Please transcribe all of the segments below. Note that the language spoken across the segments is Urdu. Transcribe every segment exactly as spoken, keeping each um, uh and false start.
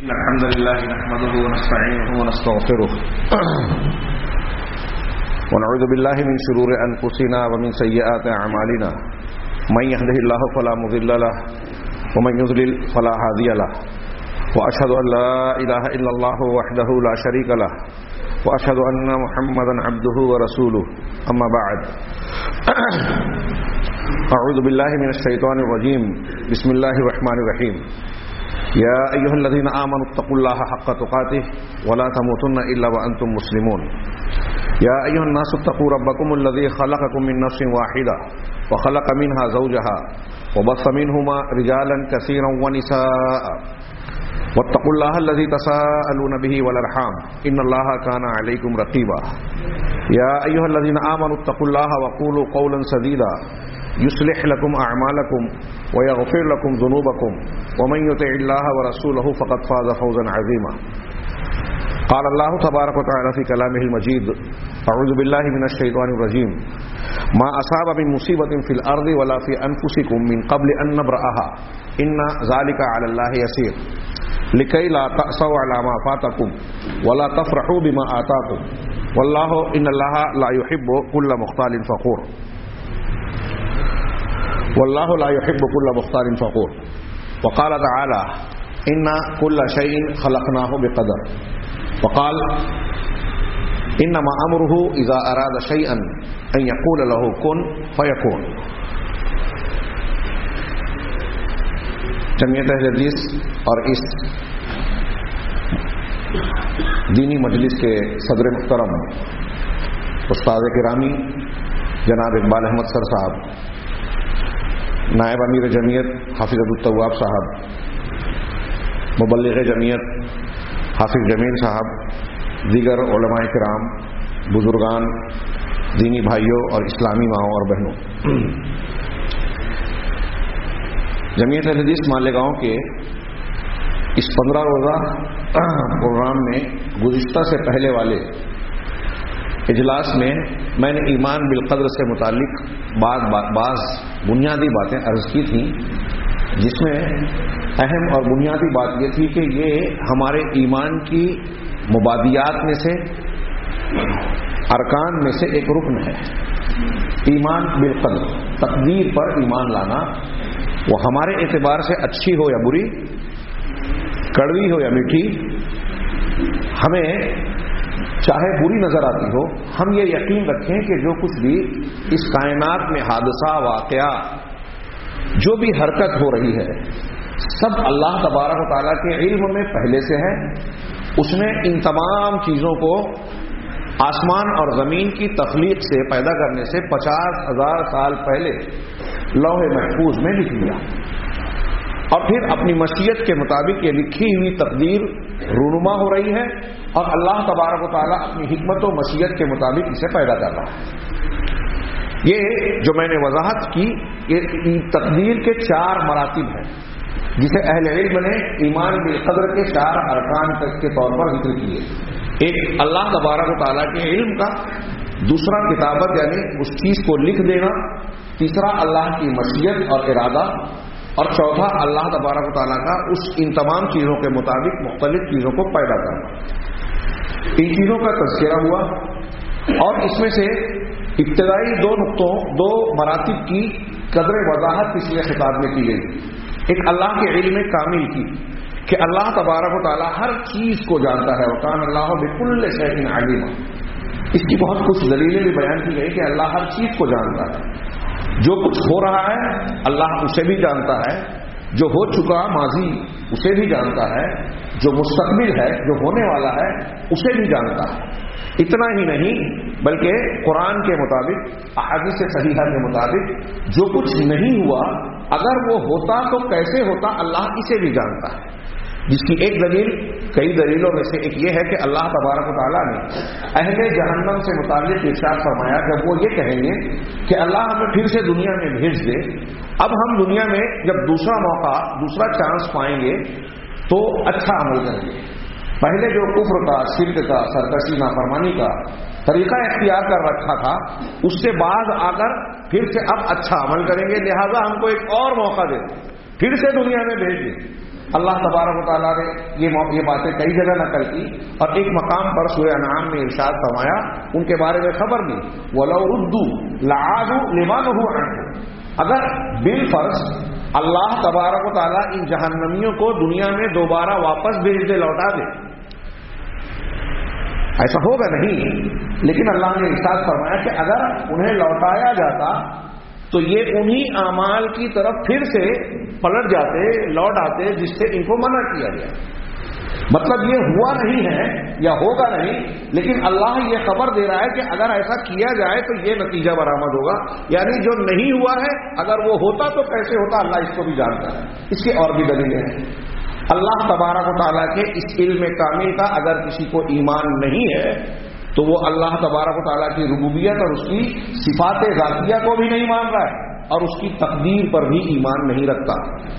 الحمد لله نحمده ونستعينه ونستغفره ونعوذ بالله من شرور أنفسنا ومن سيئات أعمالنا من يهده الله فلا مضل له ومن يضلل فلا هادي له وأشهد أن لا إله إلا الله وحده لا شريك له وأشهد أن محمدا عبده ورسوله أما بعد أعوذ بالله من الشيطان الرجيم بسم الله الرحمن الرحيم يا أيها الذين آمنوا اتقوا الله حق تقاته ولا تموتن إلا وأنتم مسلمون يا أيها الناس اتقوا ربكم الذي خلقكم من نفس واحدة وخلق منها زوجها وبث منهما رجالا كثيرا ونساء واتقوا الله الذي تساءلون به والأرحام إن الله كان عليكم رقيبا يا أيها الذين آمنوا اتقوا الله وقولوا قولا سديدا يصلح لكم أعمالكم ويغفر لكم ذنوبكم ومن يطع الله ورسوله فقد فاز فوزا عظيما قال الله تبارك وتعالى في كلامه المجيد أعوذ بالله من الشيطان الرجيم ما أصاب من مصيبة في الأرض ولا في أنفسكم من قبل أن نبرأها إن ذلك على الله يسير لكي لا تأسوا على ما فاتكم ولا تفرحوا بما آتاكم والله إن الله لا يحب كل مختال فخور والله لا يحب كل مختال فخور وقال تعالى إن كل شيء خلقناه بقدر وقال إنما أمره إذا أراد شيئا أن يقول له كن فيكون. جمعیت اہل حدیث اور اس دینی مجلس کے صدر محترم استاد گرامی جناب اقبال احمد سر صاحب، نائب امیر جمعیت حافظ عبدالتواب صاحب، مبلغ جمعیت حافظ جمیل صاحب، دیگر علماء کرام، بزرگان، دینی بھائیوں اور اسلامی ماؤں اور بہنوں، جمعیت اہل حدیث مالیگاؤں کے اس پندرہ روزہ پروگرام میں گزشتہ سے پہلے والے اجلاس میں میں نے ایمان بالقدر سے متعلق بعض بعض بنیادی باتیں عرض کی تھیں، جس میں اہم اور بنیادی بات یہ تھی کہ یہ ہمارے ایمان کی مبادیات میں سے، ارکان میں سے ایک رکن ہے۔ ایمان بالقدر، تقدیر پر ایمان لانا، وہ ہمارے اعتبار سے اچھی ہو یا بری، کڑوی ہو یا میٹھی، ہمیں چاہے بری نظر آتی ہو، ہم یہ یقین رکھیں کہ جو کچھ بھی اس کائنات میں حادثہ، واقعہ، جو بھی حرکت ہو رہی ہے، سب اللہ تبارک و تعالیٰ کے علم میں پہلے سے ہے۔ اس نے ان تمام چیزوں کو آسمان اور زمین کی تخلیق سے، پیدا کرنے سے پچاس ہزار سال پہلے لوح محفوظ میں لکھ دیا، اور پھر اپنی مشیت کے مطابق یہ لکھی ہوئی تقدیر رونما ہو رہی ہے، اور اللہ تبارک و تعالیٰ اپنی حکمت و مشیت کے مطابق اسے پیدا کر رہا ہے۔ یہ جو میں نے وضاحت کی، یہ تقدیر کے چار مراتب ہیں، جسے اہل علم نے ایمان بالقدر کے چار ارکان کے طور پر ذکر کیے۔ ایک اللہ تبارک و تعالیٰ کے علم کا، دوسرا کتابت یعنی اس چیز کو لکھ دینا، تیسرا اللہ کی مشیت اور ارادہ، اور چوتھا اللہ تبارک و تعالیٰ کا اس ان تمام چیزوں کے مطابق مختلف چیزوں کو پیدا کرنا۔ ان چیزوں کا تذکرہ ہوا، اور اس میں سے ابتدائی دو نقطوں، دو مراتب کی قدر وضاحت پچھلے خطاب میں کی گئی۔ ایک اللہ کے علم کامل کی کہ اللہ تبارک و تعالیٰ ہر چیز کو جانتا ہے، وکان اللہ بکل شیء علیم۔ اس کی بہت کچھ دلیلیں بھی بیان کی گئی کہ اللہ ہر چیز کو جانتا ہے، جو کچھ ہو رہا ہے اللہ اسے بھی جانتا ہے، جو ہو چکا ماضی اسے بھی جانتا ہے، جو مستقبل ہے، جو ہونے والا ہے اسے بھی جانتا ہے۔ اتنا ہی نہیں بلکہ قرآن کے مطابق، احادیث صحیحہ کے مطابق جو کچھ نہیں ہوا، اگر وہ ہوتا تو کیسے ہوتا اللہ اسے بھی جانتا ہے، جس کی ایک دلیل کئی دلیلوں میں سے ایک یہ ہے کہ اللہ تبارک و تعالیٰ نے اہل جہنم سے متعلق ارشاد فرمایا، جب وہ یہ کہیں گے کہ اللہ ہمیں پھر سے دنیا میں بھیج دے، اب ہم دنیا میں جب دوسرا موقع، دوسرا چانس پائیں گے تو اچھا عمل کریں گے۔ پہلے جو کفر کا، شرک کا، سرکشی، نافرمانی کا طریقہ اختیار کر رکھا تھا، اس سے بعد آ کر پھر سے اب اچھا عمل کریں گے، لہذا ہم کو ایک اور موقع دیں، پھر سے دنیا میں بھیج دیں۔ اللہ تبارک و تعالیٰ نے یہ یہ باتیں کئی جگہ نقل کی، اور ایک مقام پر سورہ انعام میں ارشاد فرمایا، ان کے بارے میں خبر دی، وَلَوْ رُدُّوا لَعَادُوا لِمَا نُهُوا عَنْهُ، اگر بالفرض اللہ تبارک و تعالیٰ ان جہنمیوں کو دنیا میں دوبارہ واپس بھیج دے، لوٹا دے، ایسا ہوگا نہیں، لیکن اللہ نے ارشاد فرمایا کہ اگر انہیں لوٹایا جاتا تو یہ انہی اعمال کی طرف پھر سے پلٹ جاتے، لوٹ آتے جس سے ان کو منع کیا گیا۔ مطلب یہ ہوا نہیں ہے یا ہوگا نہیں، لیکن اللہ یہ خبر دے رہا ہے کہ اگر ایسا کیا جائے تو یہ نتیجہ برآمد ہوگا، یعنی جو نہیں ہوا ہے اگر وہ ہوتا تو کیسے ہوتا، اللہ اس کو بھی جانتا ہے۔ اس کی اور بھی دلیلیں ہیں۔ اللہ تبارک و تعالیٰ کے اس علم کامل کا اگر کسی کو ایمان نہیں ہے تو وہ اللہ تبارک و تعالیٰ کی ربوبیت اور اس کی صفات ذاتیہ کو بھی نہیں مان رہا ہے، اور اس کی تقدیر پر بھی ایمان نہیں رکھتا۔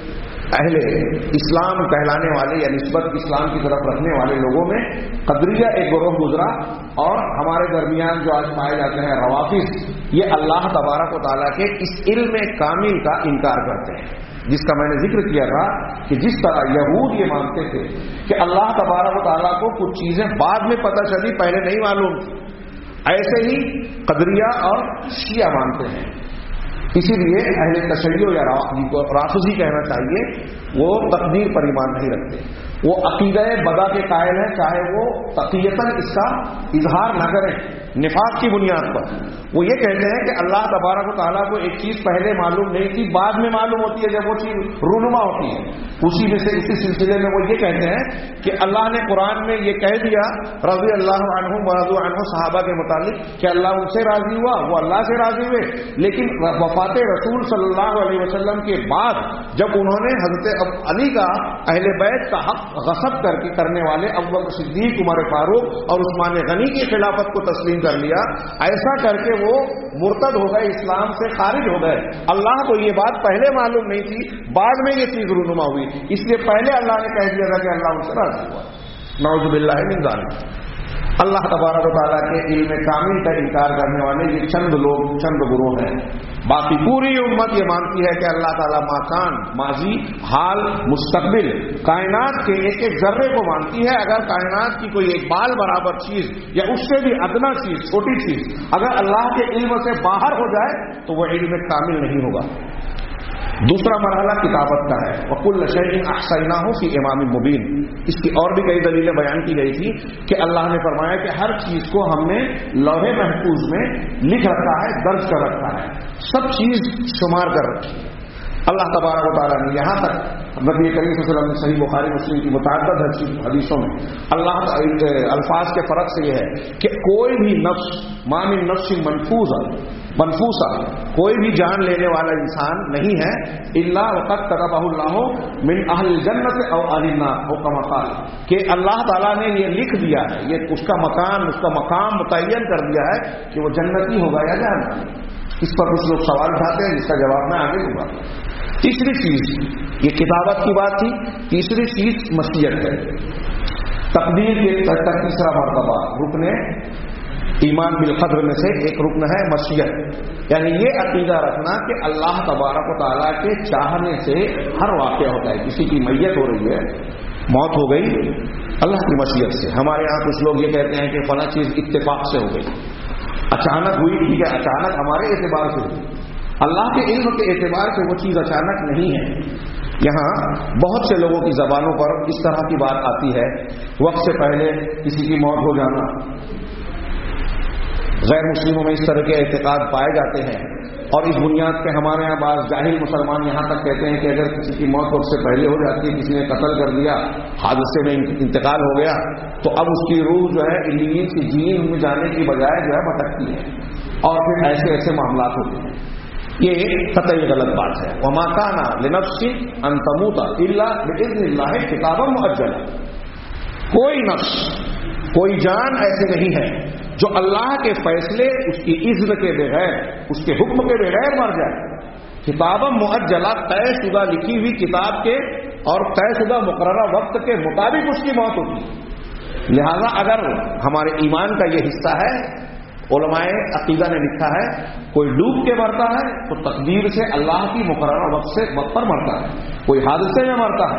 اہل اسلام کہلانے والے یا نسبت اسلام کی طرف رکھنے والے لوگوں میں قدریہ ایک گروہ گزرا، اور ہمارے درمیان جو آج پائے جاتے ہیں روافض، یہ اللہ تبارک و تعالیٰ کے اس علم کامل کا انکار کرتے ہیں، جس کا میں نے ذکر کیا تھا کہ جس طرح یہود یہ مانتے تھے کہ اللہ تبارک و تعالیٰ کو کچھ چیزیں بعد میں پتہ چلی، پہلے نہیں معلوم، ایسے ہی قدریہ اور شیعہ مانتے ہیں۔ اسی لیے اہل تشیع یا رافضی کہنا چاہیے، وہ تقدیر پر ایمان نہیں رکھتے، وہ عقیدہ بدا کے قائل ہیں، چاہے وہ تقیتاً اس کا اظہار نہ کریں نفاق کی بنیاد پر۔ وہ یہ کہتے ہیں کہ اللہ تبارک و تعالیٰ کو ایک چیز پہلے معلوم نہیں تھی، بعد میں معلوم ہوتی ہے جب وہ چیز رونما ہوتی ہے۔ اسی میں سے اسی سلسلے میں وہ یہ کہتے ہیں کہ اللہ نے قرآن میں یہ کہہ دیا رضی اللہ عنہم ورضوا عنہ صحابہ کے متعلق کہ اللہ ان سے راضی ہوا، وہ اللہ سے راضی ہوئے، لیکن وفات رسول صلی اللہ علیہ وسلم کے بعد جب انہوں نے حضرت علی کا اہل بیت کا حق غصب کر کے کرنے والے ابوبکر صدیق، عمر فاروق اور عثمان غنی کی خلافت کو تسلیم کر لیا، ایسا کر کے وہ مرتد ہو گئے، اسلام سے خارج ہو گئے۔ اللہ کو یہ بات پہلے معلوم نہیں تھی، بعد میں یہ چیز رونما ہوئی، اس لیے پہلے اللہ نے کہہ دیا تھا کہ اللہ ان سے راضی ہوا۔ نعوذ باللہ من ذالک۔ اللہ تبارک و تعالیٰ کے علم کامل کا انکار کرنے والے یہ چند لوگ، چند گروہ ہیں، باقی پوری امت یہ مانتی ہے کہ اللہ تعالیٰ ماکان، ماضی، حال، مستقبل، کائنات کے ایک ایک ذرے کو مانتی ہے۔ اگر کائنات کی کوئی ایک بال برابر چیز یا اس سے بھی ادنا چیز، چھوٹی چیز اگر اللہ کے علم سے باہر ہو جائے تو وہ علم کامل نہیں ہوگا۔ دوسرا مرحلہ کتابت کا ہے، وَكُلَّ شَيْءٍ أَحْصَيْنَاهُ فِي إِمَامٍ مُبِينٍ۔ اس کی اور بھی کئی دلیلیں بیان کی گئی تھی کہ اللہ نے فرمایا کہ ہر چیز کو ہم نے لوح محفوظ میں لکھ رکھا ہے، درج کر رکھا ہے، سب چیز شمار کر رکھی ہے۔ اللہ تبارک و تعالیٰ نے یہاں تک نبی کریم صلی اللہ علیہ وسلم نے صحیح بخاری مسلم کی متعدد حدیثوں میں اللہ الفاظ کے فرق سے یہ ہے کہ کوئی بھی نفس، ما من نفس منفوسہ منفوسہ کوئی بھی جان لینے والا انسان نہیں ہے الا وقد كتبه الله من اهل الجنة او اهل النار، وہ کما قال کہ اللہ تعالیٰ نے یہ لکھ دیا ہے، یہ اس کا مکان، اس کا مقام متعین کر دیا ہے کہ وہ جنتی ہوگا یا جہنمی۔ اس پر کچھ لوگ سوال اٹھاتے ہیں جس کا جواب میں آگے دوں گا۔ تیسری چیز یہ کتابت کی بات تھی، تیسری چیز مشیت ہے۔ تقدیر کے تیسرا مرتبہ رکن ایمان بالقدر میں سے ایک رکن ہے مشیت، یعنی یہ عقیدہ رکھنا کہ اللہ تبارک و تعالیٰ کے چاہنے سے ہر واقعہ ہوتا ہے۔ کسی کی میت ہو رہی ہے، موت ہو گئی اللہ کی مشیت سے۔ ہمارے ہاں کچھ لوگ یہ کہتے ہیں کہ فلاں چیز اتفاق سے ہو گئی، اچانک ہوئی، ٹھیک ہے، اچانک ہمارے اعتبار سے ہوئی، اللہ کے علم کے اعتبار سے وہ چیز اچانک نہیں ہے۔ یہاں بہت سے لوگوں کی زبانوں پر اس طرح کی بات آتی ہے، وقت سے پہلے کسی کی موت ہو جانا۔ غیر مسلموں میں اس طرح کے اعتقاد پائے جاتے ہیں، اور اس بنیاد پہ ہمارے یہاں بعض جاہل مسلمان یہاں تک کہتے ہیں کہ اگر کسی کی موت وقت سے پہلے ہو جاتی ہے، کسی نے قتل کر دیا، حادثے میں انتقال ہو گیا، تو اب اس کی روح جو ہے علیین کی جین میں جانے کی بجائے جو ہے بھٹکتی ہے، اور پھر ایسے ایسے معاملات ہوتے ہیں۔ یہ قطعی غلط بات ہے۔ وما كان لنفس ان تموت الا باذن الله کتابا مؤجلا۔ کوئی نفس، کوئی جان ایسے نہیں ہے جو اللہ کے فیصلے، اس کی اذن کے بغیر، اس کے حکم کے بغیر مر جائے۔ کتابا مؤجلا، طے شدہ لکھی ہوئی کتاب کے اور طے شدہ مقررہ وقت کے مطابق اس کی موت ہوتی ہے۔ لہذا اگر ہمارے ایمان کا یہ حصہ ہے، علماء عقیدہ نے لکھا ہے کوئی ڈوب کے مرتا ہے تو تقدیر سے اللہ کی مقررہ وقت سے وقت پر مرتا ہے، کوئی حادثے میں مرتا ہے،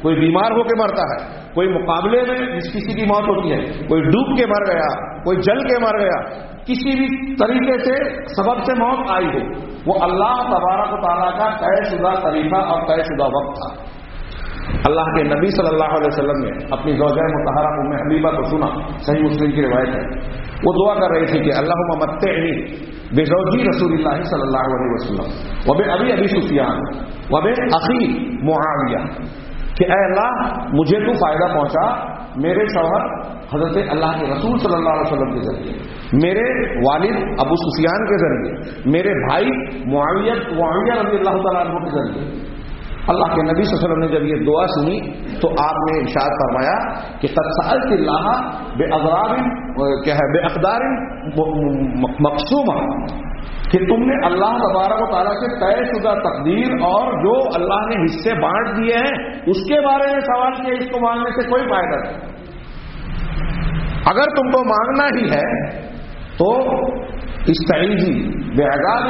کوئی بیمار ہو کے مرتا ہے، کوئی مقابلے میں جس کسی کی موت ہوتی ہے، کوئی ڈوب کے مر گیا، کوئی جل کے مر گیا، کسی بھی طریقے سے سبب سے موت آئی ہو، وہ اللہ تبارک و تعالیٰ کا طے شدہ طریقہ اور طے شدہ وقت تھا۔ اللہ کے نبی صلی اللہ علیہ وسلم نے اپنی زوجہ مطہرہ ام حبیبہ کو سنا، صحیح مسلم کی روایت ہے، وہ دعا کر رہی تھی کہ اللہم متعنی بزوجی رسول اللہ صلی اللہ علیہ وسلم وب ابی ابی سفیان وب اخی معاویہ، کہ اے اللہ مجھے تو فائدہ پہنچا میرے شوہر حضرت اللہ کے رسول صلی اللہ علیہ وسلم کے ذریعے، میرے والد ابو سفیان کے ذریعے، میرے بھائی معاویہ معاویہ رضی اللہ تعالیٰ عنہ کے ذریعے۔ اللہ کے نبی صلی اللہ علیہ وسلم نے جب یہ دعا سنی تو آپ نے ارشاد فرمایا کہ قد سألت اللہ بے اضراب کیا ہے بے اقدار مقسومہ، کہ تم نے اللہ تبارک و تعالیٰ سے طے شدہ تقدیر اور جو اللہ نے حصے بانٹ دیے ہیں اس کے بارے میں سوال کیا، اس کو مانگنے سے کوئی فائدہ نہیں۔ اگر تم کو مانگنا ہی ہے تو استعیذی بعذاب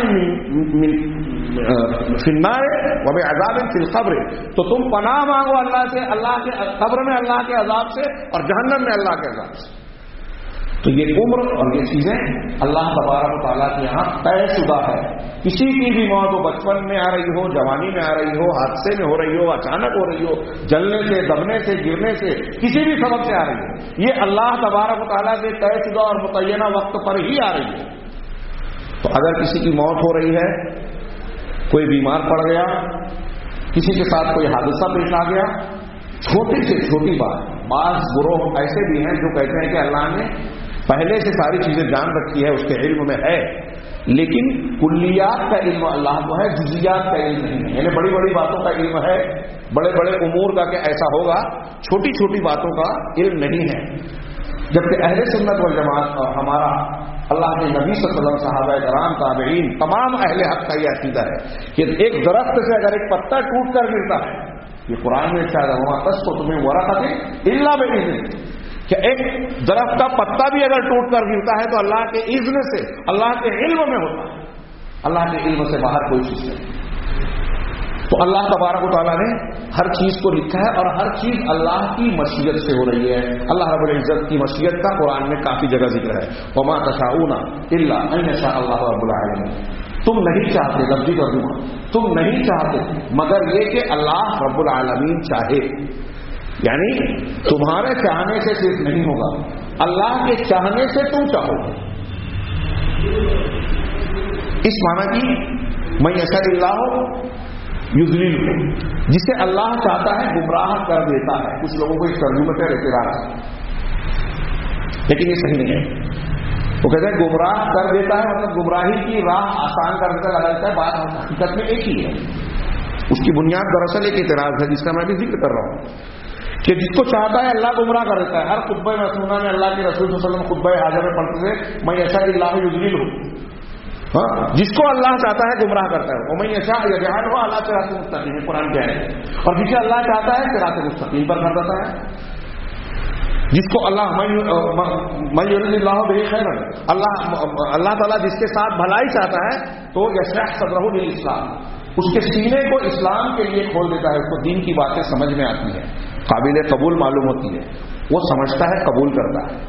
فی النار و بعذاب فی القبر، تو تم پناہ مانگو اللہ سے، اللہ کے قبر میں اللہ کے عذاب سے اور جہنم میں اللہ کے عذاب سے۔ تو یہ عمر اور یہ چیزیں اللہ تبارک و تعالیٰ کے یہاں طے شدہ ہے۔ کسی کی بھی موت ہو، بچپن میں آ رہی ہو، جوانی میں آ رہی ہو، حادثے میں ہو رہی ہو، اچانک ہو رہی ہو، جلنے سے، دبنے سے، گرنے سے، کسی بھی سبب سے آ رہی ہو، یہ اللہ تبارک و تعالیٰ کے طے شدہ اور متعینہ وقت پر ہی آ رہی ہے۔ تو اگر کسی کی موت ہو رہی ہے، کوئی بیمار پڑ گیا، کسی کے ساتھ کوئی حادثہ پیش آ گیا، چھوٹی سے چھوٹی بات، بعض گروہ ایسے بھی ہیں جو کہتے ہیں کہ اللہ نے پہلے سے ساری چیزیں جان رکھی ہے، اس کے علم میں ہے، لیکن کلیات کا علم اللہ کو ہے، جزیات کا علم نہیں ہے، یعنی بڑی بڑی باتوں کا علم ہے، بڑے بڑے امور کا کہ ایسا ہوگا، چھوٹی چھوٹی باتوں کا علم نہیں ہے۔ جبکہ اہل سنت والجماعت اور ہمارا اللہ کے نبی صلی اللہ علیہ وسلم، صحابہ کرام، تابعین، تمام اہل حق کا یہ عقیدہ ہے کہ ایک درخت سے اگر ایک پتا ٹوٹ کر گرتا ہے، یہ قرآن میں ارشاد ہے وما تسقط من ورقۃ الا بإذنہ، کہ ایک درخت کا پتا بھی اگر ٹوٹ کر گرتا ہے تو اللہ کے اذن سے، اللہ کے علم میں ہوتا ہے، اللہ کے علم سے باہر کوئی چیز نہیں۔ تو اللہ تبارک و تعالیٰ نے ہر چیز کو لکھا ہے اور ہر چیز اللہ کی مشیت سے ہو رہی ہے۔ اللہ رب العزت کی مشیت کا قرآن میں کافی جگہ ذکر ہے، وما تشاءون الا ان یشاء اللہ رب العالمین، تم نہیں چاہتے، لفظی ترجمہ، تم نہیں چاہتے مگر یہ کہ اللہ رب العالمین چاہے، یعنی تمہارے چاہنے سے صرف نہیں ہوگا، اللہ کے چاہنے سے تم چاہو۔ اس معنی کی من یشاء اللہ یضللہ، جسے اللہ چاہتا ہے گمراہ کر دیتا ہے۔ کچھ لوگوں کو اس ترجمے پر اعتراض ہے، لیکن یہ صحیح نہیں ہے۔ وہ کہتے ہیں گمراہ کر دیتا ہے مطلب گمراہی کی راہ آسان کر دیتا لگا دیتا ہے، بات حقیقت میں ایک ہی ہے۔ اس کی بنیاد دراصل ایک اعتراض ہے جس کا میں بھی ذکر کر رہا ہوں کہ جس کو چاہتا ہے اللہ گمراہ کر دیتا ہے۔ ہر خطبہ مسنونہ میں اللہ کے رسول صلی اللہ علیہ وسلم خطبہ حاضر میں پڑھتے تھے من یشاء اللہ یضللہ، ہاں جس کو اللہ چاہتا ہے گمراہ کرتا ہے، ومن یشاء یجعلہ علی صراط مستقیم، قرآن کہہ رہے ہیں، اور جسے اللہ چاہتا ہے صراط مستقیم پر کر دیتا ہے۔ جس کو اللہ من یرید اللہ بہ خیرا، اللہ اللہ تعالیٰ جس کے ساتھ بھلائی چاہتا ہے تو یشرح صدرہ للاسلام، اس کے سینے کو اسلام کے لیے کھول دیتا ہے، اس کو دین کی باتیں سمجھ میں آتی ہیں، قابل قبول معلوم ہوتی ہے، وہ سمجھتا ہے، قبول کرتا ہے۔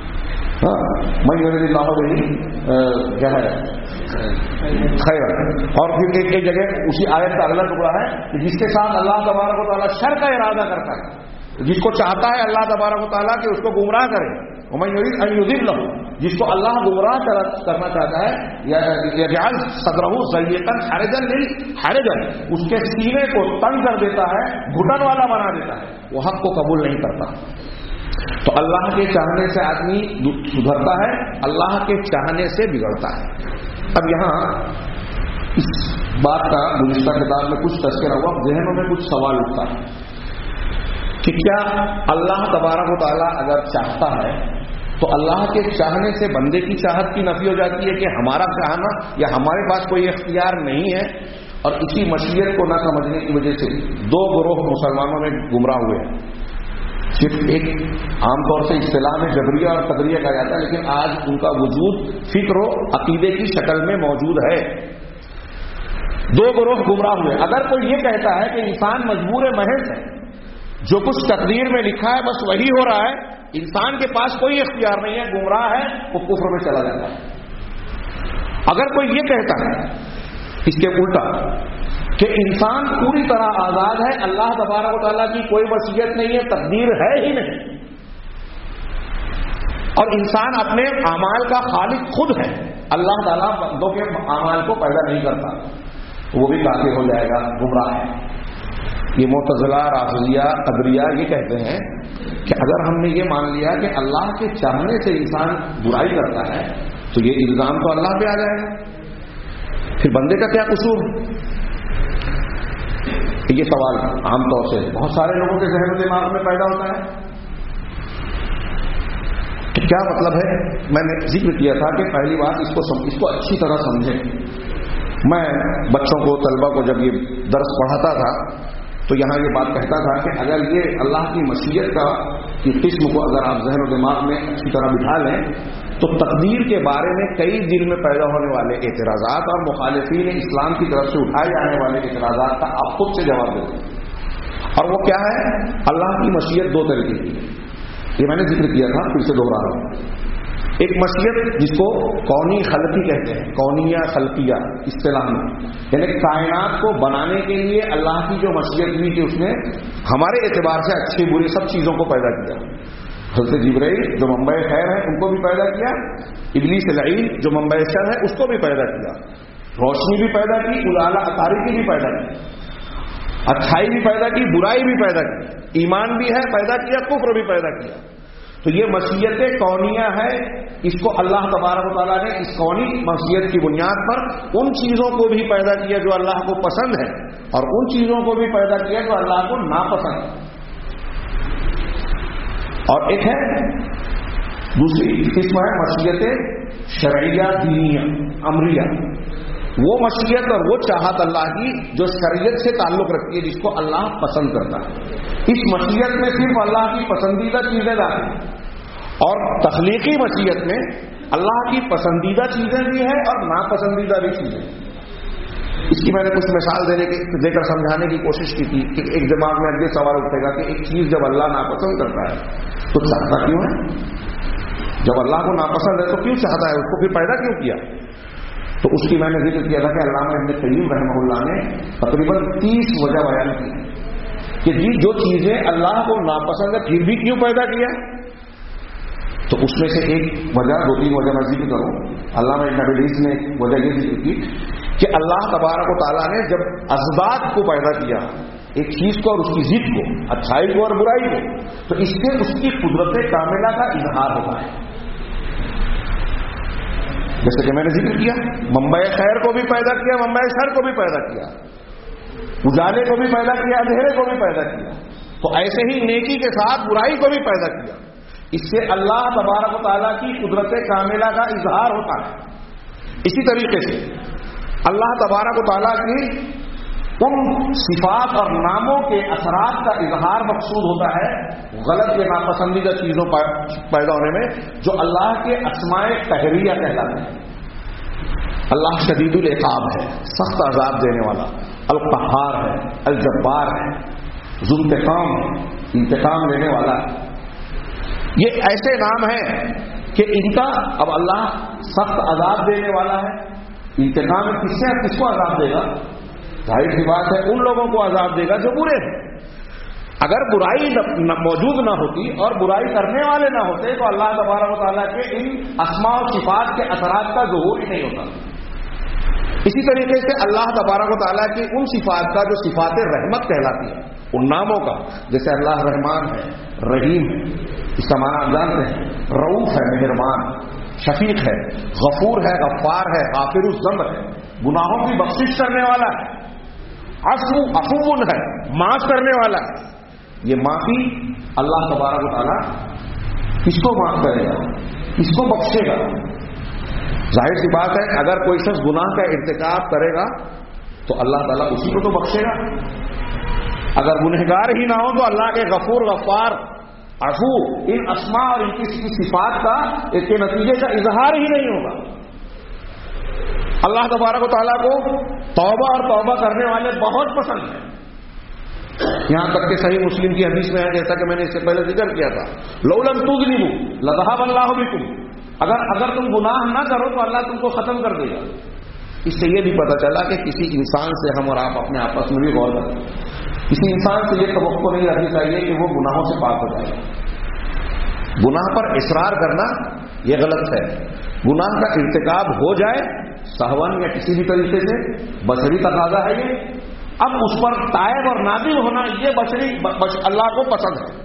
من یرید اللہ بہ کیا ہے خیر، اور پھر ایک ایک جگہ اسی آیت کا اگلا ٹکڑا ہے کہ جس کے ساتھ اللہ تبارک و تعالیٰ شر کا ارادہ کرتا ہے، جس کو چاہتا ہے اللہ تبارک و تعالیٰ کہ اس کو گمراہ کرے، ومن یرید ان یضلہ، جس کو اللہ گمراہ کرنا چاہتا ہے، یجعل صدرہ ضیقا حرجا حرجا، اس کے سینے کو تنگ کر دیتا ہے، گھٹن والا بنا دیتا ہے، وہ حق کو قبول نہیں کرتا۔ تو اللہ کے چاہنے سے آدمی سدھرتا ہے، اللہ کے چاہنے سے بگڑتا ہے۔ اب یہاں اس بات کا گزشتہ کتاب میں کچھ تذکرہ ہوا، ذہنوں میں کچھ سوال اٹھتا ہے کہ کیا اللہ تبارک و تعالیٰ اگر چاہتا ہے تو اللہ کے چاہنے سے بندے کی چاہت کی نفی ہو جاتی ہے کہ ہمارا چاہنا یا ہمارے پاس کوئی اختیار نہیں ہے، اور اسی مشیت کو نہ سمجھنے کی وجہ سے دو گروہ مسلمانوں میں گمراہ ہوئے ہیں۔ صرف ایک عام طور سے اصطلاح میں جبریہ اور قدریہ کہا جاتا ہے، لیکن آج ان کا وجود فکر و عقیدے کی شکل میں موجود ہے۔ دو گروہ گمراہ ہوئے۔ اگر کوئی یہ کہتا ہے کہ انسان مجبور محض ہے جو کچھ تقدیر میں لکھا ہے بس وہی ہو رہا ہے. انسان کے پاس کوئی اختیار نہیں ہے، گمراہ ہے وہ کفر میں چلا جاتا ہے. اگر کوئی یہ کہتا ہے اس کے الٹا کہ انسان پوری طرح آزاد ہے، اللہ تبارک و تعالیٰ کی کوئی وصیت نہیں ہے، تقدیر ہے ہی نہیں، اور انسان اپنے اعمال کا خالق خود ہے، اللہ تعالیٰ بندوں کے اعمال کو پیدا نہیں کرتا، وہ بھی کافر ہو جائے گا، گمراہ ہے. یہ معتزلہ، رافضیہ، قدریہ یہ کہتے ہیں کہ اگر ہم نے یہ مان لیا کہ اللہ کے چاہنے سے انسان برائی کرتا ہے تو یہ الزام تو اللہ پہ آ جائے گا، پھر بندے کا کیا قصور؟ یہ سوال عام طور سے بہت سارے لوگوں کے ذہن و دماغ میں پیدا ہوتا ہے. تو کیا مطلب ہے؟ میں نے ذکر کیا تھا کہ پہلی بات اس کو سم... اس کو اچھی طرح سمجھیں. میں بچوں کو، طلبہ کو جب یہ درس پڑھاتا تھا تو یہاں یہ بات کہتا تھا کہ اگر یہ اللہ کی مشیت کا کی قسم کو اگر آپ ذہن و دماغ میں اچھی طرح بٹھا لیں تو تقدیر کے بارے میں کئی دل میں پیدا ہونے والے اعتراضات اور مخالفین اسلام کی طرف سے اٹھائے جانے والے اعتراضات کا آپ خود سے جواب دیں. اور وہ کیا ہے؟ اللہ کی مشیت دو طریقے کی ہے، یہ میں نے ذکر کیا تھا، پھر سے دوہرا رہا ہوں. ایک مشیت جس کو کونی خلقی کہتے ہیں، کونیہ خلقیہ اصطلاح میں، یعنی کائنات کو بنانے کے لیے اللہ کی جو مشیت ہوئی کہ اس نے ہمارے اعتبار سے اچھی بری سب چیزوں کو پیدا کیا. حضرت جبرائیل جو منبع خیر ہے ان کو بھی پیدا کیا، ابلیس لعین جو منبع شر ہے اس کو بھی پیدا کیا، روشنی بھی پیدا کی، الاعلی اطاری کی بھی پیدا کی، اچھائی بھی پیدا کی، برائی بھی پیدا کی، ایمان بھی ہے پیدا کیا، کفر بھی پیدا کیا. تو یہ مشیت کونیہ ہے، اس کو اللہ تبارک و تعالیٰ نے اس کونی مشیت کی بنیاد پر ان چیزوں کو بھی پیدا کیا جو اللہ کو پسند ہے اور ان چیزوں کو بھی پیدا کیا جو اللہ کو ناپسند ہے. اور ایک ہے دوسری قسم ہے مشیت شرعیہ، دینیہ، امریہ. وہ مشیت اور وہ چاہت اللہ کی جو شریعت سے تعلق رکھتی ہے، جس کو اللہ پسند کرتا ہے. اس مشیت میں صرف اللہ کی پسندیدہ چیزیں داخل ہیں، اور تخلیقی مشیت میں اللہ کی پسندیدہ چیزیں بھی ہیں اور ناپسندیدہ بھی چیزیں. اس کی میں نے کچھ مثال دینے کے دے کر سمجھانے کی کوشش کی تھی کہ ایک دماغ میں یہ سوال اٹھے گا کہ ایک چیز جب اللہ ناپسند کرتا ہے تو چاہتا کیوں ہے؟ جب اللہ کو ناپسند ہے تو کیوں چاہتا ہے؟ اس کو پھر پیدا کیوں کیا؟ تو اس کی میں نے ذکر کیا تھا کہ علامہ ابن قیم رحمہ اللہ نے تقریباً تیس وجہ بیان کی کہ جی جو چیزیں اللہ کو ناپسند ہے پھر بھی کیوں پیدا کیا. تو اس میں سے ایک وجہ، دو تین وجہ میں ذکر کروں. علامہ ابن حدیث نے وجہ یہ ذکر کی کہ اللہ تبارک و تعالیٰ نے جب اسباب کو پیدا کیا، ایک چیز کو اور اس کی ضد کو، اچھائی کو اور برائی کو، تو اس سے اس کی قدرت کاملہ کا اظہار ہوتا ہے. جیسے کہ میں نے ذکر کیا، منبع خیر کو بھی پیدا کیا، منبع شر کو بھی پیدا کیا، اجالے کو بھی پیدا کیا، اندھیرے کو بھی پیدا کیا. تو ایسے ہی نیکی کے ساتھ برائی کو بھی پیدا کیا. اس سے اللہ تبارک و تعالیٰ کی قدرت کاملہ کا اظہار ہوتا ہے. اسی طریقے سے اللہ تبارک و تعالیٰ کی ان صفات اور ناموں کے اثرات کا اظہار مقصود ہوتا ہے غلط یا ناپسندیدہ چیزوں پیدا ہونے میں، جو اللہ کے اسماء قہریہ کہلاتے ہیں. اللہ شدید العقاب ہے، سخت عذاب دینے والا، القہار ہے، الجبار ہے، ذو انتقام ہے، انتقام لینے والا ہے. یہ ایسے نام ہیں کہ ان کا اب اللہ سخت عذاب دینے والا ہے. انتقام کس سے کس کو عذاب دے گا؟ ظاہر سی بات ہے ان لوگوں کو عذاب دے گا جو برے ہیں. اگر برائی موجود نہ ہوتی اور برائی کرنے والے نہ ہوتے تو اللہ تبارک و تعالیٰ کے ان اسماء و صفات کے اثرات کا ظہور ہی نہیں ہوتا. اسی طریقے سے اللہ تبارک و تعالیٰ کی ان صفات کا جو صفات رحمت کہلاتی ہے، ان ناموں کا، جیسے اللہ رحمان ہے، رحیم ہے، اس کا معنی آپ جانتے ہیں، رؤوف ہے، مہربان، شفیق ہے، غفور ہے، غفار ہے، غافر الذنب ہے، گناہوں کی بخشش کرنے والا ہے، عفو عفو ہے، معاف کرنے والا ہے. یہ معافی اللہ تبارک و تعالیٰ کس کو معاف کرے گا، کس کو بخشے گا؟ ظاہر سی بات ہے اگر کوئی شخص گناہ کا ارتکاب کرے گا تو اللہ تعالیٰ اسی کو تو بخشے گا. اگر گنہگار ہی نہ ہو تو اللہ کے غفور، غفار، عفو، ان اسماء اور ان کی صفات کا اس کے نتیجے کا اظہار ہی نہیں ہوگا. اللہ تبارک و تعالیٰ کو توبہ اور توبہ کرنے والے بہت پسند ہیں. یہاں تک کہ صحیح مسلم کی حدیث میں ہے، جیسا کہ میں نے اس سے پہلے ذکر کیا تھا، لو لم تذنبوا لذهب اللہ بکم، اگر اگر تم گناہ نہ کرو تو اللہ تم کو ختم کر دے گا۔ اس سے یہ بھی پتہ چلا کہ کسی انسان سے ہم اور آپ اپنے آپس میں بھی غور کریں، کسی انسان سے یہ توقع نہیں رکھنی چاہیے کہ وہ گناہوں سے پاک ہو جائے۔ گناہ پر اصرار کرنا یہ غلط ہے۔ گناہ کا ارتکاب ہو جائے سہون یا کسی بھی طریقے سے، بشری تقاضا ہے یہ، اب اس پر تائب اور نادم ہونا یہ بشری بش اللہ کو پسند ہے۔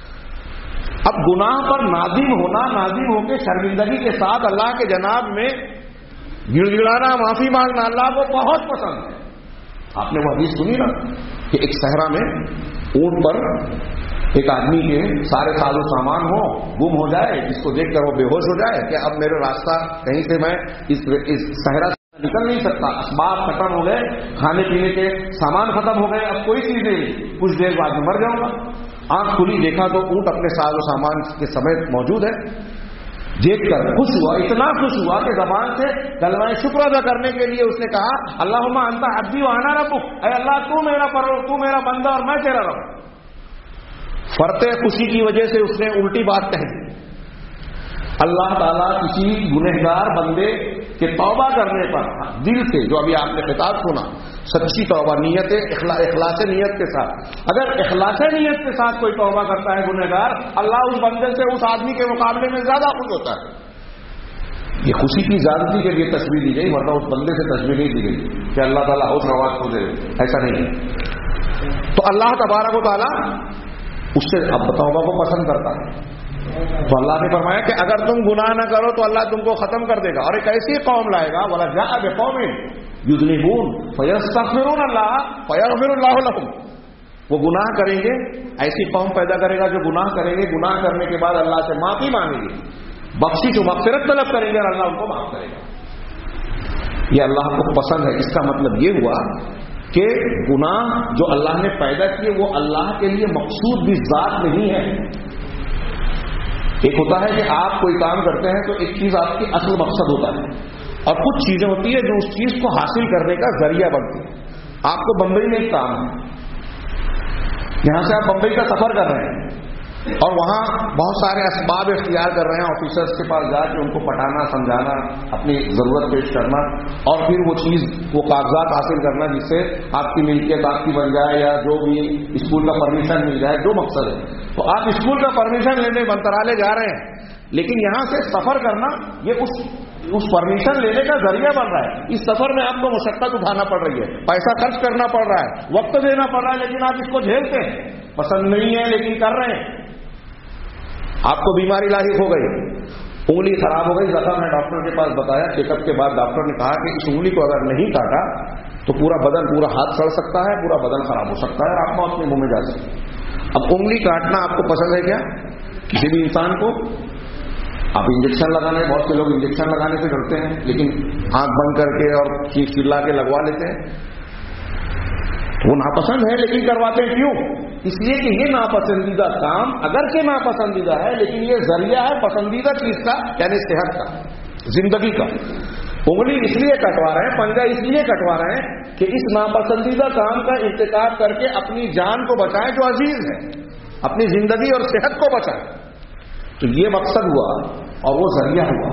اب گناہ پر نادم ہونا، نادم ہو کے شرمندگی کے ساتھ اللہ کے جناب میں گڑ گڑانا، معافی مانگنا اللہ کو بہت پسند ہے۔ آپ نے وہ حدیث سنی نا کہ ایک صحرا میں اونٹ پر ایک آدمی کے سارے ساز و سامان ہو، گم ہو جائے، جس کو دیکھ کر وہ بے ہوش ہو جائے کہ اب میرے راستہ کہیں سے میں اس صحرا سے نکل نہیں سکتا، اسباب ختم ہو گئے، کھانے پینے کے سامان ختم ہو گئے، اب کوئی چیز نہیں، کچھ دیر بعد میں مر جاؤں گا۔ آنکھ کھلی، دیکھا تو اونٹ اپنے ساز و سامان کے سمیت موجود ہے۔ دیکھ کر خوش ہوا، اتنا خوش ہوا کہ زبان سے کلمہ شکر ادا کرنے کے لیے اس نے کہا اللہم انت عبدی وانا ربک، اے اللہ تو میرا پرور، تو میرا بندہ اور میں تیرا رب۔ فرتے خوشی کی وجہ سے اس نے الٹی بات کہہ دی۔ اللہ تعالیٰ کسی گنہگار بندے کے توبہ کرنے پر دل سے، جو ابھی آپ نے خطاب سنا، سچی توبہ، نیت اخلاص نیت کے ساتھ، اگر اخلاص نیت کے ساتھ کوئی توبہ کرتا ہے گنہگار، اللہ اس بندے سے اس آدمی کے مقابلے میں زیادہ خوش ہوتا ہے۔ یہ خوشی کی زیادتی کے لیے تصویر دی گئی، ورنہ اس بندے سے تصویر نہیں دی گئی کہ اللہ تعالیٰ حوصلہ نواز کو دے، ایسا نہیں ہے۔ تو اللہ تبارک و تعالیٰ اس سے اب توبہ کو پسند کرتا ہے۔ تو اللہ نے فرمایا کہ اگر تم گناہ نہ کرو تو اللہ تم کو ختم کر دے گا، اور ایک ایسی قوم لائے گا وَلَا جَاءَ بِقَوْمٍ يُذْنِبُونَ فَيَسْتَغْفِرُونَ اللَّهَ فَيَغْفِرُ اللَّهُ لَهُمْ، وہ گناہ کریں گے، ایسی قوم پیدا کرے گا جو گناہ کریں گے، گناہ کرنے کے بعد اللہ سے معافی مانگیں گے، بخشش و مغفرت طلب کریں گے اور اللہ ان کو معاف کرے گا۔ یہ اللہ کو پسند ہے۔ اس کا مطلب یہ ہوا کہ گناہ جو اللہ نے پیدا کیے وہ اللہ کے لیے مقصود بھی ذات نہیں ہے۔ ایک ہوتا ہے کہ آپ کوئی کام کرتے ہیں تو ایک چیز آپ کی اصل مقصد ہوتا ہے، اور کچھ چیزیں ہوتی ہیں جو اس چیز کو حاصل کرنے کا ذریعہ بنتی ہیں۔ آپ کو بمبئی میں ایک کام ہے، یہاں سے آپ بمبئی کا سفر کر رہے ہیں اور وہاں بہت سارے اسباب اختیار کر رہے ہیں، آفیسرس کے پاس جا کے ان کو پڑھانا، سمجھانا، اپنی ضرورت پیش کرنا، اور پھر وہ چیز، وہ کاغذات حاصل کرنا جس سے آپ کی ملکیت آپ کی بن جائے، یا جو بھی اسکول کا پرمیشن مل جائے، جو مقصد ہے۔ تو آپ اسکول کا پرمیشن لینے منترالے جا رہے ہیں، لیکن یہاں سے سفر کرنا یہ اس اس پرمیشن لینے کا ذریعہ بن رہا ہے۔ اس سفر میں آپ کو مشقت اٹھانا پڑ رہی ہے، پیسہ خرچ کرنا پڑ رہا ہے، وقت دینا پڑ رہا ہے، لیکن آپ اس کو جھیلتے ہیں، پسند نہیں ہے لیکن کر رہے ہیں۔ آپ کو بیماری لاحق ہو گئی، انگلی خراب ہو گئی، زخم ہے، ڈاکٹر کے پاس بتایا، چیک اپ کے بعد ڈاکٹر نے کہا کہ اس انگلی کو اگر نہیں کاٹا تو پورا بدن، پورا ہاتھ سڑ سکتا ہے، پورا بدن خراب ہو سکتا ہے، آپ موت کے منہ میں جا سکتے ہیں۔ اب انگلی کاٹنا آپ کو پسند ہے کیا؟ کسی بھی انسان کو؟ آپ انجیکشن لگانے، بہت سے لوگ انجیکشن لگانے سے ڈرتے ہیں، لیکن آنکھ بند کر کے اور چیخ چلا کے لگوا لیتے ہیں۔ وہ ناپسند ہے لیکن کرواتے ہیں، کیوں؟ اس لیے کہ یہ ناپسندیدہ کام اگرچہ ناپسندیدہ ہے لیکن یہ ذریعہ ہے پسندیدہ چیز کا، یعنی صحت کا، زندگی کا۔ انگلی اس لیے کٹوا رہے ہیں، پنجہ اس لیے کٹوا رہے ہیں کہ اس ناپسندیدہ کام کا ارتکاب کر کے اپنی جان کو بچائیں جو عزیز ہے، اپنی زندگی اور صحت کو بچائیں۔ تو یہ مقصد ہوا اور وہ ذریعہ ہوا۔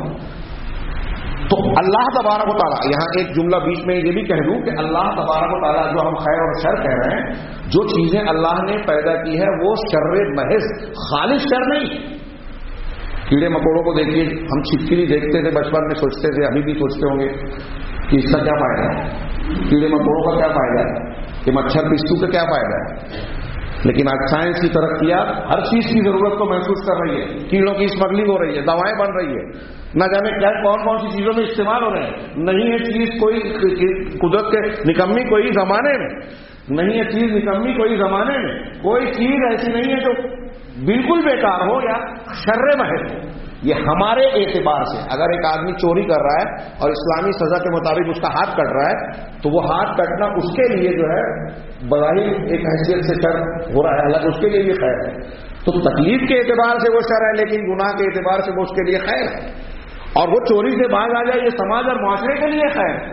تو اللہ تبارک و تعالیٰ، یہاں ایک جملہ بیچ میں یہ بھی کہہ دوں کہ اللہ تبارک و تعالیٰ جو ہم خیر اور شر کہہ رہے ہیں، جو چیزیں اللہ نے پیدا کی ہے وہ شر محض، خالص شر نہیں۔ کیڑے مکوڑوں کو دیکھیے، ہم چھپکلی دیکھتے تھے بچپن میں، سوچتے تھے، ابھی بھی سوچتے ہوں گے کہ اس کا کیا فائدہ ہے، کیڑے مکوڑوں کا کیا فائدہ ہے، کہ مچھر پستو کا کیا فائدہ ہے۔ لیکن آج سائنس کی ترقیات ہر چیز کی ضرورت کو محسوس کر رہی ہے، کیڑوں کی اسمگلنگ ہو رہی ہے، دوائیں بن رہی ہے، نہ جانے کیا کون کون سی چیزوں میں استعمال ہو رہے ہیں۔ نہیں ہے چیز کوئی قدرت کے نکمی کوئی زمانے میں، نہیں ہے چیز نکمی کوئی زمانے میں، کوئی چیز ایسی نہیں ہے جو بالکل بیکار ہو یا شر محض ہو۔ یہ ہمارے اعتبار سے، اگر ایک آدمی چوری کر رہا ہے اور اسلامی سزا کے مطابق اس کا ہاتھ کٹ رہا ہے تو وہ ہاتھ کٹنا اس کے لیے جو ہے بظاہر ایک حیثیت سے شر ہو رہا ہے، حالانکہ اس کے لیے بھی خیر ہے۔ تو تکلیف کے اعتبار سے وہ شر ہے، لیکن گناہ کے اعتبار سے وہ اس کے لیے خیر ہے۔ اور وہ چوری سے باز آ جائے، یہ سماج اور معاشرے کے لیے خیر ہے۔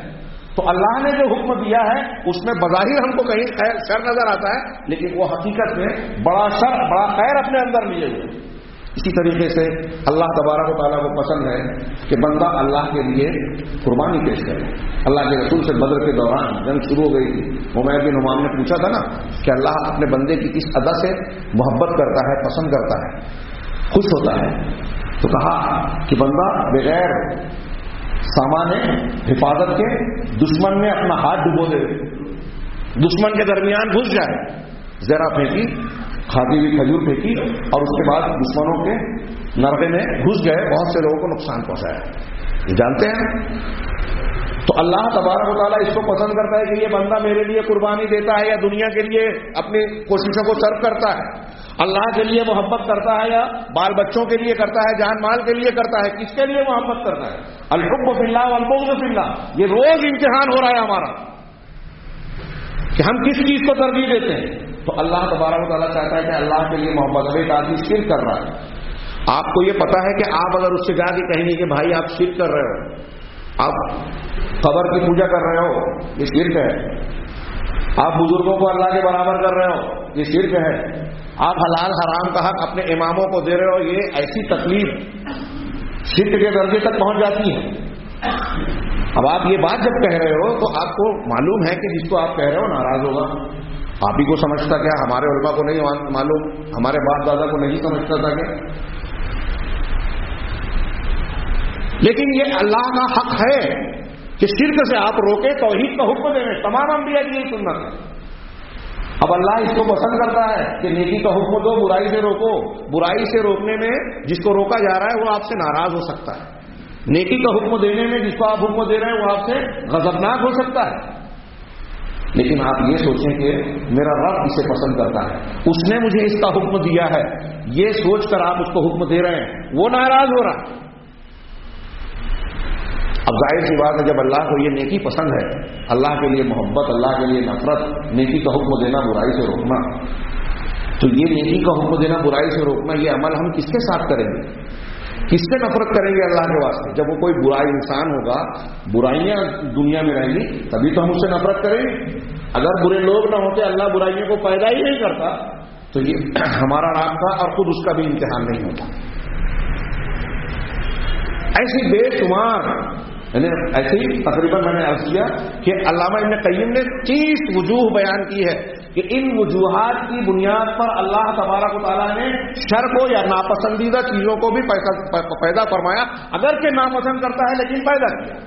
تو اللہ نے جو حکم دیا ہے اس میں بظاہر ہم کو کہیں خیر شر نظر آتا ہے، لیکن وہ حقیقت میں بڑا شر بڑا خیر اپنے اندر لیے ہوئے۔ اسی طریقے سے اللہ تبارک و تعالیٰ کو پسند ہے کہ بندہ اللہ کے لیے قربانی پیش کرے۔ اللہ کے رسول سے بدر کے دوران جنگ شروع ہو گئی تھی، عمیر بن عمام نے پوچھا تھا نا کہ اللہ اپنے بندے کی کس ادا سے محبت کرتا ہے، پسند کرتا ہے، خوش ہوتا ہے، تو کہا کہ بندہ بغیر سامان حفاظت کے دشمن میں اپنا ہاتھ ڈبو دے، دشمن کے درمیان گھس جائے، ذرا پھینکی، کھاتی ہوئی کھجور پھینکی اور اس کے بعد دشمنوں کے نرغے میں گھس گئے، بہت سے لوگوں کو نقصان پہنچایا، یہ جانتے ہیں۔ تو اللہ تبارک و تعالیٰ اس کو پسند کرتا ہے کہ یہ بندہ میرے لیے قربانی دیتا ہے یا دنیا کے لیے اپنی کوششوں کو صرف کرتا ہے، اللہ کے لیے محبت کرتا ہے یا بال بچوں کے لیے کرتا ہے، جان مال کے لیے کرتا ہے، کس کے لیے محبت کرتا ہے؟ الحب فی اللہ والبغض فی اللہ۔ یہ روز امتحان ہو رہا ہے ہمارا کہ ہم کس چیز کو ترجیح دیتے ہیں۔ تو اللہ تبارک و تعالیٰ چاہتا ہے کہ اللہ کے لیے محبت ہو۔ ایک آدمی شرک کر رہا ہے، آپ کو یہ پتا ہے کہ آپ اگر اس سے جا کے کہیں گے کہ بھائی آپ شرک کر رہے ہو، آپ قبر کی پوجا کر رہے ہو، یہ شرک ہے، آپ بزرگوں کو اللہ کے برابر کر رہے ہو، یہ شرک ہے، آپ حلال حرام کا حق اپنے اماموں کو دے رہے ہو، یہ ایسی تکلیف شرک کے درجے تک پہنچ جاتی ہے۔ اب آپ یہ بات جب کہہ رہے ہو تو آپ کو معلوم ہے کہ جس کو آپ کہہ رہے ہو ناراض ہوگا، آپ ہی کو سمجھتا کیا، ہمارے علماء کو نہیں معلوم، ہمارے باپ دادا کو نہیں سمجھتا تھا کیا؟ لیکن یہ اللہ کا حق ہے کہ شرک سے آپ روکے، توحید کا حکم دیں، تمام انبیاء کی یہی سنت ہے۔ اب اللہ اس کو پسند کرتا ہے کہ نیکی کا حکم دو، برائی سے روکو۔ برائی سے روکنے میں جس کو روکا جا رہا ہے وہ آپ سے ناراض ہو سکتا ہے، نیکی کا حکم دینے میں جس کو آپ حکم دے رہے ہیں وہ آپ سے غضبناک ہو سکتا ہے۔ لیکن آپ یہ سوچیں کہ میرا رب اسے پسند کرتا ہے، اس نے مجھے اس کا حکم دیا ہے، یہ سوچ کر آپ اس کو حکم دے رہے ہیں، وہ ناراض ہو رہا ہے۔ اب ظاہر سی بات ہے جب اللہ کو یہ نیکی پسند ہے، اللہ کے لیے محبت، اللہ کے لیے نفرت، نیکی کا حکم دینا، برائی سے روکنا، تو یہ نیکی کا حکم دینا، برائی سے روکنا، یہ عمل ہم کس کے ساتھ کریں گے؟ کس سے نفرت کریں گے اللہ کے واسطے؟ جب وہ کوئی برا انسان ہوگا، برائیاں دنیا میں رہیں گی، تبھی تو ہم اس سے نفرت کریں گے۔ اگر برے لوگ نہ ہوتے، اللہ برائیوں کو پیدا ہی نہیں کرتا، تو یہ ہمارا رابطہ اور خود اس کا بھی امتحان نہیں ہوتا۔ ایسی بے شمار، یعنی ایسے ہی تقریباً میں نے عرض کیا کہ علامہ ابن قیم نے تیس وجوہ بیان کی ہے کہ ان وجوہات کی بنیاد پر اللہ تبارک و تعالیٰ نے شر کو یا ناپسندیدہ چیزوں کو بھی پیدا فرمایا، اگرچہ ناپسند کرتا ہے لیکن پیدا کیا۔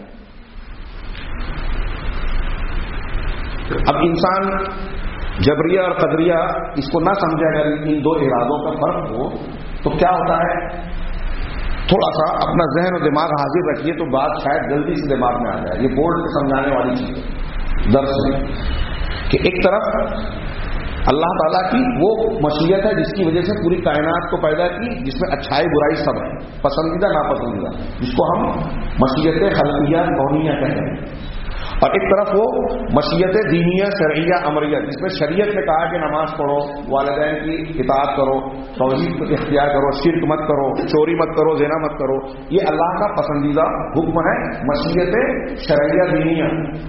اب انسان جبریہ اور قدریہ اس کو نہ سمجھے، اگر ان دو ارادوں کا فرق ہو تو کیا ہوتا ہے، تھوڑا سا اپنا ذہن و دماغ حاضر رکھیے تو بات شاید جلدی سے دماغ میں آ جائے۔ یہ بورڈ سے سمجھانے والی چیز ہے درس میں، کہ ایک طرف اللہ تعالیٰ کی وہ مشیت ہے جس کی وجہ سے پوری کائنات کو پیدا کی، جس میں اچھائی برائی سب ہے، پسندیدہ ناپسندیدہ، جس کو ہم مشیت خلقیہ کونیہ کہتے ہیں، اور ایک طرف وہ مشیت دینیہ شرعیہ امریہ، جس میں شریعت نے کہا کہ نماز پڑھو، والدین کی اطاعت کرو، توحید کو اختیار کرو، شرک مت کرو، چوری مت کرو، زنا مت کرو، یہ اللہ کا پسندیدہ حکم ہے، مشیت شرعیہ دینیہ۔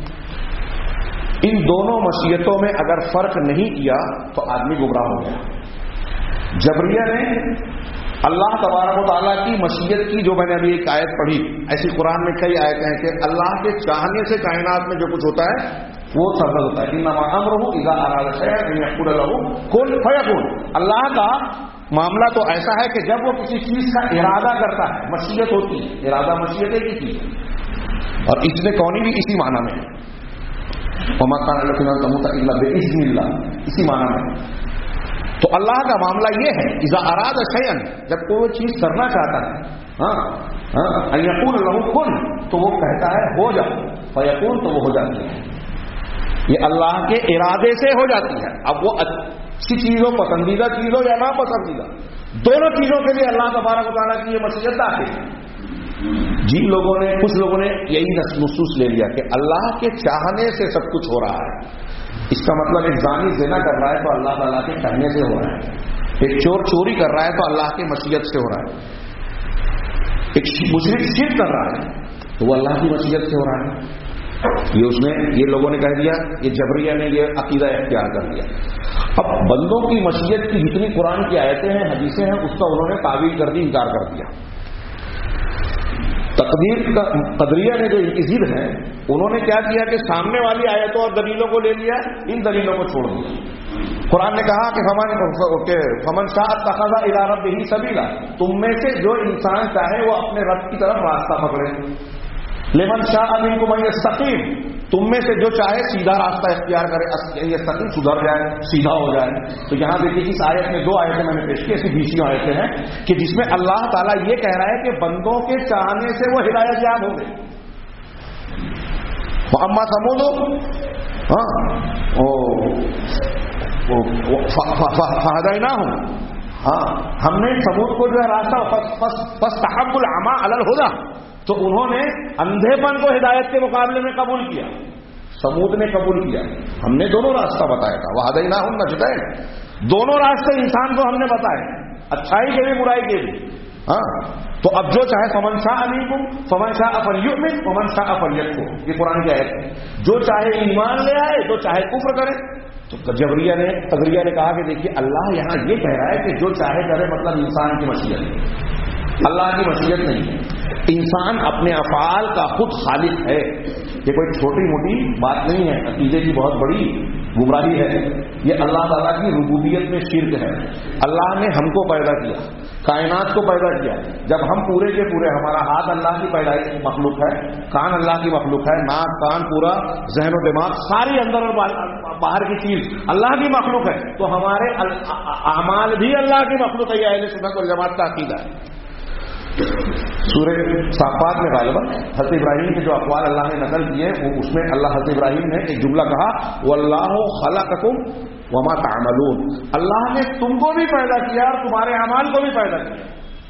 ان دونوں مشیتوں میں اگر فرق نہیں کیا تو آدمی گمراہ ہو گیا۔ جبریہ نے اللہ تبارک و تعالیٰ کی مشیت کی، جو میں نے ابھی ایک آیت پڑھی، ایسی قرآن میں کئی آیتیں ہیں کہ اللہ کے چاہنے سے کائنات میں جو کچھ ہوتا ہے وہ سرد ہوتا ہے۔ انما امرہ اذا اراد شیئا ان یقول له کن فیکون۔ اللہ کا معاملہ تو ایسا ہے کہ جب وہ کسی چیز کا ارادہ کرتا ہے، مشیت ہوتی ہے، ارادہ مشیت کی چیز ہے، اور اس نے کونی بھی اسی معنی میں ہے، وما كان لكم ان تموتوا الا باذن اللہ، اسی معنی میں۔ تو اللہ کا معاملہ یہ ہے، اذا اراد شیئا، جب کوئی چیز کرنا چاہتا ہے، ہاں ہاں ان یقول له کن، تو وہ کہتا ہے ہو جا، فیکون، تو وہ ہو جاتی ہے۔ یہ اللہ کے ارادے سے ہو جاتی ہے۔ اب وہ اچھی چیزوں، پسندیدہ چیزوں یا ناپسندیدہ، دونوں چیزوں کے لیے اللہ تبارک و تعالیٰ کی یہ مشیت داخل ہے۔ جن لوگوں نے، کچھ لوگوں نے یہی محسوس لے لیا کہ اللہ کے چاہنے سے سب کچھ ہو رہا ہے، اس کا مطلب ایک زانی زنا کر رہا ہے تو اللہ تعالیٰ کے کہنے سے ہو رہا ہے، ایک چور چوری کر رہا ہے تو اللہ کی مشیت سے ہو رہا ہے، ایک مشرک شرک کر رہا ہے تو وہ اللہ کی مشیت سے ہو رہا ہے۔ یہ اس نے یہ لوگوں نے کہہ دیا، یہ جبریہ نے یہ عقیدہ اختیار کر دیا۔ اب بندوں کی مشیت کی جتنی قرآن کی آیتیں ہیں، حدیثیں ہیں، اس کا انہوں نے تعویل کر دی، انکار کر دیا۔ تقدیر کا قدریہ نے جو ضد ہے، انہوں نے کیا کیا کہ سامنے والی آیتوں اور دلیلوں کو لے لیا، ان دلیلوں کو چھوڑ دیا۔ قرآن نے کہا کہ فمن فمن شاء اتخذ الی ربہ سبیلا، تم میں سے جو انسان چاہے وہ اپنے رب کی طرف راستہ پکڑے۔ لمن شاء منکم ان یستقیم، تم میں سے جو چاہے سیدھا راستہ اختیار کرے، یستقیم سدھر جائے، سیدھا ہو جائے۔ تو یہاں دیکھیے اس آیت میں دو آیتیں میں نے پیش کی، ایسی بیسوں آیتیں ہیں کہ جس میں اللہ تعالیٰ یہ کہہ رہا ہے کہ بندوں کے چاہنے سے وہ ہدایت یاب ہو گئے۔ اما سمود فہدیناہم، ہاں ہم نے سمود کو جو ہے راستہ فاستحبوا العمى علی الہدی، تو انہوں نے اندھے پن کو ہدایت کے مقابلے میں قبول کیا، سمود نے قبول کیا۔ ہم نے دونوں راستہ بتایا تھا، وہدیناہم النجدین، دونوں راستے انسان کو ہم نے بتائے، اچھائی کے بھی برائی کے بھی۔ ہاں تو اب جو چاہے فمن شاء منکم فمن شاء فلیؤمن ومن شاء فلیکفر، یہ قرآن کی آیت ہے۔ جو چاہے ایمان لے آئے، جو چاہے کفر کرے۔ تو جبریہ نے قدریہ نے کہا کہ دیکھیے اللہ یہاں یہ کہہ رہا ہے کہ جو چاہے کرے، مطلب انسان کی مشیت، اللہ کی مشیت نہیں ہے۔ انسان اپنے افعال کا خود خالق ہے، یہ کوئی چھوٹی موٹی بات نہیں ہے، عقیدے کی بہت بڑی گمراہی ہے۔ یہ اللہ تعالیٰ کی ربوبیت میں شرک ہے۔ اللہ نے ہم کو پیدا کیا، کائنات کو پیدا کیا، جب ہم پورے کے پورے، ہمارا ہاتھ اللہ کی پیدائش مخلوق ہے، کان اللہ کی مخلوق ہے، ناک کان پورا ذہن و دماغ ساری اندر اور باہر کی چیز اللہ کی مخلوق ہے، تو ہمارے اعمال بھی اللہ کی مخلوق ہے۔ یہ اہل سنت والجماعت کا عقیدہ ہے۔ سورہ صافات میں غالباً حضرت ابراہیم کے جو اقوال اللہ نے نقل کیے، وہ اس میں اللہ حضرت ابراہیم نے ایک جملہ کہا، واللہ خلقکم وما تعملون، اللہ نے تم کو بھی پیدا کیا اور تمہارے اعمال کو بھی پیدا کیا۔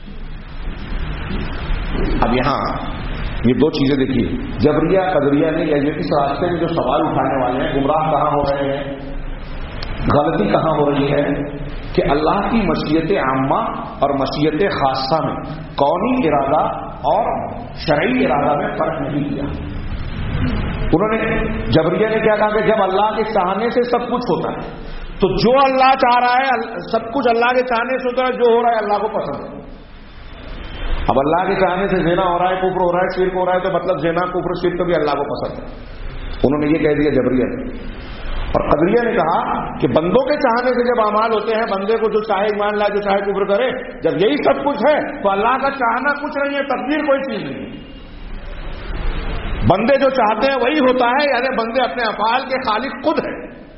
اب یہاں یہ دو چیزیں دیکھیے، جبریہ قدریہ نے یا اس راستے میں جو سوال اٹھانے والے ہیں، گمراہ کہاں ہو رہے ہیں، غلطی کہاں ہو رہی ہے کہ اللہ کی مشیت عامہ اور مشیت خاصہ میں کونی ارادہ اور شرعی ارادہ میں فرق نہیں کیا۔ انہوں نے جبریہ نے کیا کہا کہ جب اللہ کے چاہنے سے سب کچھ ہوتا ہے، تو جو اللہ چاہ رہا ہے سب کچھ اللہ کے چاہنے سے ہوتا ہے، جو ہو رہا ہے اللہ کو پسند ہے۔ اب اللہ کے چاہنے سے زنا ہو رہا ہے، کفر ہو رہا ہے، شرک ہو رہا ہے، تو مطلب زنا کفر شرک بھی اللہ کو پسند ہے۔ انہوں نے یہ کہہ دیا جبریہ نے۔ اور قدریہ نے کہا کہ بندوں کے چاہنے سے جب اعمال ہوتے ہیں، بندے کو جو چاہے ایمان لائے، جو چاہے کفر کرے، جب یہی سب کچھ ہے تو اللہ کا چاہنا کچھ نہیں ہے، تقدیر کوئی چیز نہیں ہے۔ بندے جو چاہتے ہیں وہی ہوتا ہے، یعنی بندے اپنے افعال کے خالق خود ہیں۔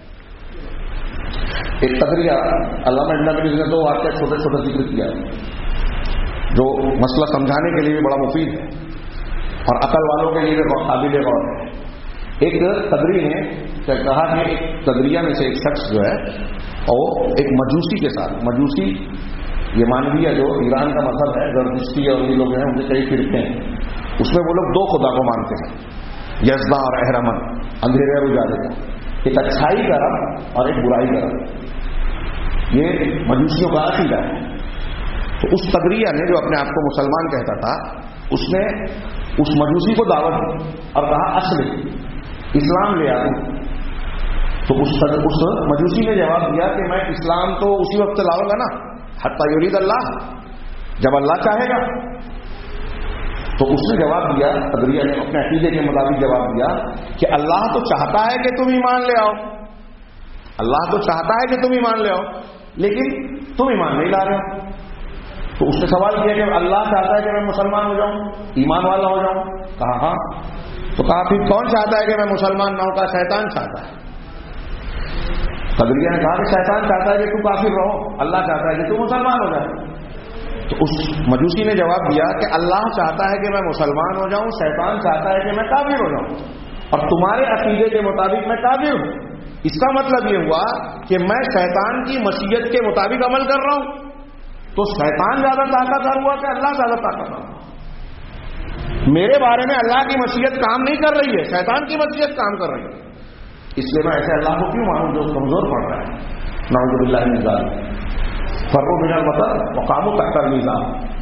ایک قدریہ علامہ ابن ابی نے دو واقعہ چھوٹے چھوٹے ذکر کیا جو مسئلہ سمجھانے کے لیے بڑا مفید ہے اور عقل والوں کے لیے قابل غور ہے۔ ایک قدری نے کہا کہ ایک قدریہ میں سے ایک شخص جو ہے اور ایک مجوسی کے ساتھ، مجوسی یہ مانویہ جو ایران کا مذہب ہے، زردشتی اور یہ لوگ ہیں، ان کے کئی فرقے ہیں، اس میں وہ لوگ دو خدا کو مانتے ہیں، یزدا اور اہرمن، اندھیرے اور اجالے کا، ایک اچھائی کا رب اور ایک برائی کا رب، یہ مجوسیوں کا عقیدہ ہے۔ تو اس قدریہ نے جو اپنے آپ کو مسلمان کہتا تھا، اس نے اس مجوسی کو دعوت دی اور کہا اصل اسلام لے آؤ۔ تو اس اس مجوسی نے جواب دیا کہ میں اسلام تو اسی وقت لاؤں گا نا حتی یرید اللہ، جب اللہ چاہے گا۔ تو اس نے جواب دیا، قدریہ نے اپنے عقیدے کے مطابق جواب دیا کہ اللہ تو چاہتا ہے کہ تم ایمان لے آؤ، اللہ تو چاہتا ہے کہ تم ایمان لے آؤ، لیکن تم ایمان نہیں لا رہے ہو۔ تو اس نے سوال کیا کہ اللہ چاہتا ہے کہ میں مسلمان ہو جاؤں، ایمان والا ہو جاؤں؟ کہا ہاں۔ تو کہا پھر کون چاہتا ہے کہ میں مسلمان نہ ہوں؟ کہا شیطان چاہتا ہے۔ قدریہ نے کہا کہ شیطان چاہتا ہے کہ تو کافر رہو، اللہ چاہتا ہے کہ تو مسلمان ہو جائے۔ تو اس مجوسی نے جواب دیا کہ اللہ چاہتا ہے کہ میں مسلمان ہو جاؤں، شیطان چاہتا ہے کہ میں کافر ہو جاؤں، اور تمہارے عقیدے کے مطابق میں کافر ہوں۔ اس کا مطلب یہ ہوا کہ میں شیطان کی مشیت کے مطابق عمل کر رہا ہوں، تو شیطان زیادہ طاقتور ہوا کہ اللہ زیادہ طاقتور ہوا؟ میرے بارے میں اللہ کی مشیت کام نہیں کر رہی ہے، شیطان کی مشیت کام کر رہی ہے۔ اس لیے میں ایسے اللہ کو کیوں مانوں جو کمزور پڑ رہا ہے؟ نعوذ باللہ من ذلک، فروا من المطر وقاموا تحت المیزان۔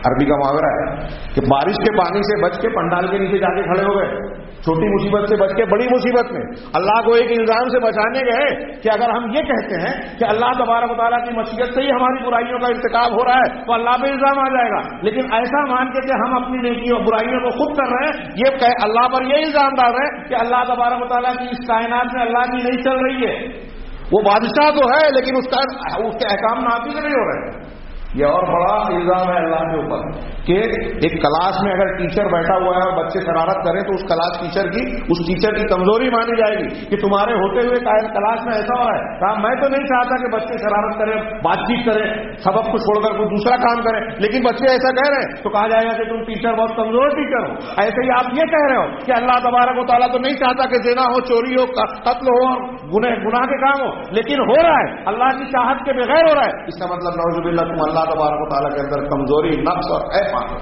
عربی کا محاورہ ہے کہ بارش کے پانی سے بچ کے پنڈال کے نیچے جا کے کھڑے ہو گئے، چھوٹی مصیبت سے بچ کے بڑی مصیبت میں اللہ کو ایک الزام سے بچانے گئے کہ اگر ہم یہ کہتے ہیں کہ اللہ تبارک و تعالیٰ کی مشیت سے ہی ہماری برائیوں کا ارتکاب ہو رہا ہے تو اللہ پہ الزام آ جائے گا، لیکن ایسا مان کے کہ ہم اپنی نیکیوں برائیوں کو خود کر رہے ہیں، یہ کہ اللہ پر یہ الزام ڈال رہے ہیں کہ اللہ تبارک و تعالیٰ کی اس کائنات میں اللہ کی نہیں چل رہی ہے، وہ بادشاہ تو ہے لیکن اس کا اس کے احکام نافذ نہیں ہو رہے ہیں۔ یہ اور بڑا الزام ہے اللہ کے اوپر کہ ایک کلاس میں اگر ٹیچر بیٹھا ہوا ہے اور بچے شرارت کریں تو اس کلاس ٹیچر کی اس ٹیچر کی کمزوری مانی جائے گی کہ تمہارے ہوتے ہوئے کلاس میں ایسا ہو رہا ہے۔ کہا میں تو نہیں چاہتا کہ بچے شرارت کریں، بات چیت کریں، سبق کو چھوڑ کر کوئی دوسرا کام کریں، لیکن بچے ایسا کہہ رہے ہیں تو کہا جائے گا کہ تم ٹیچر بہت کمزور ٹیچر ہو۔ ایسے ہی آپ یہ کہہ رہے ہو کہ اللہ تبارک و تعالیٰ تو نہیں چاہتا کہ زنا ہو، چوری ہو، قتل ہو اور گناہ گناہ کے کام ہو، لیکن ہو رہا ہے، اللہ کی چاہت کے بغیر ہو رہا ہے، اس کا مطلب نعوذ باللہ تم اللہ تبارک و تعالیٰ کے اندر کمزوری، نقص اور عیب پاتے۔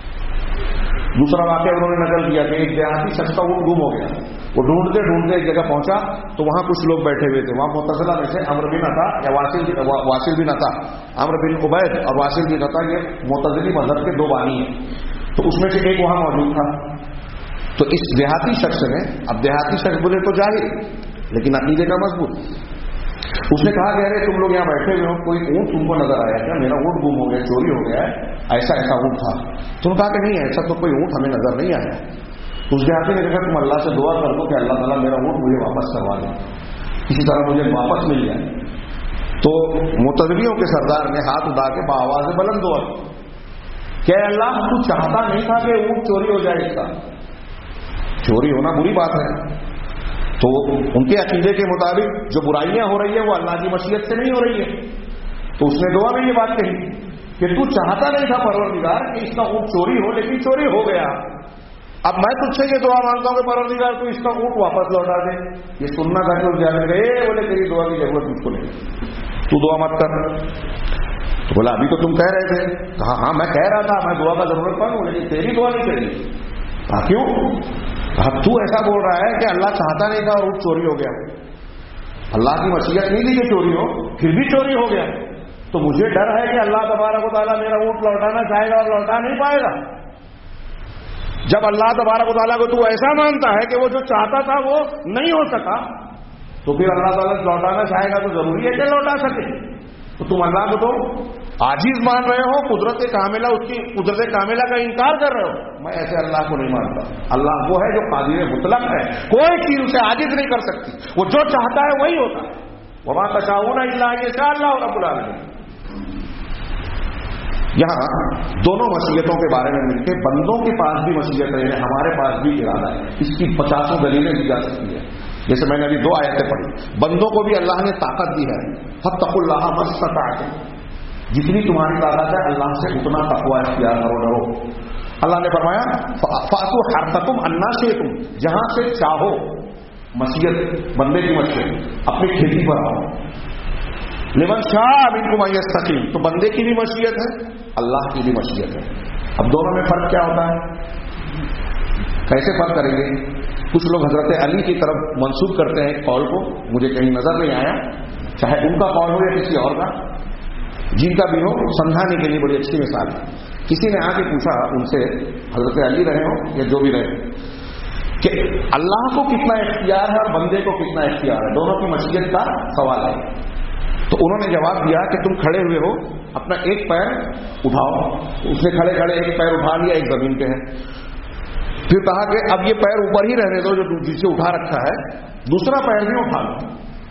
دوسرا واقعہ انہوں نے نقل کیا کہ ایک دیہاتی شخص کا اونٹ گم ہو گیا، وہ ڈھونڈتے ڈھونڈتے ایک جگہ پہنچا تو وہاں کچھ لوگ بیٹھے ہوئے تھے، وہاں معتزلہ میں سے عمرو بن عطا یا واصل واصل بن عطا، عمرو بن عبید اور واصل بن عطا یہ معتزلی مذہب کے دو بانی ہیں، تو اس میں سے ایک وہاں موجود تھا۔ تو اس دیہاتی شخص نے، اب دیہاتی شخص بولے تو جاہل لیکن عقیدے کا مضبوط، اس نے کہا کہ ارے تم لوگ یہاں بیٹھے ہوئے ہو، کوئی اونٹ تم کو نظر آیا کیا؟ میرا اونٹ گم ہو گیا، چوری ہو گیا ہے، ایسا ایسا اونٹ تھا۔ تم نے کہا کہ نہیں ایسا تو کوئی اونٹ ہمیں نظر نہیں آیا۔ اس دیہاتی نے کہا تم اللہ سے دعا کر دو کہ اللہ تعالیٰ میرا اونٹ مجھے واپس کروا دے، کسی طرح مجھے واپس مل جائے۔ تو معتزلیوں کے سردار نے ہاتھ اٹھا کے بآواز بلند دعا کہ اے اللہ تو چاہتا نہیں تھا کہ اونٹ چوری ہو جائے، اس کا چوری ہونا بری بات ہے، تو ان کے عقیدے کے مطابق جو برائیاں ہو رہی ہیں وہ اللہ کی مشیت سے نہیں ہو رہی ہے۔ تو اس نے دعا میں یہ بات کہی کہ تو چاہتا نہیں تھا پروردگار کہ اس کا اونٹ چوری ہو، لیکن چوری ہو گیا، اب میں تجھ سے یہ دعا مانگتا ہوں کہ پروردگار تو اس کا اونٹ واپس لوٹا دے۔ یہ سننا تھا کہ اس جانے گئے بولے تیری دعا کی ضرورت مجھ کو نہیں، تو دعا مت کر۔ تو بولا ابھی تو تم کہہ رہے تھے، کہا ہاں میں کہہ رہا تھا میں دعا کا ضرورت پاؤں لیکن تیری دعا نہیں چاہیے۔ کہا کیوں؟ اب تو ایسا بول رہا ہے کہ اللہ چاہتا نہیں تھا اور اونٹ چوری ہو گیا، اللہ کی مشیت نہیں تھی کہ چوری ہو، پھر بھی چوری ہو گیا، تو مجھے ڈر ہے کہ اللہ تبارک و تعالیٰ میرا اونٹ لوٹانا چاہے گا اور لوٹا نہیں پائے گا۔ جب اللہ تبارک و تعالیٰ کو تو ایسا مانتا ہے کہ وہ جو چاہتا تھا وہ نہیں ہو سکا، تو پھر اللہ تعالیٰ لوٹانا چاہے گا تو ضروری ہے کہ لوٹا سکے۔ تو تم اللہ کو تو عاجز مان رہے ہو، قدرت کاملہ اس کی قدرت کاملہ کا انکار کر رہے ہو۔ میں ایسے اللہ کو نہیں مانتا، اللہ وہ ہے جو قادر مطلق ہے، کوئی چیز اسے عاجز نہیں کر سکتی، وہ جو چاہتا ہے وہی ہوتا ہے۔ وما تشاءون الا ان یشاء اللہ رب العالمین۔ یہاں دونوں مشیتوں کے بارے میں مل کے بندوں کے پاس بھی مشیت ہے، ہمارے پاس بھی ارادہ ہے، اس کی پچاسوں دلیلیں دی جا سکتی ہیں۔ جیسے میں نے ابھی دو آیتیں پڑھی، بندوں کو بھی اللہ نے طاقت دی ہے، فاتقوا اللہ ما استطعتم، جتنی تمہاری طاقت ہے اللہ سے اتنا تقوی اختیار کرو، ڈرو۔ اللہ نے فرمایا فاتوا حرثکم انا شئتم، جہاں سے چاہو، مشیت بندے کی مشیت، اپنی کھیتی پر آؤ۔ لمن شاء منکم ان یستقیم، تو بندے کی بھی مشیت ہے، اللہ کی بھی مشیت ہے۔ اب دونوں میں فرق کیا ہوتا ہے؟ کیسے فرق کریں گے؟ کچھ لوگ حضرت علی کی طرف منسوب کرتے ہیں ایک قول کو، مجھے کہیں نظر نہیں آیا، چاہے ان کا قول ہو یا کسی اور کا، جن کا بھی ہو، سمجھانے کے لیے بڑی اچھی مثال ہے۔ کسی نے آ کے پوچھا ان سے، حضرت علی رہے ہو یا جو بھی رہے، کہ اللہ کو کتنا اختیار ہے اور بندے کو کتنا اختیار ہے، دونوں کی مشیت کا سوال ہے۔ تو انہوں نے جواب دیا کہ تم کھڑے ہوئے ہو، اپنا ایک پیر اٹھاؤ، اس نے کھڑے کھڑے ایک پیر اٹھا لیا، ایک زمین پہ ہے، پھر کہا کہ اب یہ پیر اوپر ہی رہنے دو جو جسے اٹھا رکھا ہے، دوسرا پیر بھی اٹھا لو۔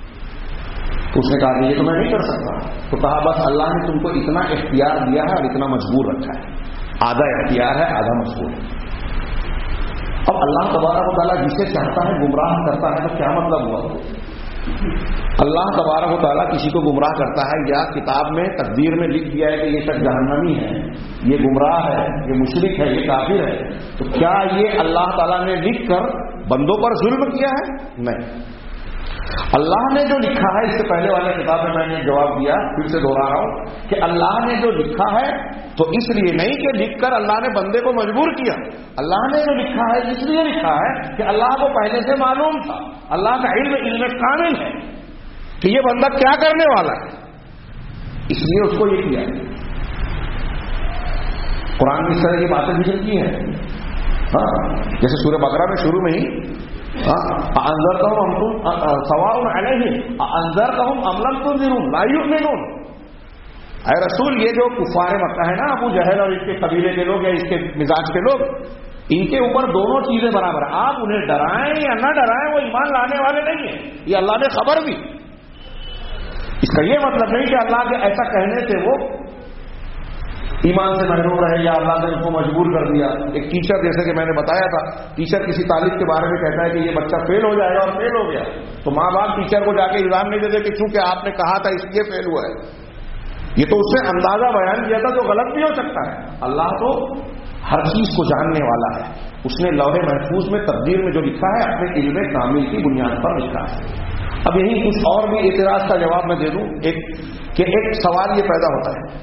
تو اس نے کہا کہ یہ تو میں نہیں کر سکتا، تو کہا بس اللہ نے تم کو اتنا اختیار دیا ہے اور اتنا مجبور رکھا ہے، آدھا اختیار ہے آدھا مجبور ہے۔ اب اللہ تبارک و تعالیٰ جسے چاہتا ہے گمراہ کرتا ہے، تو کیا مطلب ہوا؟ اللہ تبارک و تعالیٰ کسی کو گمراہ کرتا ہے یا کتاب میں تقدیر میں لکھ دیا ہے کہ یہ شخص جہنمی ہے، یہ گمراہ ہے، یہ مشرک ہے، یہ کافر ہے، تو کیا یہ اللہ تعالیٰ نے لکھ کر بندوں پر ظلم کیا ہے؟ نہیں، اللہ نے جو لکھا ہے، اس سے پہلے والے کتاب میں میں نے جواب دیا، پھر سے دوہرا رہا ہوں کہ اللہ نے جو لکھا ہے تو اس لیے نہیں کہ لکھ کر اللہ نے بندے کو مجبور کیا، اللہ نے جو لکھا ہے اس لیے لکھا ہے کہ اللہ کو پہلے سے معلوم تھا، اللہ کا علم علم کامل ہے کہ یہ بندہ کیا کرنے والا ہے، اس لیے اس کو یہ کیا۔ قرآن میں اس طرح کی باتیں ذکر کی ہیں. ہاں جیسے سورہ بقرہ میں شروع میں ہی انذرتہم سواء علیہم انذرتہم ام لم تنذرہم لا یؤمنون. اے رسول یہ جو کفار مکہ ہے نا ابو جہل اور اس کے قبیلے کے لوگ یا اس کے مزاج کے لوگ, ان کے اوپر دونوں چیزیں برابر ہیں. آپ انہیں ڈرائیں یا نہ ڈرائیں وہ ایمان لانے والے نہیں ہیں, یہ اللہ نے خبر دی. اس کا یہ مطلب نہیں کہ اللہ کے ایسا کہنے سے وہ ایمان سے محروم رہے یا اللہ نے اس کو مجبور کر دیا. ایک ٹیچر, جیسے کہ میں نے بتایا تھا, ٹیچر کسی طالب کے بارے میں کہتا ہے کہ یہ بچہ فیل ہو جائے گا اور فیل ہو گیا, تو ماں باپ ٹیچر کو جا کے الزام نہیں دیتے کہ چونکہ آپ نے کہا تھا اس لیے فیل ہوا ہے. یہ تو اس نے اندازہ بیان کیا تھا جو غلط بھی ہو سکتا ہے. اللہ تو ہر چیز کو جاننے والا ہے. اس نے لوح محفوظ میں تقدیر میں جو لکھا ہے اپنے علم کامل کی بنیاد پر لکھا ہے. اب یہی کچھ اور بھی اعتراض کا جواب میں دے دوں. ایک کہ ایک سوال یہ پیدا ہوتا ہے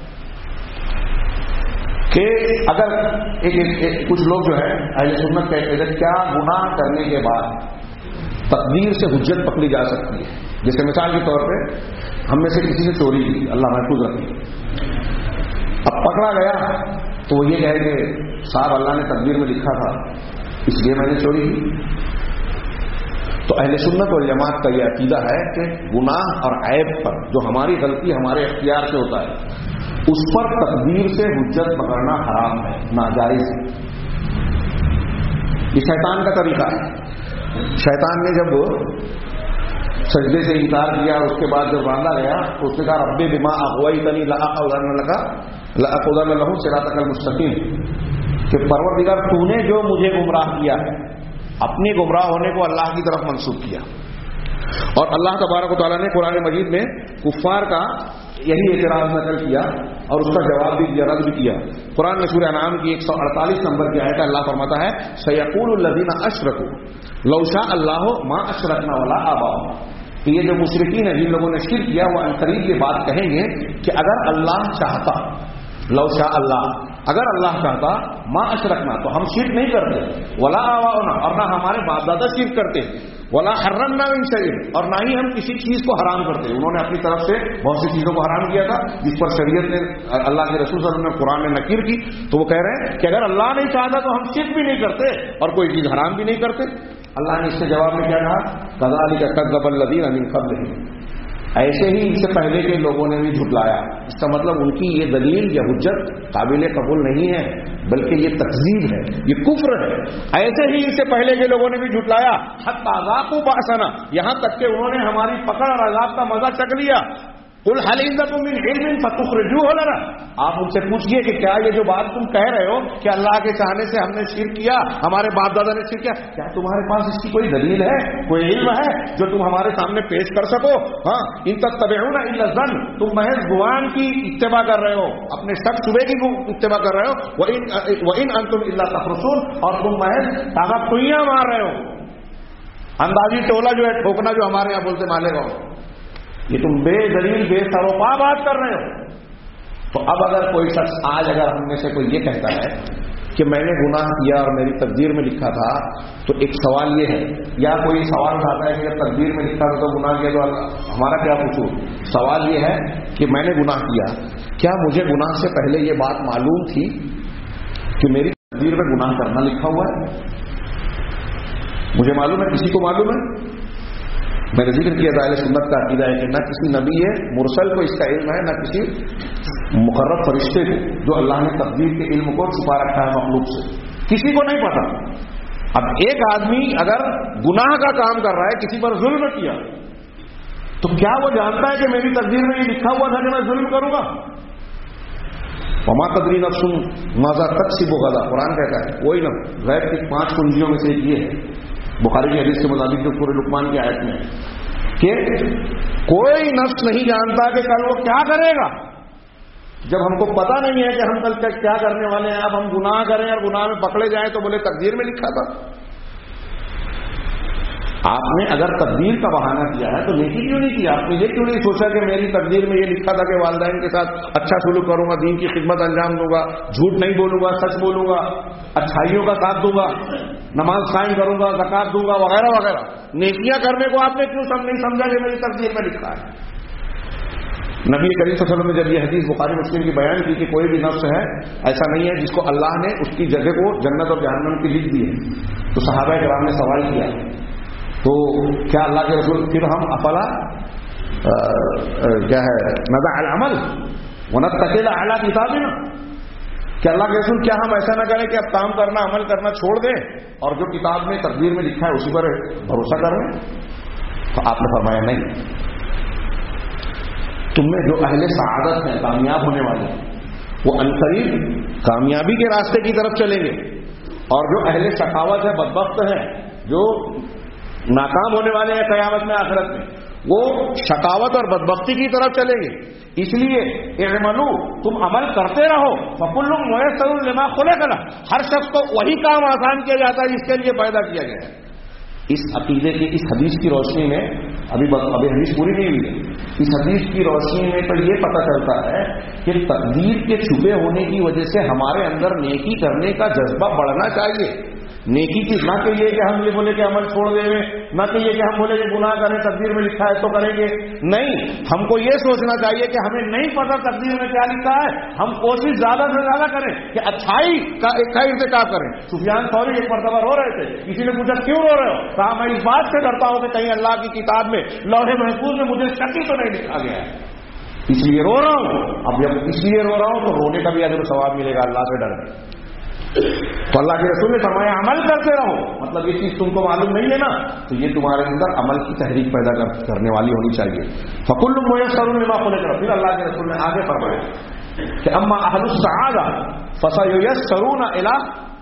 کہ اگر ایک, ایک, ایک کچھ لوگ جو ہے اہل سنت کہتے ہیں کیا گناہ کرنے کے بعد تقدیر سے حجت پکڑی جا سکتی ہے؟ جیسے مثال کے طور پہ ہم میں سے کسی نے چوری کی, اللہ محفوظ رکھے, اب پکڑا گیا تو وہ یہ کہے کہ صاحب اللہ نے تقدیر میں لکھا تھا اس لیے میں نے چوری کی. تو اہل سنت اور جماعت کا یہ عقیدہ ہے کہ گناہ اور عیب پر جو ہماری غلطی ہمارے اختیار سے ہوتا ہے اس پر تقدیر سے حجت پکڑنا حرام ہے, ناجائز ہے. یہ شیطان کا طریقہ ہے. شیطان نے جب سجدے سے انکار کیا اور اس کے بعد جب باندھا گیا تو اس نے کہا رب بما اغویتنی لاقعدن لک لاقعدن لهم صراطک المستقیم, کہ پروردگار تو نے جو مجھے گمراہ کیا ہے, اپنے گمراہ ہونے کو اللہ کی طرف منسوب کیا. اور اللہ تبارک و تعالیٰ نے قرآن مجید میں کفار کا یہی اعتراض نقل کیا اور اس کا جواب بھی دیا, رد بھی کیا. قرآن میں سورہ انعام کی ایک سو اڑتالیس نمبر کی آیت اللہ فرماتا ہے سیقول الذین اشرکوا لو شاء اللہ ما اشرکنا ولا آباؤنا, کہ یہ جو مشرکین ہیں جن لوگوں نے شرک کیا وہ عنقریب یہ بات کہیں گے کہ اگر اللہ چاہتا, لو شاء اللہ, اگر اللہ چاہتا ما اشرکنا تو ہم شرک نہیں کرتے, ولا آباؤنا, اور نہ ہمارے باپ دادا شرک کرتے, ولا حرمنا من شیء, اور نہ ہی ہم کسی چیز کو حرام کرتے. انہوں نے اپنی طرف سے بہت سی چیزوں کو حرام کیا تھا جس پر شریعت نے, اللہ کے رسول صلی اللہ علیہ وسلم نے قرآن میں نکیر کی. تو وہ کہہ رہے ہیں کہ اگر اللہ نہیں چاہتا تو ہم شرک بھی نہیں کرتے اور کوئی چیز حرام بھی نہیں کرتے. اللہ نے اس سے جواب میں کیا کہا کذالک کذب الذین من قبلہم, ایسے ہی اس سے پہلے کے لوگوں نے بھی جھٹلایا. اس کا مطلب ان کی یہ دلیل یا حجت قابل قبول نہیں ہے بلکہ یہ تکذیب ہے, یہ کفر ہے. ایسے ہی اس سے پہلے کے لوگوں نے بھی جھٹلایا حتی ذاقوا بأسنا, یہاں تک کہ انہوں نے ہماری پکڑ اور عذاب کا مزہ چکھ لیا. قل هل عندكم من علم فتخرجوه لنا, آپ ان سے پوچھئے کہ کیا یہ جو بات تم کہہ رہے ہو کہ اللہ کے چاہنے سے ہم نے شرک کیا, ہمارے باپ دادا نے شرک کیا, کیا تمہارے پاس اس کی کوئی دلیل ہے, کوئی علم ہے جو تم ہمارے سامنے پیش کر سکو؟ ہاں ان تتبعون الا الظن, تم محض گمان کی اتباع کر رہے ہو, اپنے شک شبے کی اتباع کر رہے ہو. وان انتم الا تخرصون, اور تم محض طاقت ٹوئیاں مار رہے ہو, اندازی ٹولا جو ہے ٹھوکنا جو ہمارے یہاں بولتے مالے گا, یہ تم بے دلیل بے سروپا بات کر رہے ہو. تو اب اگر کوئی شخص آج اگر ہم میں سے کوئی یہ کہتا ہے کہ میں نے گناہ کیا اور میری تقدیر میں لکھا تھا, تو ایک سوال یہ ہے, یا کوئی سوال اٹھاتا ہے کہ جب تقدیر میں لکھا تھا تو گناہ کیا تو ہمارا کیا قصور؟ سوال یہ ہے کہ میں نے گناہ کیا, کیا مجھے گناہ سے پہلے یہ بات معلوم تھی کہ میری تقدیر میں گناہ کرنا لکھا ہوا ہے؟ مجھے معلوم ہے, کسی کو معلوم ہے؟ میں نے ذکر کیا تھا اہل سنت کا عقیدہ ہے کہ نہ کسی نبی ہے مرسل کو اس کا علم ہے, نہ کسی مقرب فرشتے کو جو اللہ نے تقدیر کے علم کو چھپا رکھا ہے مخلوق سے, کسی کو نہیں پتا. اب ایک آدمی اگر گناہ کا کام کر رہا ہے, کسی پر ظلم کیا, تو کیا وہ جانتا ہے کہ میری تقدیر میں یہ لکھا ہوا تھا کہ میں ظلم کروں گا؟ وما تدری نفس ماذا تکسب غدا, قرآن کہتا ہے وہی نا غیب کی پانچ کنجیوں میں سے ایک یہ ہے, بخاری کی حدیث کے مطابق جو سورہ لقمان کی آیت میں ہے کہ کوئی نفس نہیں جانتا کہ کل وہ کیا کرے گا. جب ہم کو پتا نہیں ہے کہ ہم کل تک کیا کرنے والے ہیں, اب ہم گناہ کریں اور گناہ میں پکڑے جائیں تو بولے تقدیر میں لکھا تھا. آپ نے اگر تقدیر کا بہانہ کیا ہے تو نیکی کیوں نہیں کیا؟ آپ نے یہ کیوں نہیں سوچا کہ میری تقدیر میں یہ لکھا تھا کہ والدین کے ساتھ اچھا سلوک کروں گا, دین کی خدمت انجام دوں گا, جھوٹ نہیں بولوں گا, سچ بولوں گا, اچھائیوں کا ساتھ دوں گا, نماز قائم کروں گا, زکات دوں گا, وغیرہ وغیرہ. نیکیاں کرنے کو آپ نے کیوں سب نہیں سمجھا کہ میری تقدیر میں لکھا ہے؟ نبی کریم صلی اللہ علیہ وسلم نے جب یہ حدیث بخاری مسلم کی بیان کی کہ کوئی بھی نفس ہے ایسا نہیں ہے جس کو اللہ نے اس کی جگہ کو جنت اور جہنم کی لکھ دی ہے، تو صحابہ کرام نے سوال کیا تو کیا اللہ کے رسول پھر ہم افلا کیا ہے نضع العمل ونتکل علی کتابنا، کہ اللہ کے رسول کیا ہم ایسا نہ کریں کہ اب کام کرنا عمل کرنا چھوڑ دیں اور جو کتاب میں تقدیر میں لکھا ہے اسی پر بھروسہ کر لیں؟ تو آپ نے فرمایا نہیں، تم میں جو اہل سعادت ہیں کامیاب ہونے والے وہ عنقریب کامیابی کے راستے کی طرف چلیں گے، اور جو اہل شقاوت ہے بدبخت ہیں جو ناکام ہونے والے ہیں قیامت میں آخرت میں وہ شقاوت اور بدبختی کی طرف چلیں گے۔ اس لیے اعملوا تم عمل کرتے رہو، فکل میسر لما خلق له، ہر شخص کو وہی کام آسان کیا جاتا ہے جس کے لیے پیدا کیا گیا ہے۔ اس عقیدے کی اس حدیث کی روشنی میں ابھی ابھی حدیث پوری نہیں ہوئی ہے، اس حدیث کی روشنی میں تو یہ پتہ چلتا ہے کہ تقدیر کے چھپے ہونے کی وجہ سے ہمارے اندر نیکی کرنے کا جذبہ بڑھنا چاہیے۔ نیکی کی نہ کہ یہ کہ ہم یہ بولے کہ عمل چھوڑ دیں گے، نہ کہ یہ کہ ہم بولے کہ گناہ کریں تقدیر میں لکھا ہے تو کریں گے، نہیں، ہم کو یہ سوچنا چاہیے کہ ہمیں نہیں پتہ تقدیر میں کیا لکھا ہے، ہم کوشش زیادہ سے زیادہ کریں کہ اچھائی کا کا ارتکاب کریں۔ سفیان ثوری ایک مرتبہ رو رہے تھے، کسی نے پوچھا کیوں رو رہے ہو؟ کہا میں اس بات سے ڈرتا ہوں کہ کہیں اللہ کی کتاب میں لوح محفوظ میں مجھے شکی تو نہیں لکھا گیا ہے، اس لیے رو رہا ہوں۔ اب جب اس لیے رو رہا ہوں تو رونے کا بھی اجر و ثواب ملے گا اللہ سے ڈر کے۔ تو اللہ کے رسول نے فرمایا عمل کرتے رہو، مطلب یہ چیز تم کو معلوم نہیں ہے نا تو یہ تمہارے اندر عمل کی تحریک پیدا کرنے والی ہونی چاہیے۔ فکل میسر لما خلق له، پھر اللہ کے رسول نے آگے فرمایا کہ اما اہل السعادہ فسیسرون الی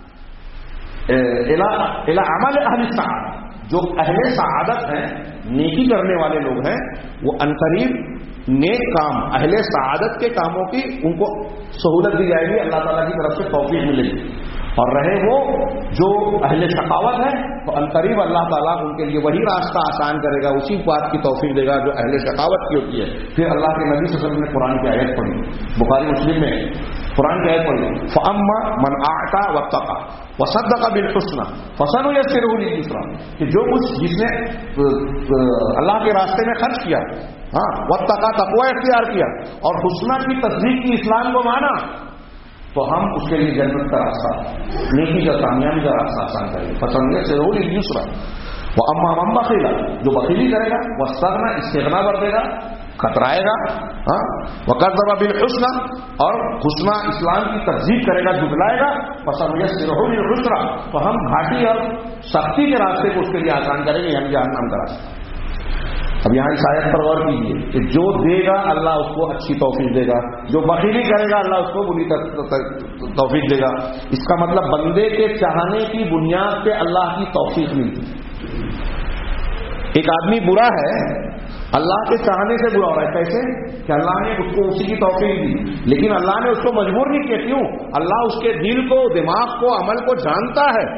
الی الی عمل اہل السعادہ، جو اہل سعادت ہیں نیکی کرنے والے لوگ ہیں وہ عنقریب نیک کام اہل سعادت کے کاموں کی ان کو سہولت دی جائے گی، اللہ تعالیٰ کی طرف سے توفیق ملے گی، اور رہے وہ جو اہل شقاوت ہے تو عنقریب اللہ تعالیٰ ان کے لیے وہی راستہ آسان کرے گا، اسی بات کی توفیق دے گا جو اہل شقاوت کی ہوتی ہے۔ پھر اللہ کے نبی صلی اللہ علیہ وسلم نے قرآن کی آیت پڑھی، بخاری مسلم میں قرآن کی آیت پڑھی، فَأَمَّا مَنْ أَعْطَى وَاتَّقَى وَصَدَّقَ بِالْحُسْنَى فَسَنُيَسِّرُهُ لِلْيُسْرَى، کہ جو کچھ جس نے اللہ کے راستے میں خرچ کیا، ہاں واتقى تقوی اختیار کیا اور حسنہ کی تصدیق کی، اسلام کو مانا، تو ہم اس کے لیے جنت کا راستہ نیکی کا کامیابی کا راستہ آسان کریں گے۔ فَسَنُيَسِّرُهُ لِلْيُسْرَى وَأَمَّا مَنْ بَخِلَ، جو بخیلی کرے گا، وَاسْتَغْنَى استغنا بردے گا، کترائے گا، ہاں وَكَذَّبَ بِالْحُسْنَى اور حسنہ اسلام کی تصدیق کرے گا، جھٹلائے گا، فَسَنُيَسِّرُهُ لِلْعُسْرَى تو ہم گھاٹی اور سختی کے راستے کو اس کے لیے آسان کریں گے، یعنی جہنم کا راستہ۔ اب یہاں اس آیت پر غور کیجیے کہ جو دے گا اللہ اس کو اچھی توفیق دے گا، جو بخیلی کرے گا اللہ اس کو بری توفیق دے گا۔ اس کا مطلب بندے کے چاہنے کی بنیاد پہ اللہ کی توفیق ملتی۔ ایک آدمی برا ہے، اللہ کے چاہنے سے برا ہو رہا ہے، کیسے کہ اللہ نے اس کو اسی کی توفیق دی، لیکن اللہ نے اس کو مجبور نہیں کیا، کیوں؟ اللہ اس کے دل کو، دماغ کو، عمل کو جانتا ہے،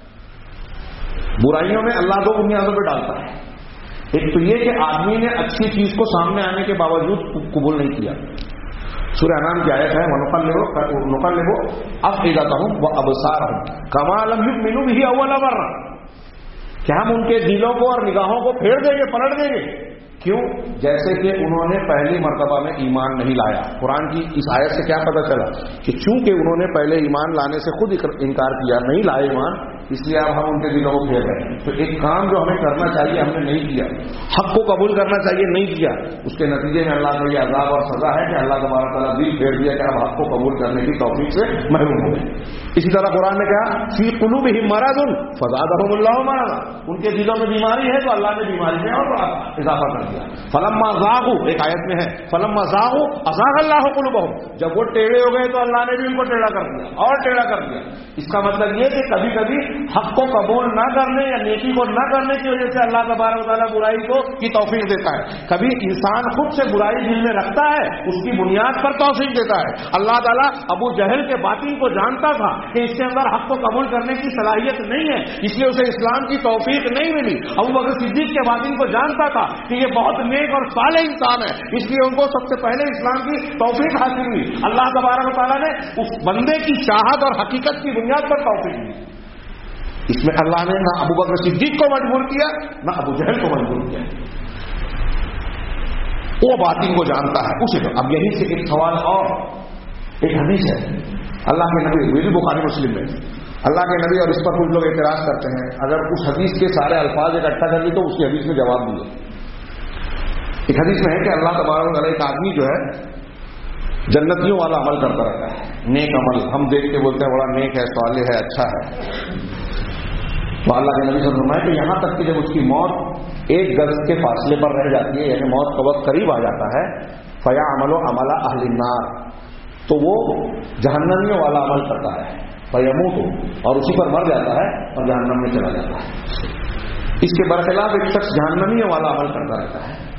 برائیوں میں اللہ دو بنیادوں پہ ڈالتا ہے۔ ایک تو یہ کہ آدمی نے اچھی چیز کو سامنے آنے کے باوجود قبول نہیں کیا، سورہ انعام کی آیت ہے وَنُقَلِّبُ أَفْئِدَتَهُمْ وَأَبْصَارَهُمْ كَمَا لَمْ يُؤْمِنُوا بِهِ أَوَّلَ مَرَّةٍ، کہ ہم ان کے دلوں کو اور نگاہوں کو پھیر دیں گے، پلٹ دیں گے، کیوں؟ جیسے کہ انہوں نے پہلی مرتبہ میں ایمان نہیں لایا۔ قرآن کی اس آیت سے کیا پتہ چلا کہ چونکہ انہوں نے پہلے ایمان لانے سے خود انکار کیا، نہیں لائے ایمان، اس لیے اب ہم ان کے دلوں کو پھیر رہے ہیں۔ تو ایک کام جو ہمیں کرنا چاہیے ہم نے نہیں کیا، حق کو قبول کرنا چاہیے نہیں کیا، اس کے نتیجے میں اللہ کا یہ عذاب اور سزا ہے کہ اللہ تبارک تعالیٰ دل پھیر دیا کہ اب حق کو قبول کرنے کی توفیق سے محروم ہو گئے۔ اسی طرح قرآن نے کہا فی قلوبہم مرض فزادہم اللہ مرضا، ان کے دلوں میں بیماری ہے تو اللہ نے بیماری میں اور اضافہ کر دیا۔ فلما زاغوا، ایک آیت میں ہے فلما زاغوا ازاغ اللہ قلوبہم، جب وہ ٹیڑھے ہو گئے تو اللہ نے بھی ان کو ٹیڑھا کر دیا اور ٹیڑھا کر دیا۔ اس کا مطلب یہ کہ کبھی کبھی حق کو قبول نہ کرنے یا نیکی کو نہ کرنے کی وجہ سے اللہ تبارک و تعالیٰ برائی کو کی توفیق دیتا ہے۔ کبھی انسان خود سے برائی دل میں رکھتا ہے، اس کی بنیاد پر توفیق دیتا ہے۔ اللہ تعالیٰ ابو جہل کے باطن کو جانتا تھا کہ اس کے اندر حق کو قبول کرنے کی صلاحیت نہیں ہے، اس لیے اسے اسلام کی توفیق نہیں ملی۔ ابو بکر صدیق کے باطن کو جانتا تھا کہ یہ بہت نیک اور صالح انسان ہے، اس لیے ان کو سب سے پہلے اسلام کی توفیق حاصل ہوئی۔ اللہ تبارک و تعالیٰ نے اس بندے کی چاہت اور حقیقت کی بنیاد پر توفیق دی۔ اس میں اللہ نے نہ ابو بکر صدیق کو مجبور کیا، نہ ابو جہل کو مجبور کیا۔ وہ باطن کو جانتا ہے اسے. اب یہیں سے ایک سوال اور, ایک حدیث ہے اللہ کے نبی, یہ بھی بخاری مسلم میں, اللہ کے نبی, اور اس پر کچھ لوگ اعتراض کرتے ہیں اگر اس حدیث کے سارے الفاظ اکٹھا کر لی تو اس کی حدیث میں جواب دیے. ایک حدیث میں ہے کہ اللہ تبارک و تعالیٰ ایک آدمی جو ہے جنتیوں والا عمل کرتا رہتا ہے, نیک عمل, ہم دیکھ کے بولتے ہیں بڑا نیک ہے, صالح ہے, اچھا ہے. تو اللہ کے نبی صلی اللہ علیہ وسلم نے کہ یہاں تک کہ جب اس کی موت ایک گز کے فاصلے پر رہ جاتی ہے, یعنی موت کا وقت قریب آ جاتا ہے, فیا عمل و عمل اہل النار, تو وہ جہنمیوں والا عمل کرتا ہے, فیموت, اور اسی پر مر جاتا ہے اور جہنم میں چلا جاتا ہے. اس کے برخلاف ایک شخص جہنمیوں والا عمل کرتا رہتا ہے,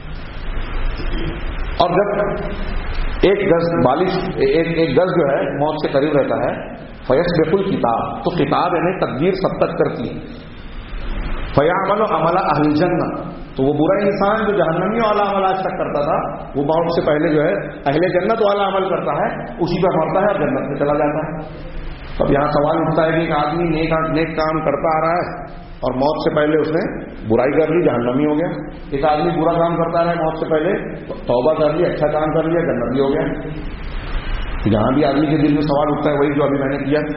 اور جب ایک گز بالش ایک ایک گز جو ہے موت سے قریب رہتا ہے, فیسبق الکتاب, تو کتاب یعنی تقدیر سب تک کرتی ہے. فیعمل عمل اہل الجنہ, تو وہ برا انسان جو جہنمی والا عمل آج تک کرتا تھا وہ موت سے پہلے جو ہے اہل جنت والا عمل کرتا ہے, اسی پر مرتا ہے اور جنت میں چلا جاتا ہے. اب یہاں سوال اٹھتا ہے کہ ایک آدمی نیک نیک کام کرتا آ رہا ہے اور موت سے پہلے اس نے برائی کر لی, جہنمی ہو گیا. ایک آدمی برا کام کرتا رہا موت سے پہلے توبہ کر لی, اچھا کام کر لیا, جنتی ہو گیا. جہاں بھی آدمی کے دل میں سوال اٹھتا ہے وہی جو ابھی میں نے کیا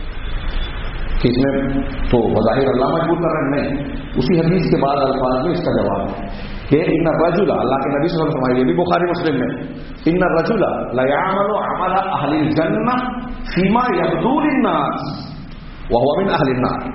کہ اس میں تو بظاہر اللہ مجبور کر رہے ہیں, نہیں, اسی حدیث کے بعد الفاظ میں اس کا جواب ہے کہ ان الرجل, اللہ کے نبی صلی اللہ علیہ وسلم, یہ بھی بخاری مسلم میں, ان الرجل لیعمل عمل اہل الجنہ فیما یبدو للناس وهو من اہل النار,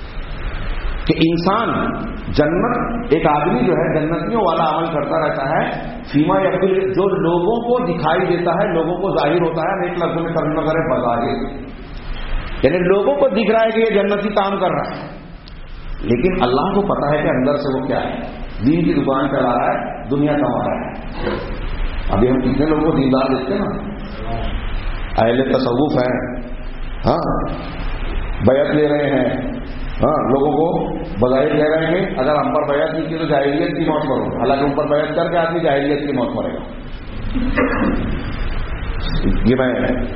کہ انسان جنت, ایک آدمی جو ہے جنتیوں والا عمل کرتا رہتا ہے, فیما یبدو, جو لوگوں کو دکھائی دیتا ہے, لوگوں کو ظاہر ہوتا ہے, ایک لفظ میں ترجمہ کرے بظاہر, یعنی لوگوں کو دکھ رہا ہے کہ یہ جنتی کام کر رہا ہے, لیکن اللہ کو پتا ہے کہ اندر سے وہ کیا ہے, دین کی دکان چلا رہا ہے, دنیا کما رہا ہے. ابھی ہم کتنے لوگوں کو دیندار دیکھتے ہیں نا, اہل تصوف ہیں, ہاں بیعت لے رہے ہیں, ہاں لوگوں کو بظاہر کہہ رہے ہیں اگر ہم پر بیعت نہیں کی تو جاہلیت کی موت کرو, حالانکہ ان پر بیعت کر کے آدمی جاہلیت کی موت مرے گا. یہ میں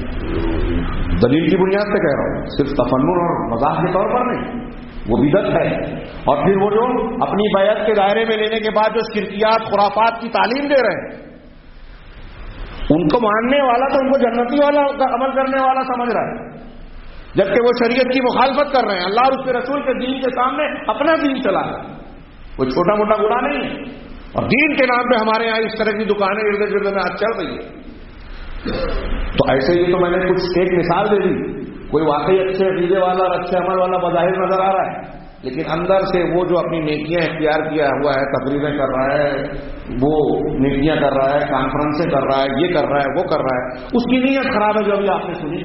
دلیل کی بنیاد پہ کہہ رہا ہوں, صرف تفنن اور مزاح کے طور پر نہیں, وہ بدعت ہے. اور پھر وہ جو اپنی بیعت کے دائرے میں لینے کے بعد جو شرکیات خرافات کی تعلیم دے رہے ہیں, ان کو ماننے والا تو ان کو جنتی والا عمل کرنے والا سمجھ رہا ہے, جبکہ وہ شریعت کی مخالفت کر رہے ہیں, اللہ اور اس کے رسول کے دین کے سامنے اپنا دین چلا رہے ہیں. وہ چھوٹا موٹا گناہ نہیں ہے, اور دین کے نام پہ ہمارے یہاں اس طرح کی دکانیں ارد گرد میں آج چل رہی ہے. تو ایسے ہی تو میں نے کچھ ایک مثال دے دی, کوئی واقعی اچھے عقیدے والا اور اچھے عمل والا بظاہر نظر آ رہا ہے, لیکن اندر سے وہ جو اپنی نیکیاں اختیار کیا ہوا ہے, تقریریں کر رہا ہے, وہ نیکیاں کر رہا ہے, کانفرنسیں کر رہا ہے, یہ کر رہا ہے, وہ کر رہا ہے, اس کی نیت خراب ہے. جو ابھی آپ نے سنی,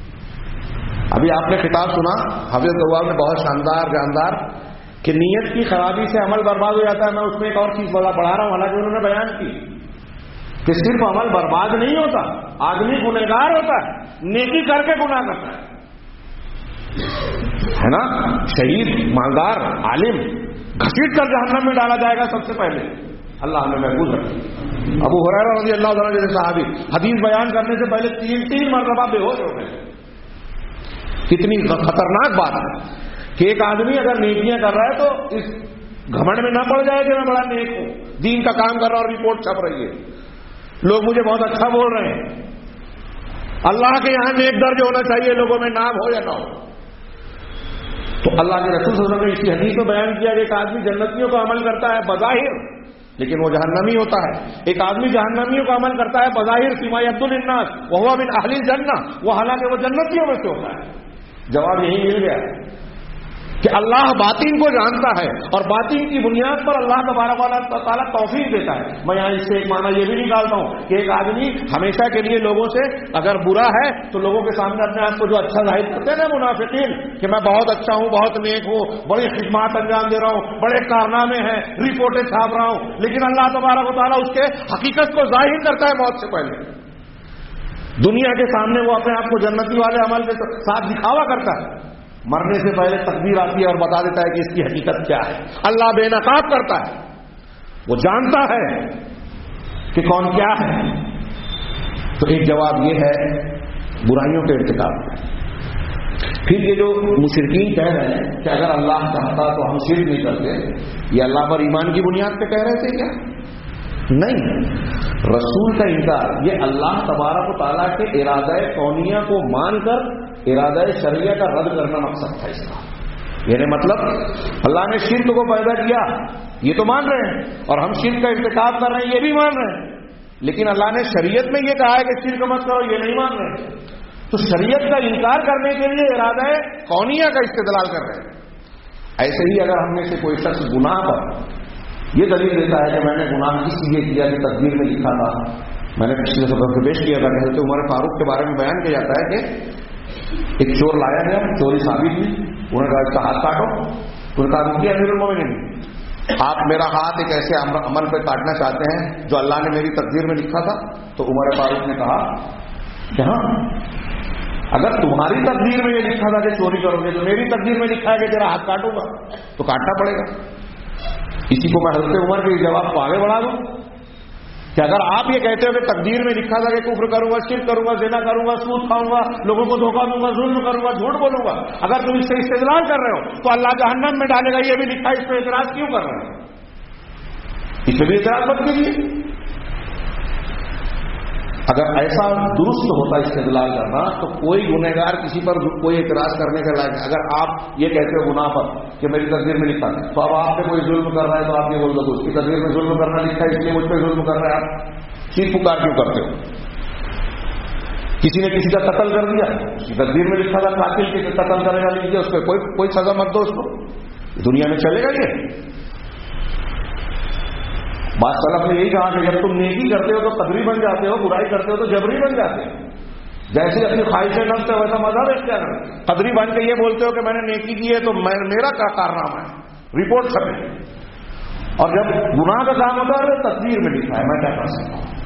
ابھی آپ نے خطاب سنا حافظ دواب میں, بہت شاندار جاندار, کہ نیت کی خرابی سے عمل برباد ہو جاتا ہے. میں اس میں ایک اور چیز بڑا پڑھا رہا ہوں, حالانکہ انہوں نے بیان کی کہ صرف عمل برباد نہیں ہوتا, آدمی گنہگار ہوتا ہے, نیکی کر کے گناہ کرتا ہے, ہے نا. شہید, مالدار, عالم گھسیٹ کر جہنم میں ڈالا جائے گا سب سے پہلے, اللہ ہمیں محفوظ رکھے. ابو ہریرہ رضی اللہ عنہ جیسے صحابی حدیث بیان کرنے سے پہلے تین تین مرتبہ بے ہوش ہو گئے. کتنی خطرناک بات ہے کہ ایک آدمی اگر نیکیاں کر رہا ہے تو اس گھمنڈ میں نہ پڑ جائے کہ میں بڑا نیک ہوں, دین کا کام کر رہا ہوں اور رپورٹ چھپ رہی ہے, لوگ مجھے بہت اچھا بول رہے ہیں. اللہ کے یہاں نیک درج ہونا چاہیے, لوگوں میں نام ہو یا نہ ہو. تو اللہ کے رسول صلی اللہ علیہ وسلم نے اسی حدیث میں بیان کیا کہ ایک آدمی جنتیوں کا عمل کرتا ہے بظاہر, لیکن وہ جہنمی ہوتا ہے. ایک آدمی جہنمیوں کا عمل کرتا ہے بظاہر, فیما یبدو للناس وهو من اہل الجنہ, وہ حالانکہ وہ جنتیوں میں سے ہوتا ہے. جواب یہی مل گیا کہ اللہ باطن کو جانتا ہے, اور باطن کی بنیاد پر اللہ تبارک و تعالیٰ توفیق دیتا ہے. میں یہاں اس سے ایک معنی یہ بھی نکالتا ہوں کہ ایک آدمی ہمیشہ کے لیے لوگوں سے اگر برا ہے تو لوگوں کے سامنے اپنے آپ کو جو اچھا ظاہر کرتے ہیں نا منافقین, کہ میں بہت اچھا ہوں, بہت نیک ہوں, بڑی خدمات انجام دے رہا ہوں, بڑے کارنامے ہیں, رپورٹیں چھاپ رہا ہوں, لیکن اللہ تبارک و تعالیٰ اس کے حقیقت کو ظاہر کرتا ہے موت سے پہلے. دنیا کے سامنے وہ اپنے آپ کو جنتی والے عمل کے ساتھ دکھاوا کرتا ہے, مرنے سے پہلے تقدیر آتی ہے اور بتا دیتا ہے کہ اس کی حقیقت کیا ہے. اللہ بے نقاب کرتا ہے, وہ جانتا ہے کہ کون کیا ہے. تو ایک جواب یہ ہے برائیوں کے ارتکاب. پھر یہ جو مشرکین کہہ رہے ہیں کہ اگر اللہ چاہتا تو ہم شرک نہیں کرتے, یہ اللہ پر ایمان کی بنیاد پہ کہہ رہے تھے کیا؟ نہیں، رسول کا انکار یہ اللہ تبارک و تعالیٰ کے ارادہ کونیہ کو مان کر ارادہ شرعیہ کا رد کرنا مقصد تھا اس کا. یعنی مطلب اللہ نے شرک کو پیدا کیا یہ تو مان رہے ہیں، اور ہم شرک کا ارتکاب کر رہے ہیں یہ بھی مان رہے ہیں، لیکن اللہ نے شریعت میں یہ کہا ہے کہ شرک مت کرو یہ نہیں مان رہے ہیں. تو شریعت کا انکار کرنے کے لیے ارادہ کونیہ کا استدلال کر رہے ہیں. ایسے ہی اگر ہم میں سے کوئی شخص گناہ پر یہ دلیل دیتا ہے کہ میں نے گناہ اس لیے کیا کہ تقدیر میں لکھا تھا، میں نے پچھلے سبق میں پیش کیا تھا کہ حضرت عمر فاروق کے بارے میں بیان کیا جاتا ہے کہ ایک چور لایا گیا، چوری ثابت ہوئی، انہوں نے کہا اس کا ہاتھ کاٹو، انہوں نے کہا رکیے امیر المومنین، آپ میرا ہاتھ ایک ایسے عمل پہ کاٹنا چاہتے ہیں جو اللہ نے میری تقدیر میں لکھا تھا؟ تو عمر فاروق نے کہا کہ ہاں، اگر تمہاری تقدیر میں یہ لکھا تھا کہ چوری کرو گے تو میری تقدیر میں لکھا ہے کہ تیرا ہاتھ کاٹوں گا تو کاٹنا پڑے گا. اسی کو میں حضرت عمر کے جواب کو آگے بڑھا دوں کہ اگر آپ یہ کہتے ہو کہ تقدیر میں لکھا تھا کہ کفر کروں گا، شرک کروں گا، زنا کروں گا، سود کھاؤں گا، لوگوں کو دھوکہ دوں گا، ظلم کروں گا، جھوٹ بولوں گا، اگر تم اس سے استدلال کر رہے ہو تو اللہ جہنم میں ڈالے گا یہ بھی لکھا ہے، اس پہ اعتراض کیوں کر رہے ہیں؟ اس پہ بھی اعتراض مت کیجیے. اگر ایسا درست ہوتا استدلال کرنا تو کوئی گنہگار کسی پر کوئی اعتراض کرنے کا لائق. اگر آپ یہ کہتے ہو گناہ پر کہ میری تقدیر میں لکھا ہے تو اب آپ پہ کوئی ظلم کر رہا ہے تو آپ یہ بول دو اس کی تقدیر میں ظلم کرنا لکھا ہے اس لیے مجھ پہ ظلم کر رہے ہیں، آپ چیخ پکار کیوں کرتے ہو؟ کسی نے کسی کا قتل کر دیا، اس کی تقدیر میں لکھا تھا قاتل کے قتل کرے گا، لکھ دیا، اس پہ کوئی کوئی سزا مت دو اس کو، دنیا میں چلے گا یہ؟ بات سلف نے یہی کہا کہ جب تم نیکی کرتے ہو تو قدری بن جاتے ہو، برائی کرتے ہو تو جبری بن جاتے ہو. جیسے اپنی خواہش نفس ہے ویسا مذہب اختیار کرو. قدری بن کے یہ بولتے ہو کہ میں نے نیکی کی ہے تو میں میرا کیا کارنامہ ہے، رپورٹ چھپے، اور جب گناہ کا کام ہوتا ہے تقدیر میں لکھا ہے میں کیا کر سکتا ہوں.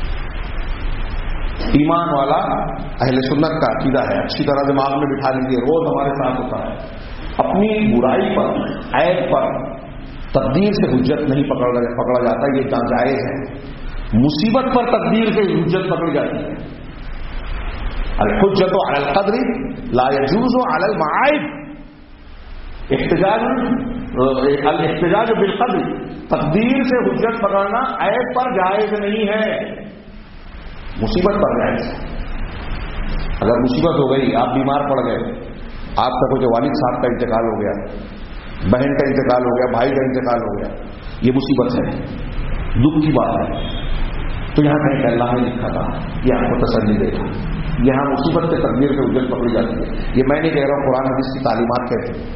ایمان والا اہل سنت کا عقیدہ ہے، اچھی طرح دماغ میں بٹھا لیجیے، روز ہمارے ساتھ ہوتا ہے. اپنی برائی پر، عیب پر تقدیر سے حجت نہیں پکڑا جاتا، یہ جائز ہے. مصیبت پر تقدیر سے حجت پکڑی جاتی ہے. الحجت علی القدر لا يجوز علی المعائب. احتجاج الاحتجاج بالقدر، تقدیر سے حجت پکڑنا عیب پر جائز نہیں ہے، مصیبت پر جائز ہے. اگر مصیبت ہو گئی، آپ بیمار پڑ گئے، آپ کا کوئی والد صاحب کا انتقال ہو گیا، بہن کا انتقال ہو گیا، بھائی کا انتقال ہو گیا، یہ مصیبت ہے، دکھ کی بات ہے، تو یہاں کہیں کہ اللہ نے لکھا تھا، یہ آپ کو تسلی دے گا. یہاں مصیبت سے تقدیر سے حجت پکڑی جاتی ہے. یہ میں نہیں کہہ رہا ہوں، قرآن حدیث کی تعلیمات کہتے ہیں.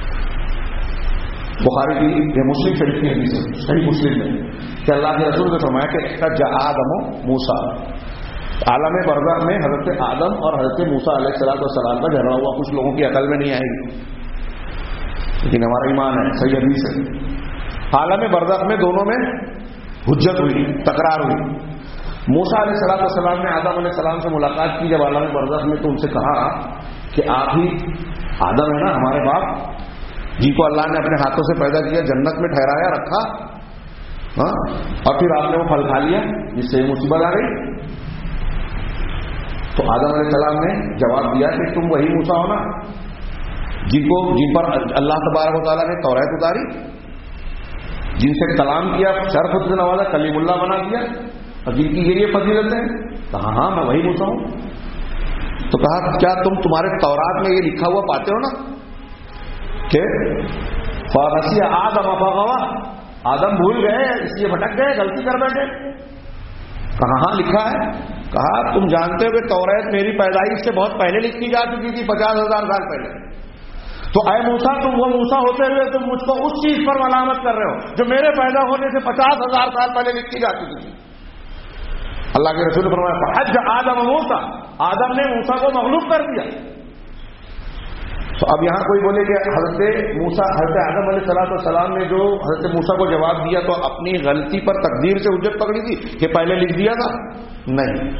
بخاری کی یہ مسلم شریف کی حدیث ہے، صحیح مسلم میں کہ اللہ کے رسول نے فرمایا کہ جاء آدم و موسیٰ، عالم برزخ میں حضرت آدم اور حضرت موسیٰ علیہ الصلوۃ والسلام کا جھگڑا ہوا. کچھ لوگوں کی عقل میں نہیں آئے گی لیکن ہمارا ایمان ہے، صحیح حدیث ہے. عالم برزخ میں دونوں میں حجت ہوئی، تکرار ہوئی. موسیٰ علیہ الصلوۃ والسلام نے آدم علیہ السلام سے ملاقات کی جب عالم برزخ میں، تو ان سے کہا کہ آپ ہی آدم ہے نا ہمارے باپ، جی کو اللہ نے اپنے ہاتھوں سے پیدا کیا، جنت میں ٹھہرایا رکھا، ہاں، اور پھر آپ نے وہ پھل کھا لیا جس سے مصیبت آ گئی. تو آدم علیہ السلام نے جواب دیا کہ تم وہی موسیٰ ہو نا جن کو جن پر اللہ تبارک و تعالیٰ نے توریت اتاری، جن سے کلام کیا، شرف سے نوازا، کلیم اللہ بنا دیا، اور جن کی یہ یہ فضیلت ہے. کہا ہاں میں وہی موسیٰ ہوں. تو کہا کیا تم تمہارے تورات میں یہ لکھا ہوا پاتے ہو نا کہ فنسی آدم فغوا، آدم بھول گئے اس لیے بھٹک گئے، غلطی کر بیٹھے. کہا ہاں لکھا ہے. کہا تم جانتے ہو کہ توریت میری پیدائش سے بہت پہلے لکھی جا چکی تھی، پچاس ہزار سال پہلے. تو اے موسیٰ تم وہ موسیٰ ہوتے ہوئے تم مجھ کو اس چیز پر ملامت کر رہے ہو جو میرے پیدا ہونے سے پچاس ہزار سال پہلے لکھی جا چکی تھی. اللہ کے رسول نے فرمایا فحج آدم موسیٰ، آدم نے موسیٰ کو مغلوب کر دیا. تو اب یہاں کوئی بولے کہ حضرت موسیٰ حضرت آدم علیہ الصلوۃ والسلام نے جو حضرت موسیٰ کو جواب دیا تو اپنی غلطی پر تقدیر سے حجت پکڑی تھی کہ پہلے لکھ دیا تھا؟ نہیں،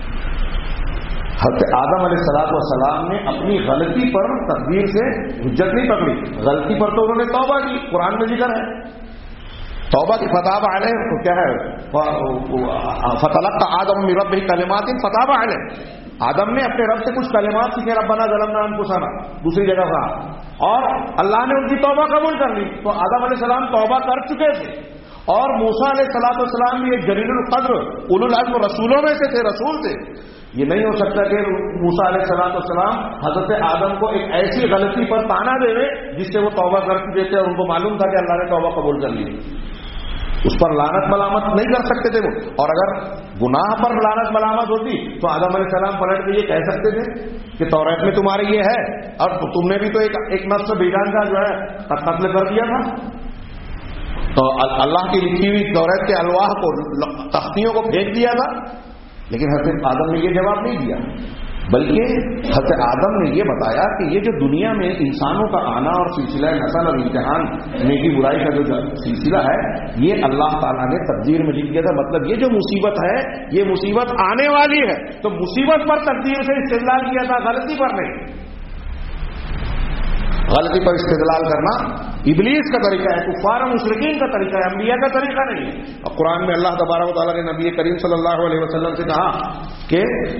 حضرت آدم علیہ الصلوۃ والسلام نے اپنی غلطی پر تقدیر سے حجت نہیں پکڑی. غلطی پر تو انہوں نے توبہ کی، قرآن میں ذکر ہے توبہ کی. فتاب علیہ تو کیا ہے، فتلقى آدم من ربہ کلمات فتاب علیہ، آدم نے اپنے رب سے کچھ کلمات سیکھے، ربنا ظلمنا انفسنا، دوسری جگہ کہا، اور اللہ نے ان کی توبہ قبول کر لی. تو آدم علیہ السلام توبہ کر چکے تھے اور موسیٰ علیہ الصلوۃ والسلام بھی ایک جلیل القدر اولو العزم رسولوں میں سے تھے، رسول تھے. یہ نہیں ہو سکتا کہ موسیٰ علیہ الصلوۃ والسلام حضرت آدم کو ایک ایسی غلطی پر تانا دے دے جس سے وہ توبہ کر چکے تھے اور ان کو معلوم تھا کہ اللہ نے توبہ قبول کر لی. اس پر لعنت ملامت نہیں کر سکتے تھے وہ. اور اگر گناہ پر لعنت ملامت ہوتی تو آدم علیہ السلام پلٹ کے یہ کہہ سکتے تھے کہ توریت میں تمہارے یہ ہے اور تم نے بھی تو ایک ایک نفس بیگان کا جو ہے قتل کر دیا تھا. تو اللہ کی لکھی ہوئی توریت کے الواح کو، تختیوں کو پھینک دیا تھا. لیکن حضرت آدم نے یہ جواب نہیں دیا، بلکہ حضرت آدم نے یہ بتایا کہ یہ جو دنیا میں انسانوں کا آنا اور سلسلہ نسل اور امتحان نیکی برائی کا جو سلسلہ ہے یہ اللہ تعالیٰ نے تقدیر میں لکھ دیا تھا. مطلب یہ جو مصیبت ہے یہ مصیبت آنے والی ہے، تو مصیبت پر تقدیر سے استدلال کیا تھا، غلطی پر نہیں. غلطی پر استدلال کرنا ابلیس کا طریقہ ہے، کفار و مشرکین کا طریقہ ہے، انبیاء کا طریقہ نہیں. اور قرآن میں اللہ تبارک و تعالیٰ نے نبی کریم صلی اللہ علیہ وسلم سے کہا کہ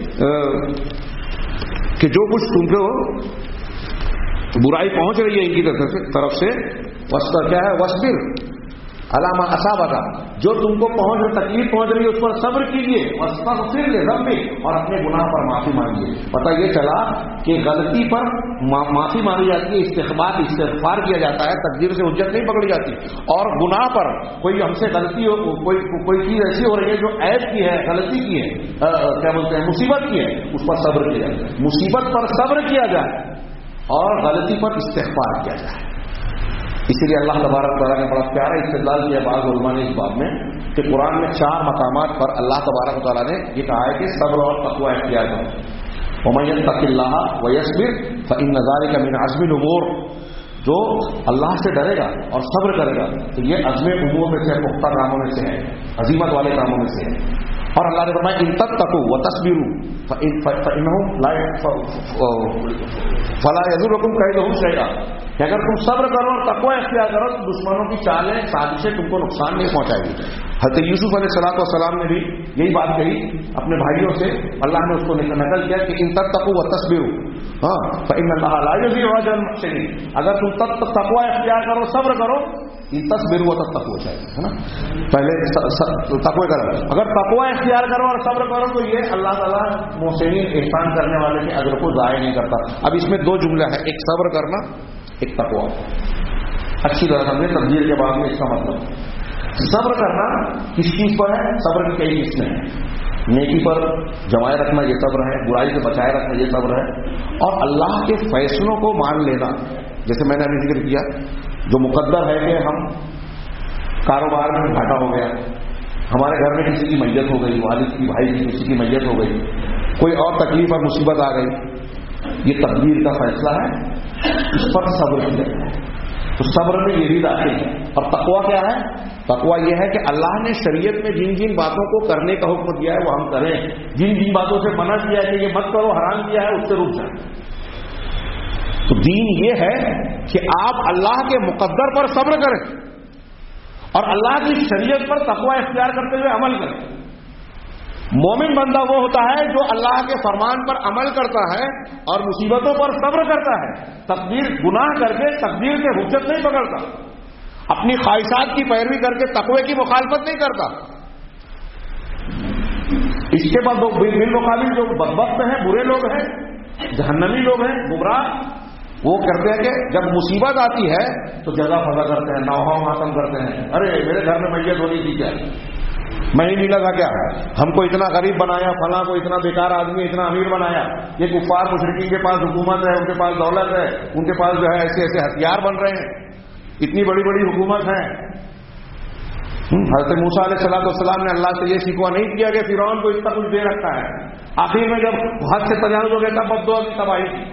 کہ جو کچھ تم کو برائی پہنچ رہی ہے ان کی طرف سے وصبر، کیا ہے وصبر علامہ اصابہ، جو تم کو پہنچ تکلیف پہنچ رہی ہے اس پر صبر کیجیے، واستغفر لذنبک، اور اپنے گناہ پر معافی مانگیے. پتہ یہ چلا کہ غلطی پر معافی مانگی جاتی ہے، استغفار استغفار کیا جاتا ہے، تقدیر سے حجت نہیں پکڑی جاتی. اور گناہ پر کوئی ہم سے غلطی ہو، کوئی کوئی چیز ایسی ہو رہی ہے جو عیب کی ہے، غلطی کی ہے، کیا بولتے ہیں مصیبت کی ہے، اس پر صبر کیا جائے. مصیبت پر صبر کیا جائے اور غلطی پر استغفار کیا جائے. اسی لیے اللہ تبارک تعالیٰ نے بڑا پیارا استدلال کیا بعض علماء نے اس باب میں کہ قرآن میں چار مقامات پر اللہ تبارک تعالیٰ نے یہ کہا ہے کہ صبر اور تقوی اختیار کرو. وَمَن يَتَّقِ اللَّهَ وَيَصْبِرْ فَإِنَّ ذَلِكَ مِنْ عَزْمِ الْأُمُورِ، جو اللہ سے ڈرے گا اور صبر کرے گا تو یہ عزم امور میں سے، پختہ کاموں میں سے ہے، عظیمت والے کاموں میں سے ہے. اور اللہ نے فرمایا ان تتقوا وتصبروا فإنهم لا فلا يضركم كيدهم شيئا، کہ اگر تم صبر کرو اور تقوی اختیار کرو تو دشمنوں کی چالیں سازشیں تم کو نقصان نہیں پہنچائے گی. حضرت یوسف علیہ الصلوۃ والسلام نے بھی یہی بات کہی اپنے بھائیوں سے، اللہ نے اس کو نقل کیا کہ ان تتقوا وتصبروا ہاں فإن الله لا يضيع أجر المحسنين، اگر تم تقوی اختیار کرو صبر کرو ان تصبروا وتتقوا چاہیے ہے نا، پہلے تقوی کرو، اگر تقوی اختیار کرو اور صبر کرو تو یہ اللہ تعالیٰ محسنین احسان کرنے والے کے اجر کو ضائع نہیں کرتا. اب اس میں دو جملہ ہے، ایک صبر کرنا ایک تقوی. اچھی طرح سمجھے تقدیر کے بعد میں اس کا مطلب صبر کرنا کس چیز پر ہے، صبر کی کئی قسمیں ہیں. نیکی پر جمائے رکھنا یہ صبر ہے، برائی سے بچائے رکھنا یہ صبر ہے، اور اللہ کے فیصلوں کو مان لینا. جیسے میں نے ابھی ذکر کیا جو مقدر ہے کہ ہم کاروبار میں گھاٹا ہو گیا، ہمارے گھر میں کسی کی میت ہو گئی، والد کی بھائی کی کسی کی میت ہو گئی، کوئی اور تکلیف اور مصیبت آ گئی، یہ تقدیر کا فیصلہ ہے، اس پر صبر کیا جائے. تو صبر میں یہ بھی داخل ہے. اور تقوی کیا ہے؟ تقوی یہ ہے کہ اللہ نے شریعت میں جن جن باتوں کو کرنے کا حکم دیا ہے وہ ہم کریں، جن جن باتوں سے منع کیا ہے کہ یہ مت کرو، حرام کیا ہے اس سے رک جائیں. تو دین یہ ہے کہ آپ اللہ کے مقدر پر صبر کریں اور اللہ کی شریعت پر تقوی اختیار کرتے ہوئے عمل کریں. مومن بندہ وہ ہوتا ہے جو اللہ کے فرمان پر عمل کرتا ہے اور مصیبتوں پر صبر کرتا ہے، تقدیر گناہ کر کے تقدیر سے حجت نہیں پکڑتا، اپنی خواہشات کی پیروی کر کے تقوی کی مخالفت نہیں کرتا. اس کے بعد بالمقابل جو بدبخت ہیں، برے لوگ ہیں، جہنمی لوگ ہیں، گمراہ، وہ کرتے ہیں کہ جب مصیبت آتی ہے تو جگہ فضا کرتے ہیں، نوحہ ماتم کرتے ہیں، ارے میرے گھر میں میت ہونی تھی کیا، میں ہی ملا تھا کیا، ہم کو اتنا غریب بنایا، فلاں کو اتنا بیکار آدمی اتنا امیر بنایا. یہ کفار مشرکین کے پاس حکومت ہے، ان کے پاس دولت ہے، ان کے پاس جو ہے ایسے ایسے ہتھیار بن رہے ہیں، اتنی بڑی بڑی حکومت ہے. حضرت موسیٰ علیہ الصلوۃ والسلام نے اللہ سے یہ شکوہ نہیں کیا کہ فرعون کو اتنا کچھ دے رکھا ہے. آخر میں جب حد سے تجاوز ہو گیا تب بد دعا کی تباہی کی.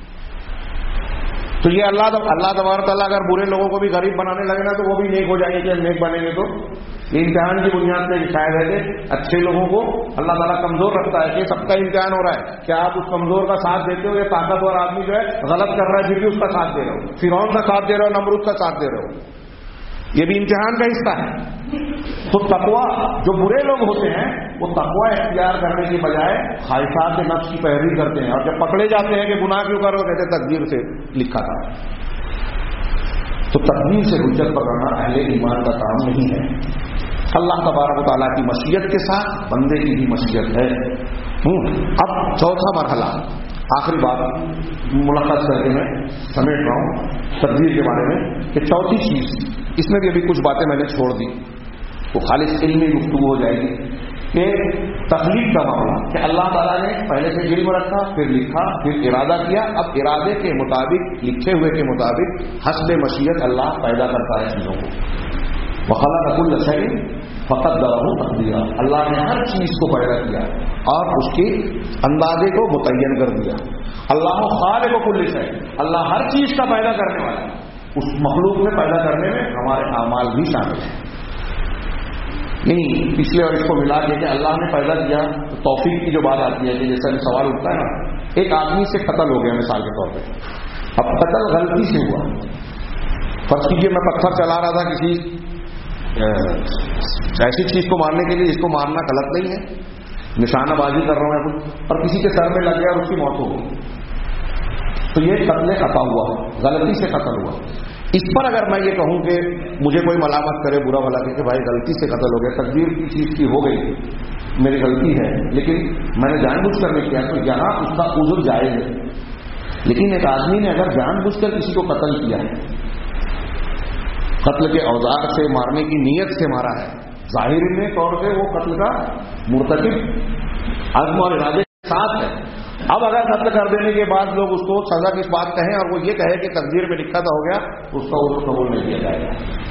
تو یہ اللہ اللہ تبارک تعالیٰ اگر برے لوگوں کو بھی غریب بنانے لگے نا تو وہ بھی نیک ہو جائیں گے. کہ نیک بنیں گے تو یہ امتحان کی بنیاد پہ شاید ہے کہ اچھے لوگوں کو اللہ تعالیٰ کمزور رکھتا ہے کہ سب کا امتحان ہو رہا ہے. کیا آپ اس کمزور کا ساتھ دیتے ہو؟ یہ طاقتور آدمی جو ہے غلط کر رہا ہے پھر بھی اس کا ساتھ دے رہے ہو، فرعون کا ساتھ دے رہے ہو، نمرود کا ساتھ دے رہے ہو. یہ بھی امتحان کا حصہ ہے. تو تقوی جو برے لوگ ہوتے ہیں وہ تقوی اختیار کرنے کی بجائے خواہشات نفس کی پیروی کرتے ہیں، اور جب پکڑے جاتے ہیں کہ گناہ کیوں کرو کہتے تقدیر سے لکھا تھا. تو تقدیر سے حجت پکڑنا اہل ایمان کا کام نہیں ہے. اللہ تبارک و تعالیٰ کی مشیت کے ساتھ بندے کی بھی مشیت ہے. اب چوتھا مرحلہ، آخری بات ملاقات کر کے میں سمیٹ رہا ہوں تقدیر کے بارے میں کہ چوتھی چیز، اس میں بھی ابھی کچھ باتیں میں نے چھوڑ دی، وہ خالص علمی گفتگو ہو جائے گی، کہ تخلیق کا معاملہ کہ اللہ تعالیٰ نے پہلے سے علم رکھا، پھر لکھا، پھر ارادہ کیا، اب ارادے کے مطابق، لکھے ہوئے کے مطابق حسب مشیت اللہ پیدا کرتا ہے چیزوں کو. وخلق كل شيء فقدره تقديرا، اللہ نے ہر چیز کو پیدا کیا اور اس کے اندازے کو متعین کر دیا. اللہ خالق كل شيء، اللہ ہر چیز کا پیدا کرنے والا ہے. اس مخلوق میں پیدا کرنے میں ہمارے اعمال بھی شامل ہیں. نہیں پچھلے اور اس کو ملا کے کہ اللہ نے پیدا کیا، تو توفیق کی جو بات آتی ہے کہ جیسا سوال اٹھتا ہے نا، ایک آدمی سے قتل ہو گیا مثال کے طور پہ، اب قتل غلطی سے ہوا. فرض کیجیے میں پتھر چلا رہا تھا کسی ایسی چیز کو مارنے کے لیے جس کو مارنا غلط نہیں ہے، نشانہ بازی کر رہا ہوں اور کسی کے سر میں لگ گیا اور اس کی موت ہو گئی، تو یہ قتل خطا ہوا، غلطی سے قتل ہوا. اس پر اگر میں یہ کہوں کہ مجھے کوئی ملامت کرے برا بھلا کہ بھائی غلطی سے قتل ہو گیا، تقدیر کی چیز کی ہو گئی، میری غلطی ہے لیکن میں نے جان بوجھ کر نہیں کیا، تو یہاں اس کا عذر جائز ہے. لیکن ایک آدمی نے اگر جان بوجھ کر کسی کو قتل کیا ہے، قتل کے اوزار سے مارنے کی نیت سے مارا ہے، ظاہری طور پہ وہ قتل کا مرتکب عزم اور ارادے کے ساتھ ہے. اب اگر قتل کر دینے کے بعد لوگ اس کو سزا کی بات کہیں اور وہ یہ کہے کہ تقدیر میں لکھا تھا ہو گیا، اس کا عذر قبول نہیں کیا جائے گا.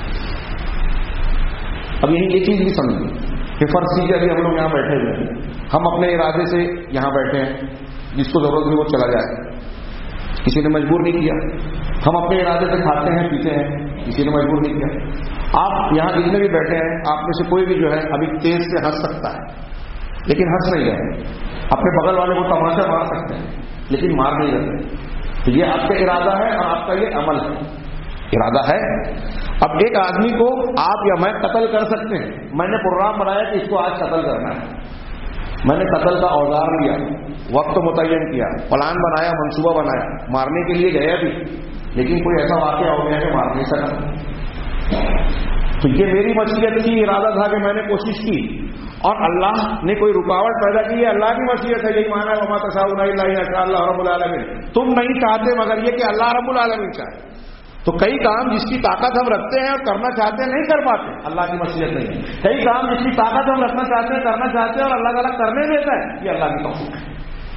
اب یہی یہ چیز بھی سمجھیں کہ فرض کیجیے ابھی ہم لوگ یہاں بیٹھے ہوئے ہیں، ہم اپنے ارادے سے یہاں بیٹھے ہیں، جس کو ضرورت بھی وہ چلا جائے، کسی نے مجبور نہیں کیا. ہم اپنے ارادے سے کھاتے ہیں پیتے ہیں، کسی نے مجبور نہیں کیا. آپ یہاں جتنے بھی بیٹھے ہیں آپ میں سے کوئی بھی جو ہے ابھی تیز سے ہنس سکتا ہے لیکن ہنس نہیں رہے، اپنے بغل والے کو تماشا مار سکتے ہیں لیکن مار نہیں رہتے. تو یہ آپ کا ارادہ ہے اور آپ کا یہ عمل ہے، ارادہ ہے. اب ایک آدمی کو آپ یا میں قتل کر سکتے ہیں. میں نے پروگرام بنایا کہ اس کو آج قتل کرنا ہے، میں نے قتل کا اوزار لیا، وقت متعین کیا، پلان بنایا، منصوبہ بنایا، مارنے کے لیے گیا بھی، لیکن کوئی ایسا واقعہ ہو گیا کہ مار نہیں سکا. تو یہ میری مشیت کی ارادہ تھا کہ میں نے کوشش کی اور اللہ نے کوئی رکاوٹ پیدا کی ہے، اللہ کی مشیت ہے. یہی مانا وما تشاءون الا ان یشاء اللہ رب العالمین، تم نہیں چاہتے مگر یہ کہ اللہ رب العالمین چاہے. تو کئی کام جس کی طاقت ہم رکھتے ہیں اور کرنا چاہتے ہیں نہیں کر پاتے، اللہ کی مشیت نہیں ہے. کئی کام جس کی طاقت ہم رکھنا چاہتے ہیں کرنا چاہتے ہیں اور اللہ تعالیٰ کرنے دیتا ہے، یہ اللہ کی توفیق ہے.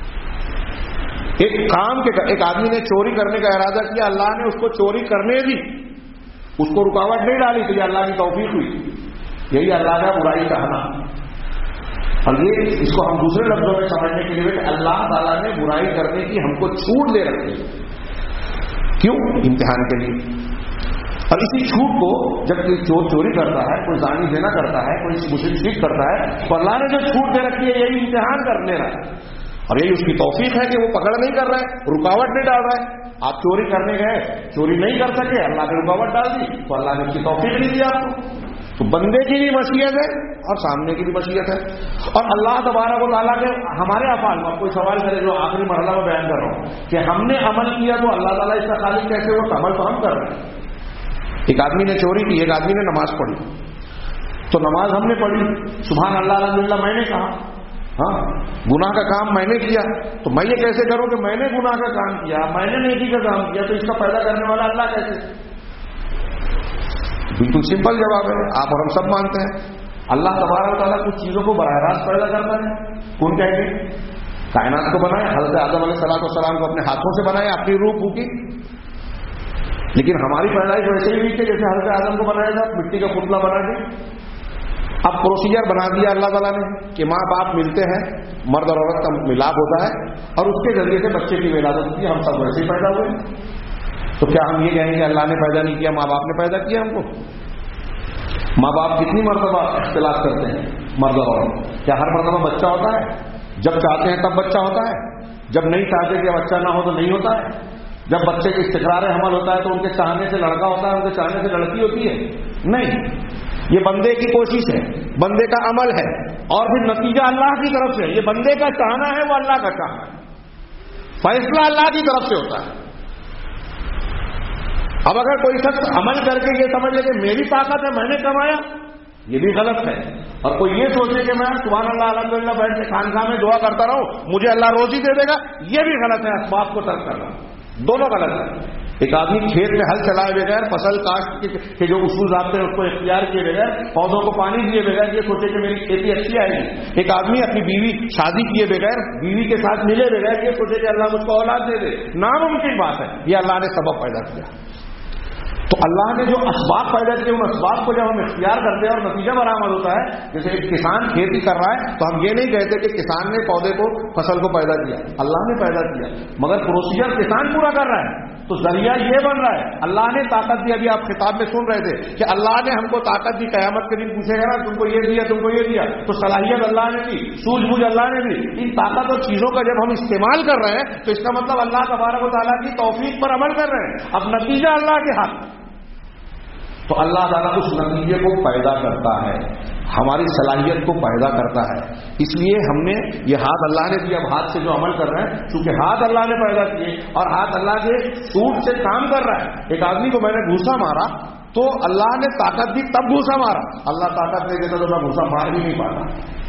ایک کام کے ایک آدمی نے چوری کرنے کا ارادہ کیا، اللہ نے اس کو چوری کرنے دی، اس کو رکاوٹ نہیں ڈالی، تو یہ اللہ کی توفیق ہوئی. یہی اللہ کا برائی کہنا. اور یہ اس کو ہم دوسرے لفظوں میں سمجھنے کے لیے کہ اللہ تعالیٰ نے برائی کرنے کی ہم کو چھوٹ دے رکھی ہے. کیوں؟ امتحان کے لیے. اور اسی چھوٹ کو جب کوئی چور چوری کرتا ہے، کوئی زانی زنا کرتا ہے، کوئی مشرک شرک کرتا ہے، تو اللہ نے جو چھوٹ دے رکھی ہے یہی امتحان کر لے رہا ہے. اور یہی اس کی توفیق ہے کہ وہ پکڑ نہیں کر رہا ہے، رکاوٹ نہیں ڈال رہا ہے. آپ چوری کرنے گئے، چوری نہیں کر سکے، اللہ نے رکاوٹ ڈال دی تو اللہ نے اس کی توفیق نہیں دی آپ کو. تو بندے کی بھی مشیت ہے اور سامنے کی بھی مشیت ہے. اور اللہ تبارک و تعالیٰ کے ہمارے افعال میں کوئی سوال کرے جو آخری مرحلہ میں بیان کر رہا ہوں کہ ہم نے عمل کیا تو اللہ تعالیٰ اس کا خالق کیسے ہوا؟ عمل تو ہم کر رہے ہیں. ایک آدمی نے چوری کی، ایک آدمی نے نماز پڑھی، تو نماز ہم نے پڑھی، سبحان اللہ الحمدللہ میں نے کہا، ہاں گناہ کا کام میں نے کیا، تو میں یہ کیسے کروں کہ میں نے گناہ کا کام کیا، میں نے نیکی کا کام کیا، تو اس کا پیدا کرنے والا اللہ کیسے؟ بالکل سمپل جواب ہے، آپ اور ہم سب مانتے ہیں. اللہ تبارک و تعالیٰ کچھ چیزوں کو براہ راست پیدا کرتا ہے. کون کہہ گے؟ کائنات کو بنایا، حضرت آدم علیہ الصلوۃ والسلام کو اپنے ہاتھوں سے بنایا، اپنی روح پھونکی. لیکن ہماری پیدائش ویسے ہی ہوئی کہ جیسے حضرت آدم کو بنایا تھا، مٹی کا پتلا بنا کے. اب پروسیجر بنا دیا اللہ تعالیٰ نے کہ ماں باپ ملتے ہیں، مرد اور عورت کا ملاپ ہوتا ہے اور اس کے ذریعے سے بچے کی ولادت ہوتی ہے. ہم سب ویسے ہی پیدا ہوئے. تو کیا ہم یہ کہیں گے کہ اللہ نے پیدا نہیں کیا، ماں باپ نے پیدا کیا ہم کو؟ ماں باپ کتنی مرتبہ اختلاف کرتے ہیں مرد اور عورت. کیا ہر مرتبہ بچہ ہوتا ہے؟ جب چاہتے ہیں تب بچہ ہوتا ہے، جب نہیں چاہتے کہ بچہ نہ ہو تو نہیں ہوتا ہے. جب بچے کے استقرار حمل ہوتا ہے تو ان کے چاہنے سے لڑکا ہوتا ہے، ان کے چاہنے سے لڑکی ہوتی ہے؟ نہیں. یہ بندے کی کوشش ہے، بندے کا عمل ہے اور پھر نتیجہ اللہ کی طرف سے. یہ بندے کا چاہنا ہے، وہ اللہ کا چاہنا ہے. فیصلہ اللہ کی طرف سے ہوتا ہے. اب اگر کوئی شخص عمل کر کے یہ سمجھ لے کہ میری طاقت ہے، میں نے کمایا، یہ بھی غلط ہے. اور کوئی یہ سوچے کہ میں سبحان اللہ الحمدللہ بیٹھ کے خانقاہ میں دعا کرتا رہوں مجھے اللہ روزی دے دے گا, یہ بھی غلط ہے. اسباب کو ترک کرنا دونوں غلط ہے. ایک آدمی کھیت میں ہل چلائے بغیر, فصل کاشت کے جو اصول ضابطے ہیں اس کو اختیار کیے بغیر, پودوں کو پانی دیے بغیر یہ سوچے کہ میری کھیتی اچھی آئے گی. ایک آدمی اپنی بیوی شادی کیے بغیر, بیوی کے ساتھ ملے بغیر یہ سوچے کہ اللہ مجھ کو اولاد دے دے, ناممکن بات ہے. یہ اللہ نے سبب پیدا کیا. تو اللہ نے جو اسباب پیدا کیے ان اسباب کو جب ہم اختیار کرتے ہیں اور نتیجہ برآمد ہوتا ہے, جیسے ایک کسان کھیتی کر رہا ہے تو ہم یہ نہیں کہتے کہ کسان نے پودے کو فصل کو پیدا کیا, اللہ نے پیدا کیا, مگر پروسیجر کسان پورا کر رہا ہے. تو ذریعہ یہ بن رہا ہے اللہ نے طاقت دی. ابھی آپ خطاب میں سن رہے تھے کہ اللہ نے ہم کو طاقت دی, قیامت کے دن پوچھے گا نا تم کو یہ دیا تم کو یہ دیا, تو صلاحیت اللہ نے دی, سوجھ بوجھ اللہ نے دی. ان طاقت اور چیزوں کا جب ہم استعمال کر رہے ہیں تو اس کا مطلب اللہ تبارک و تعالیٰ کی توفیق پر عمل کر رہے ہیں. اب نتیجہ اللہ کے ہاتھ, تو اللہ تعالیٰ اس نتیجے کو پیدا کرتا ہے, ہماری صلاحیت کو پیدا کرتا ہے. اس لیے ہم نے یہ ہاتھ اللہ نے دیا, اب ہاتھ سے جو عمل کر رہے ہیں چونکہ ہاتھ اللہ نے پیدا کیے اور ہاتھ اللہ کے سوٹ سے کام کر رہا ہے. ایک آدمی کو میں نے گھوسا مارا تو اللہ نے طاقت دی تب گھوسا مارا, اللہ طاقت نہیں دیتا تو میں گھوسا مار بھی نہیں پاتا.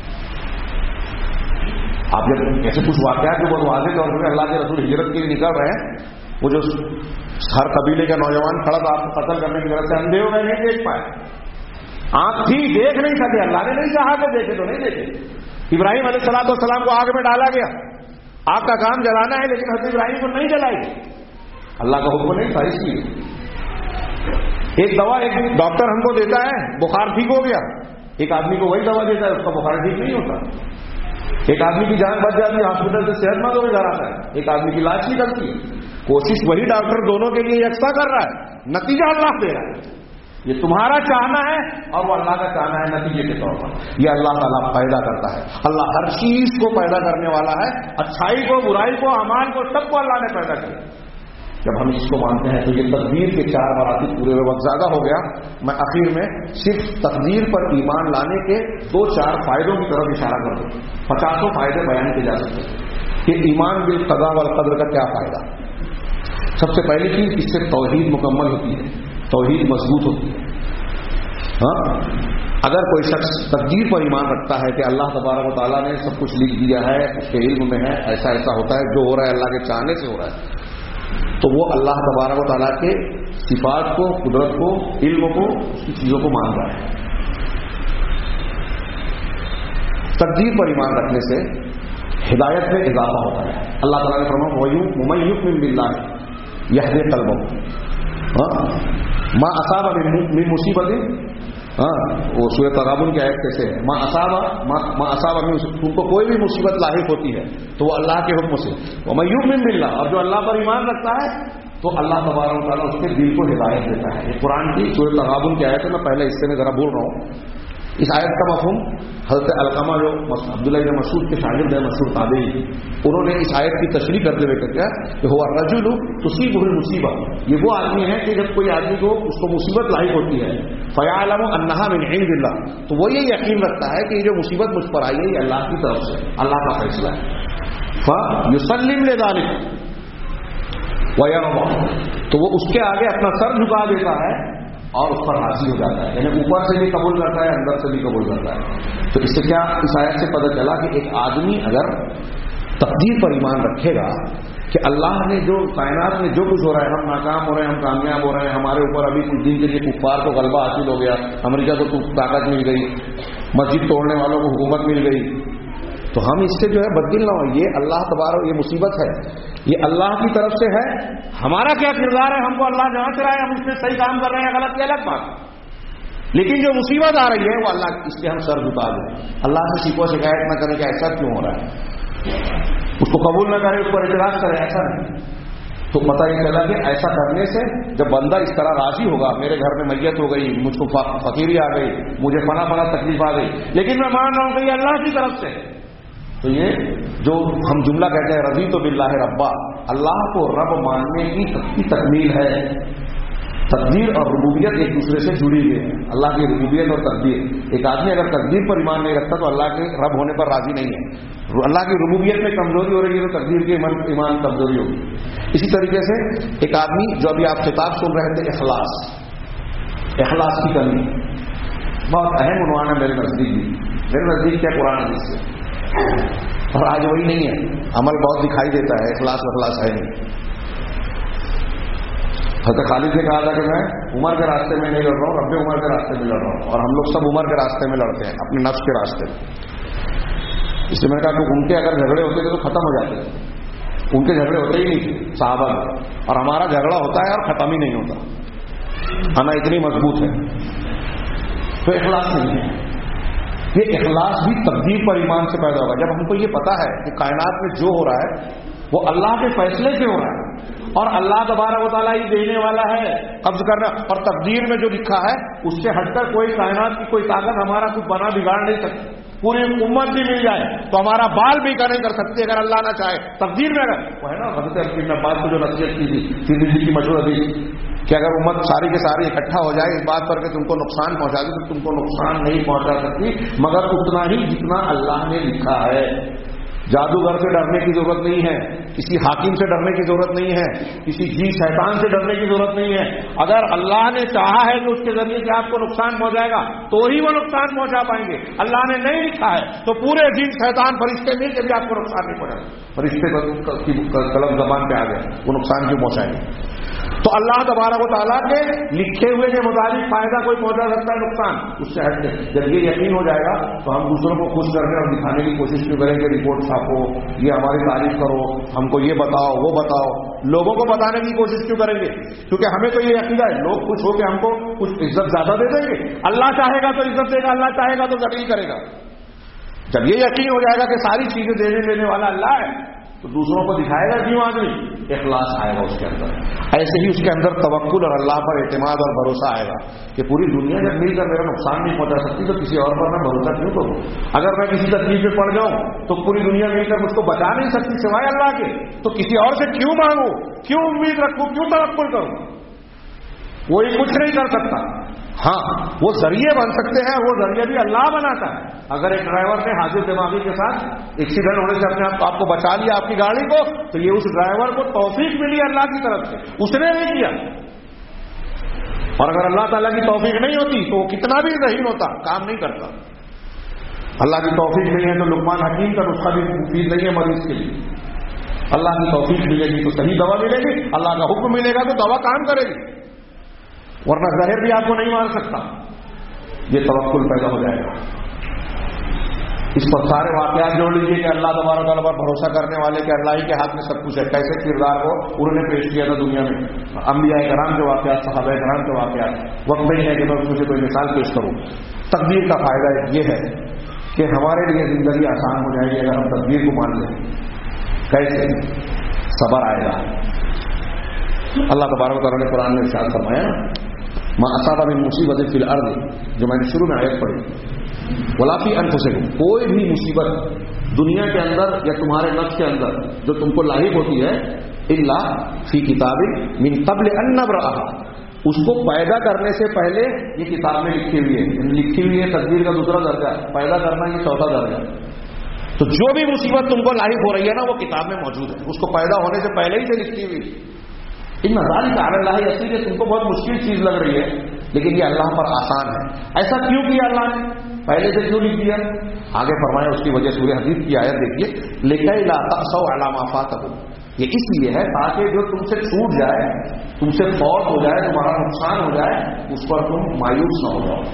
آپ جب ایسے کچھ واقعات جو بہت واضح طور پر اللہ کے رسول ہجرت کے لیے نکل رہے ہیں, وہ جو ہر قبیلے کا نوجوان کھڑا تھا آپ کو قتل کرنے کی طرف سے, اندھے ہو گئے نہیں دیکھ پائے, آنکھ تھی دیکھ نہیں سکے, اللہ نے نہیں چاہا کہ دیکھے تو نہیں دیکھے. ابراہیم علیہ الصلوۃ والسلام کو آگ میں ڈالا گیا, آگ کا کام جلانا ہے لیکن حضرت ابراہیم کو نہیں جلائی, اللہ کا حکم نہیں تھا. اس لیے ایک دوا ایک ڈاکٹر ہم کو دیتا ہے, بخار ٹھیک ہو گیا, ایک آدمی کو وہی دوا دیتا ہے اس کا بخار ٹھیک نہیں ہوتا. ایک آدمی کی جان بچ جاتی ہے, ہاسپٹل سے صحت مند ہو گھر آتا ہے, ایک آدمی کی لاش نکلتی ہے. کوشش وہی ڈاکٹر دونوں کے لیے یکساں کر رہا ہے, نتیجہ اللہ دے رہا ہے. یہ تمہارا چاہنا ہے اور وہ اللہ کا چاہنا ہے نتیجے کے طور پر. یہ اللہ تعالیٰ پیدا کرتا ہے. اللہ ہر چیز کو پیدا کرنے والا ہے, اچھائی کو, برائی کو, اعمال کو, سب کو اللہ نے پیدا کیا. جب ہم اس کو مانتے ہیں تو یہ تقدیر کے چار مراتب پورے ہوئے. وقت زیادہ ہو گیا, میں اخیر میں صرف تقدیر پر ایمان لانے کے دو چار فائدوں کی طرف اشارہ کر دوں. پچاسوں فائدے بیان کیے جا سکتے ہیں کہ ایمان بالقضاء والقدر کا کیا فائدہ. سب سے پہلی چیز, اس سے توحید مکمل ہوتی ہے, توحید مضبوط ہوتی ہے. ہاں, اگر کوئی شخص تقدیر پر ایمان رکھتا ہے کہ اللہ تبارک و تعالیٰ نے سب کچھ لکھ دیا ہے, اس کے علم میں ہے, ایسا ایسا ہوتا ہے, جو ہو رہا ہے اللہ کے چاہنے سے ہو رہا ہے, تو وہ اللہ تبارک و تعالیٰ کے صفات کو, قدرت کو, علم کو, اس کی چیزوں کو مان رہا ہے. تقدیر پر ایمان رکھنے سے ہدایت میں اضافہ ہوتا ہے. اللہ تعالیٰ نے فرمایا وَيُؤْمِنُ مَن يُؤْمِنُ بِاللَّهِ یہدی قلبہ ما اصاب من مصیبت, ہاں وہ سورۃ تغابن کی آیت کیسے ہے, ما اصاب ما اصاب من, تم کو کوئی بھی مصیبت لاحق ہوتی ہے تو وہ اللہ کے حکم سے. ومن یؤمن باللہ, اور جو اللہ پر ایمان رکھتا ہے تو اللہ تبارک و تعالیٰ اس کے دل کو ہدایت دیتا ہے. یہ قرآن کی سورۃ تغابن کی آیت ہے, میں پہلے حصے میں ذرا بول رہا ہوں. اس آیت کا مفہوم حضرت علقمہ جو عبداللہ بن مسعود کے شاگرد ہیں, مشہور تابعی, انہوں نے اس آیت کی تشریح کرتے ہوئے کہا کہ ہوا الرجل تصیبہ المصیبہ, یہ وہ آدمی ہے کہ جب کوئی آدمی کو اس کو مصیبت لاحق ہوتی ہے, فیعلم انہا من عند اللہ, تو وہ یہ یقین رکھتا ہے کہ یہ جو مصیبت مجھ پر آئی ہے یہ اللہ کی طرف سے, اللہ کا فیصلہ ہے. فیسلم لذلک ویرضى, تو وہ اس کے آگے اپنا سر جھکا دیتا ہے اور اس پر راضی ہو جاتا ہے, یعنی اوپر سے بھی قبول کرتا ہے, اندر سے بھی قبول کرتا ہے. تو اس سے کیا, اس آیت سے پتہ چلا کہ ایک آدمی اگر تقدیر پر ایمان رکھے گا کہ اللہ نے جو کائنات میں جو کچھ ہو رہا ہے, ہم ناکام ہو رہے ہیں, ہم کامیاب ہو رہے ہیں, ہمارے اوپر ابھی کچھ دن کے لیے کفار کو غلبہ حاصل ہو گیا, امریکہ کو طاقت مل گئی, مسجد توڑنے والوں کو حکومت مل گئی, تو ہم اس سے جو ہے بددل نہ ہو. یہ اللہ تبارک, یہ مصیبت ہے, یہ اللہ کی طرف سے ہے. ہمارا کیا کردار ہے, ہم کو اللہ جانچ رہا ہے, ہم اس میں صحیح کام کر رہے ہیں, غلط, یہ الگ بات. لیکن جو مصیبت آ رہی ہے وہ اللہ, اس کے ہم سر جھکا دیں, اللہ سے شکوہ شکایت نہ کریں کہ ایسا کیوں ہو رہا ہے, اس کو قبول نہ کریں, اس پر اعتراض کریں, ایسا نہیں. تو پتہ یہ چلا کہ ایسا کرنے سے جب بندہ اس طرح راضی ہوگا, میرے گھر میں میت ہو گئی, مجھ کو فقیری آ گئی, مجھے فلاں فلاں تکلیف آ گئی, لیکن میں مان رہا ہوں کہ یہ اللہ کی طرف سے, تو یہ جو ہم جملہ کہتے ہیں رضیت باللہ ربا, اللہ کو رب ماننے کی تکمیل ہے. تقدیر اور ربوبیت ایک دوسرے سے جڑی ہوئی ہے, اللہ کی ربوبیت اور تقدیر. ایک آدمی اگر تقدیر پر ایمان نہیں رکھتا تو اللہ کے رب ہونے پر راضی نہیں ہے. اللہ کی ربوبیت میں کمزوری ہو رہی ہے تو تقدیر کے ایمان کمزوری ہوگی. اسی طریقے سے ایک آدمی, جو ابھی آپ خطاب سن رہے تھے, اخلاص, اخلاص کی کمی, بہت اہم عنوان ہے میرے نزدیک بھی. میرے نزدیک کیا قرآن حدیث سے, اور آج وہی نہیں ہے. عمل بہت دکھائی دیتا ہے, اخلاص اخلاص ہے نہیں. حضرت خالد نے کہا تھا کہ میں عمر کے راستے میں نہیں لڑ رہا ہوں, رب عمر کے راستے میں لڑ رہا ہوں, اور ہم لوگ سب عمر کے راستے میں لڑتے ہیں, اپنے نفس کے راستے میں. اس لیے میں نے کہا کہ ان کے اگر جھگڑے ہوتے تھے تو ختم ہو جاتے تھے, ان کے جھگڑے ہوتے ہی نہیں تھے صحابہ میں, اور ہمارا جھگڑا ہوتا ہے اور ختم ہی نہیں ہوتا. ہمیں اتنی مضبوط ہے. تو اخلاص نہیں ہے. یہ اخلاص بھی تقدیر پر ایمان سے پیدا ہوگا. جب ہم کو یہ پتا ہے کہ کائنات میں جو ہو رہا ہے وہ اللہ کے فیصلے سے ہو رہا ہے, اور اللہ تبارک و تعالیٰ ہی دینے والا ہے, قبض کرنا, اور تقدیر میں جو لکھا ہے اس سے ہٹ کر کوئی کائنات کی کوئی طاقت ہمارا کچھ بنا بگاڑ نہیں سکتی. پوری امت بھی مل جائے تو ہمارا بال بھی کا نہیں کر سکتے اگر اللہ نہ چاہے. تقدیر میں اگر وہ ہے نا حضرت ابن عباس کو جو نصیحت کی تھی سیدھی جی کی مشہور حدیث کہ اگر امت ساری کے ساری اکٹھا ہو جائے اس بات پر کہ تم کو نقصان پہنچا دے تو تم کو نقصان نہیں پہنچا سکتی مگر اتنا ہی جتنا اللہ نے لکھا ہے. جادوگر سے ڈرنے کی ضرورت نہیں ہے, کسی حاکم سے ڈرنے کی ضرورت نہیں ہے, کسی جی شیطان سے ڈرنے کی ضرورت نہیں ہے. اگر اللہ نے چاہا ہے کہ اس کے ذریعے سے آپ کو نقصان پہنچائے گا تو ہی وہ نقصان پہنچا پائیں گے. اللہ نے نہیں لکھا ہے تو پورے جن شیطان فرشتے مل کے بھی آپ کو نقصان نہیں پہنچائے. فرشتے کی قلم زبان پہ آ گئے, وہ نقصان کیوں پہنچائیں گے؟ تو اللہ تبارک و تعالیٰ کے لکھے ہوئے کے مطابق فائدہ کوئی پہنچا سکتا ہے, نقصان اس سے ہٹ کے. جب یہ یقین ہو جائے گا تو ہم دوسروں کو خوش کرنے اور دکھانے کی کوشش کیوں کریں گے, رپورٹ چھاپو, یہ ہماری تعریف کرو, ہم کو یہ بتاؤ وہ بتاؤ. لوگوں کو بتانے کی کوشش کیوں کریں گے؟ کیونکہ ہمیں تو یہ عقیدہ ہے لوگ خوش ہو کے ہم کو کچھ عزت زیادہ دے دیں گے. اللہ چاہے گا تو عزت دے گا, اللہ چاہے گا تو ذلیل کرے گا. جب یہ یقین ہو جائے گا کہ ساری چیزیں دینے لینے والا اللہ ہے تو دوسروں کو دکھائے گا کیوں آدمی, اخلاص آئے گا اس کے اندر. ایسے ہی اس کے اندر توکل اور اللہ پر اعتماد اور بھروسہ آئے گا کہ پوری دنیا جب مل کر میرا نقصان نہیں پہنچا سکتی تو کسی اور پر میں بھروسہ کیوں کروں. اگر میں کسی تکلیف میں پڑ جاؤں تو پوری دنیا مل کر مجھ کو بچا نہیں سکتی سوائے اللہ کے, تو کسی اور سے کیوں مانگوں, کیوں امید رکھوں, کیوں توکل کروں. کوئی کچھ نہیں کر سکتا. ہاں وہ ذریعے بن سکتے ہیں, وہ ذریعے بھی اللہ بناتا ہے. اگر ایک ڈرائیور نے حاضر دماغی کے ساتھ ایکسیڈنٹ ہونے سے اپنے آپ کو بچا لیا آپ کی گاڑی کو, تو یہ اس ڈرائیور کو توفیق ملی اللہ کی طرف سے, اس نے نہیں کیا. اور اگر اللہ تعالیٰ کی توفیق نہیں ہوتی تو وہ کتنا بھی ذہین ہوتا کام نہیں کرتا. اللہ کی توفیق نہیں ہے تو لقمان حکیم کا نسخہ بھی مفید نہیں ہے مریض کے لیے. اللہ کی توفیق ملے گی تو صحیح دوا ملے گی, اللہ کا حکم ملے گا تو دوا کام کرے گی, ورنہ زہر بھی آپ کو نہیں مار سکتا. یہ توکل پیدا ہو جائے گا. اس پر سارے واقعات جوڑ لیجیے کہ اللہ تبارک تعالیٰ پر بھروسہ کرنے والے کہ اللہ ہی کے ہاتھ میں سب کچھ ہے. کیسے کردار کو انہوں نے پیش کیا تھا دنیا میں, انبیاء کرام کے واقعات, صحابہ کرام کے واقعات. وقت نہیں ہے کہ میں مجھے کوئی مثال پیش کروں. تقدیر کا فائدہ یہ ہے کہ ہمارے لیے زندگی آسان ہو جائے گی اگر ہم تقدیر کو مان لیں. کیسے؟ صبر آئے گا. اللہ تبارک تعالیٰ نے قرآن میں ارشاد فرمایا ما اصاب من مصیبت فی الارض, جو میں نے شروع میں آیت پڑھی, ولا فی انفسکم, کوئی بھی مصیبت دنیا کے اندر یا تمہارے نفس کے اندر جو تم کو لاحق ہوتی ہے, الا فی کتاب من قبل ان نبرأها, اس کو پیدا کرنے سے پہلے یہ کتاب میں لکھی ہوئی ہے. لکھی ہوئی ہے تقدیر کا دوسرا درجہ, پیدا کرنا یہ چوتھا درجہ. تو جو بھی مصیبت تم کو لاحق ہو رہی ہے نا وہ کتاب میں موجود ہے, اس کو پیدا ہونے سے پہلے ہی سے لکھی ہوئی. ان نظاری کا اللہ ایسی کہ تم کو بہت مشکل چیز لگ رہی ہے لیکن یہ اللہ پر آسان ہے. ایسا کیوں کیا اللہ نے, پہلے سے کیوں لکھ دیا؟ آگے فرمایا اس کی وجہ سورہ حدید کی آیت دیکھیے, لِكَيْ لَا تَأْسَوْا عَلَىٰ مَا فَاتَكُمْ, یہ اس لیے ہے تاکہ جو تم سے چھوٹ جائے, تم سے فوت ہو جائے, تمہارا نقصان ہو جائے, اس پر تم مایوس نہ ہو جاؤ.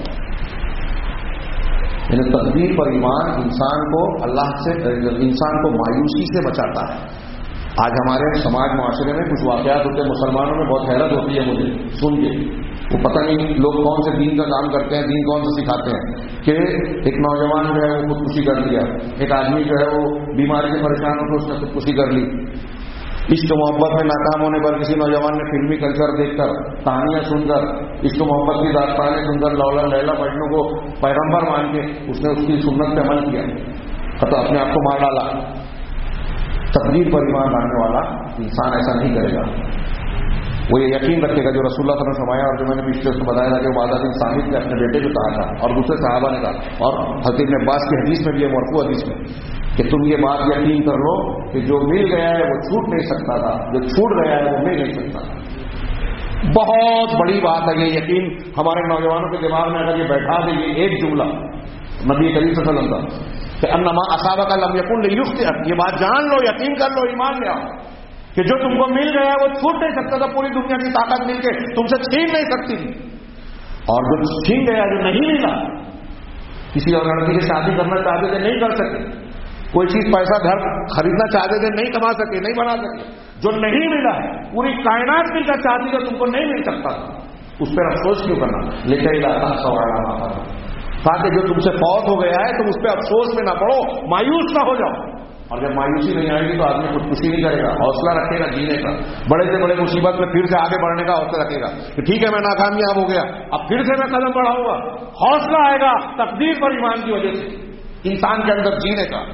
یعنی تقدیر پر ایمان انسان کو اللہ سے, انسان کو مایوسی سے بچاتا ہے. آج ہمارے سماج معاشرے میں کچھ واقعات ہوتے ہیں, مسلمانوں میں بہت حیرت ہوتی ہے مجھے سن کے. وہ پتہ نہیں لوگ کون سے دین کا کام کرتے ہیں, دین کون سے سکھاتے ہیں کہ ایک نوجوان جو ہے وہ خودکشی کر لیا, ایک آدمی جو ہے وہ بیماری سے پریشان ہو تو اس نے خودکشی کر لی. عشق محبت میں ناکام ہونے پر کسی نوجوان نے فلمی کلچر دیکھ کر, کہانیاں سن کر, عشق محبت کی داستانیں سن کر لولا لیلا مجنوں کو پیغمبر مان کے اس نے اس کی سنت پہ عمل کیا, تو اپنے آپ کو مار ڈالا. تقدیر پر ایمان لانے والا انسان ایسا نہیں کرے گا. وہ یہ یقین رکھے گا جو رسول اللہ صلی اللہ علیہ وسلم نے فرمایا اور جو میں نے پچھلے اس کو بتایا تھا کہ وہ بعد ازیں ثابت نے اپنے بیٹے کو کہا تھا اور دوسرے صحابہ نے کہا, اور حضرت ابن عباس کی حدیث میں بھی ہے, مرفوع حدیث میں, کہ تم یہ بات یقین کر لو کہ جو مل گیا ہے وہ چھوٹ نہیں سکتا تھا, جو چھوٹ گیا ہے وہ مل نہیں سکتا. بہت بڑی بات ہے یہ یقین. ہمارے نوجوانوں کے دماغ میں اگر یہ بیٹھا دے یہ ایک جملہ نبی کریم صلی اللہ علیہ وسلم کا کہ انما اصابک لم یکن لیخطئک، یہ بات جان لو، یقین کر لو، ایمان لے آؤ کہ جو تم کو مل گیا وہ چھوٹ نہیں سکتا تھا. پوری دنیا کی طاقت مل کے تم سے چھین نہیں سکتی تھی، اور جو چھین گیا جو نہیں ملا، کسی اور لڑکی سے شادی کرنا چاہتے تھے نہیں کر سکے، کوئی چیز پیسہ گھر خریدنا چاہتے تھے نہیں کما سکے، نہیں بنا سکے، جو نہیں ملا ہے پوری کائنات ملنا چاہتی ہے تم کو نہیں مل سکتا، اس پر افسوس کیوں کرنا؟ لیکن علاقہ سوارا تاکہ جو تم سے فوت ہو گیا ہے تم اس پہ افسوس میں نہ پڑو، مایوس نہ ہو جاؤ. اور جب مایوسی نہیں آئے گی تو آدمی خود خوشی نہیں کرے گا، حوصلہ رکھے گا جینے کا، بڑے سے بڑے مصیبت میں پھر سے آگے بڑھنے کا حوصلہ رکھے گا کہ ٹھیک ہے میں ناکامیاب ہو گیا، اب پھر سے میں قدم بڑھاؤں گا. حوصلہ آئے گا تقدیر پر ایمان کی وجہ سے انسان کے اندر جینے کا.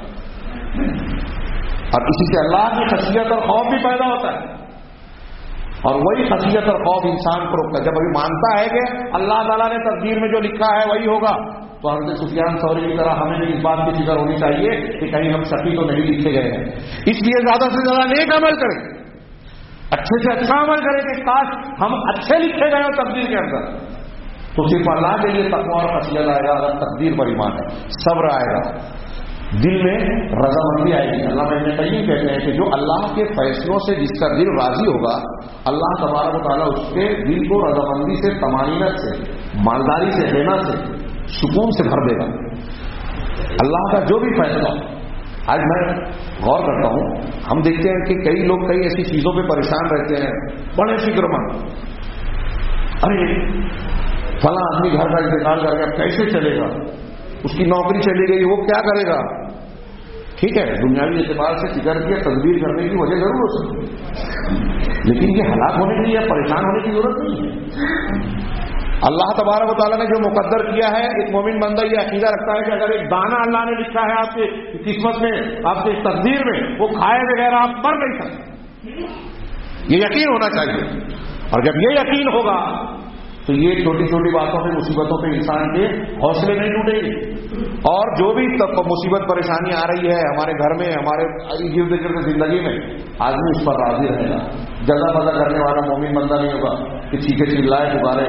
اور اسی سے اللہ کی خشیت اور خوف بھی پیدا ہوتا ہے، اور وہی خشیت اور خوف انسان کو روکتا ہے. جب ابھی مانتا ہے کہ اللہ تعالیٰ نے تقدیر میں جو لکھا ہے وہی ہوگا، تو حضرت سفیان ثوری کی طرح ہمیں بھی اس بات کی فکر ہونی چاہیے کہ کہیں ہم شقی تو نہیں لکھے گئے ہیں. اس لیے زیادہ سے زیادہ نیک عمل کریں، اچھے سے اچھا عمل کریں کہ کاش ہم اچھے لکھے گئے ہوں تقدیر کے اندر. تو صرف اللہ کے لیے تقویٰ اور خشیت آئے گا اگر تقدیر پر ایمان ہے، صبر آئے گا، دل میں رضامندی آئے گی. اللہ ابن قیم کہتے ہیں کہ جو اللہ کے فیصلوں سے جس کا دل راضی ہوگا اللہ تبارک و تعالیٰ اس کے دل کو رضامندی سے، طمانینت سے، مالداری سے، غنا سے، سکون سے بھر دے گا. اللہ کا جو بھی فیصلہ. آج میں غور کرتا ہوں، ہم دیکھتے ہیں کہ کئی لوگ کئی ایسی چیزوں پہ پریشان رہتے ہیں، بڑے فکر مند، ارے فلاں آدمی گھر کا انتقال کر گیا کیسے چلے گا، اس کی نوکری چلی گئی وہ کیا کرے گا. ٹھیک ہے دنیاوی اعتبار سے فکر کی تدبیر کرنے کی وجہ ضرور ہو سکتی ہے، لیکن یہ ہلاک ہونے کی یا پریشان ہونے کی ضرورت نہیں ہے. اللہ تبارک و تعالیٰ نے جو مقدر کیا ہے، ایک مومن بندہ یہ عقیدہ رکھتا ہے کہ اگر ایک دانہ اللہ نے لکھا ہے آپ کی قسمت میں، آپ کی تقدیر میں، وہ کھائے بغیر آپ مر نہیں سکتے. یہ یقین ہونا چاہیے. اور جب یہ یقین ہوگا تو یہ چھوٹی چھوٹی باتوں پہ، مصیبتوں پہ انسان کے حوصلے نہیں ٹوٹیں گے. اور جو بھی مصیبت پریشانی آ رہی ہے ہمارے گھر میں، ہمارے ارد گرد زندگی میں، آدمی اس پر راضی رہے گا. جزا فضا کرنے والا مومن بندہ نہیں ہوگا کہ چیخے چلائے پکارے.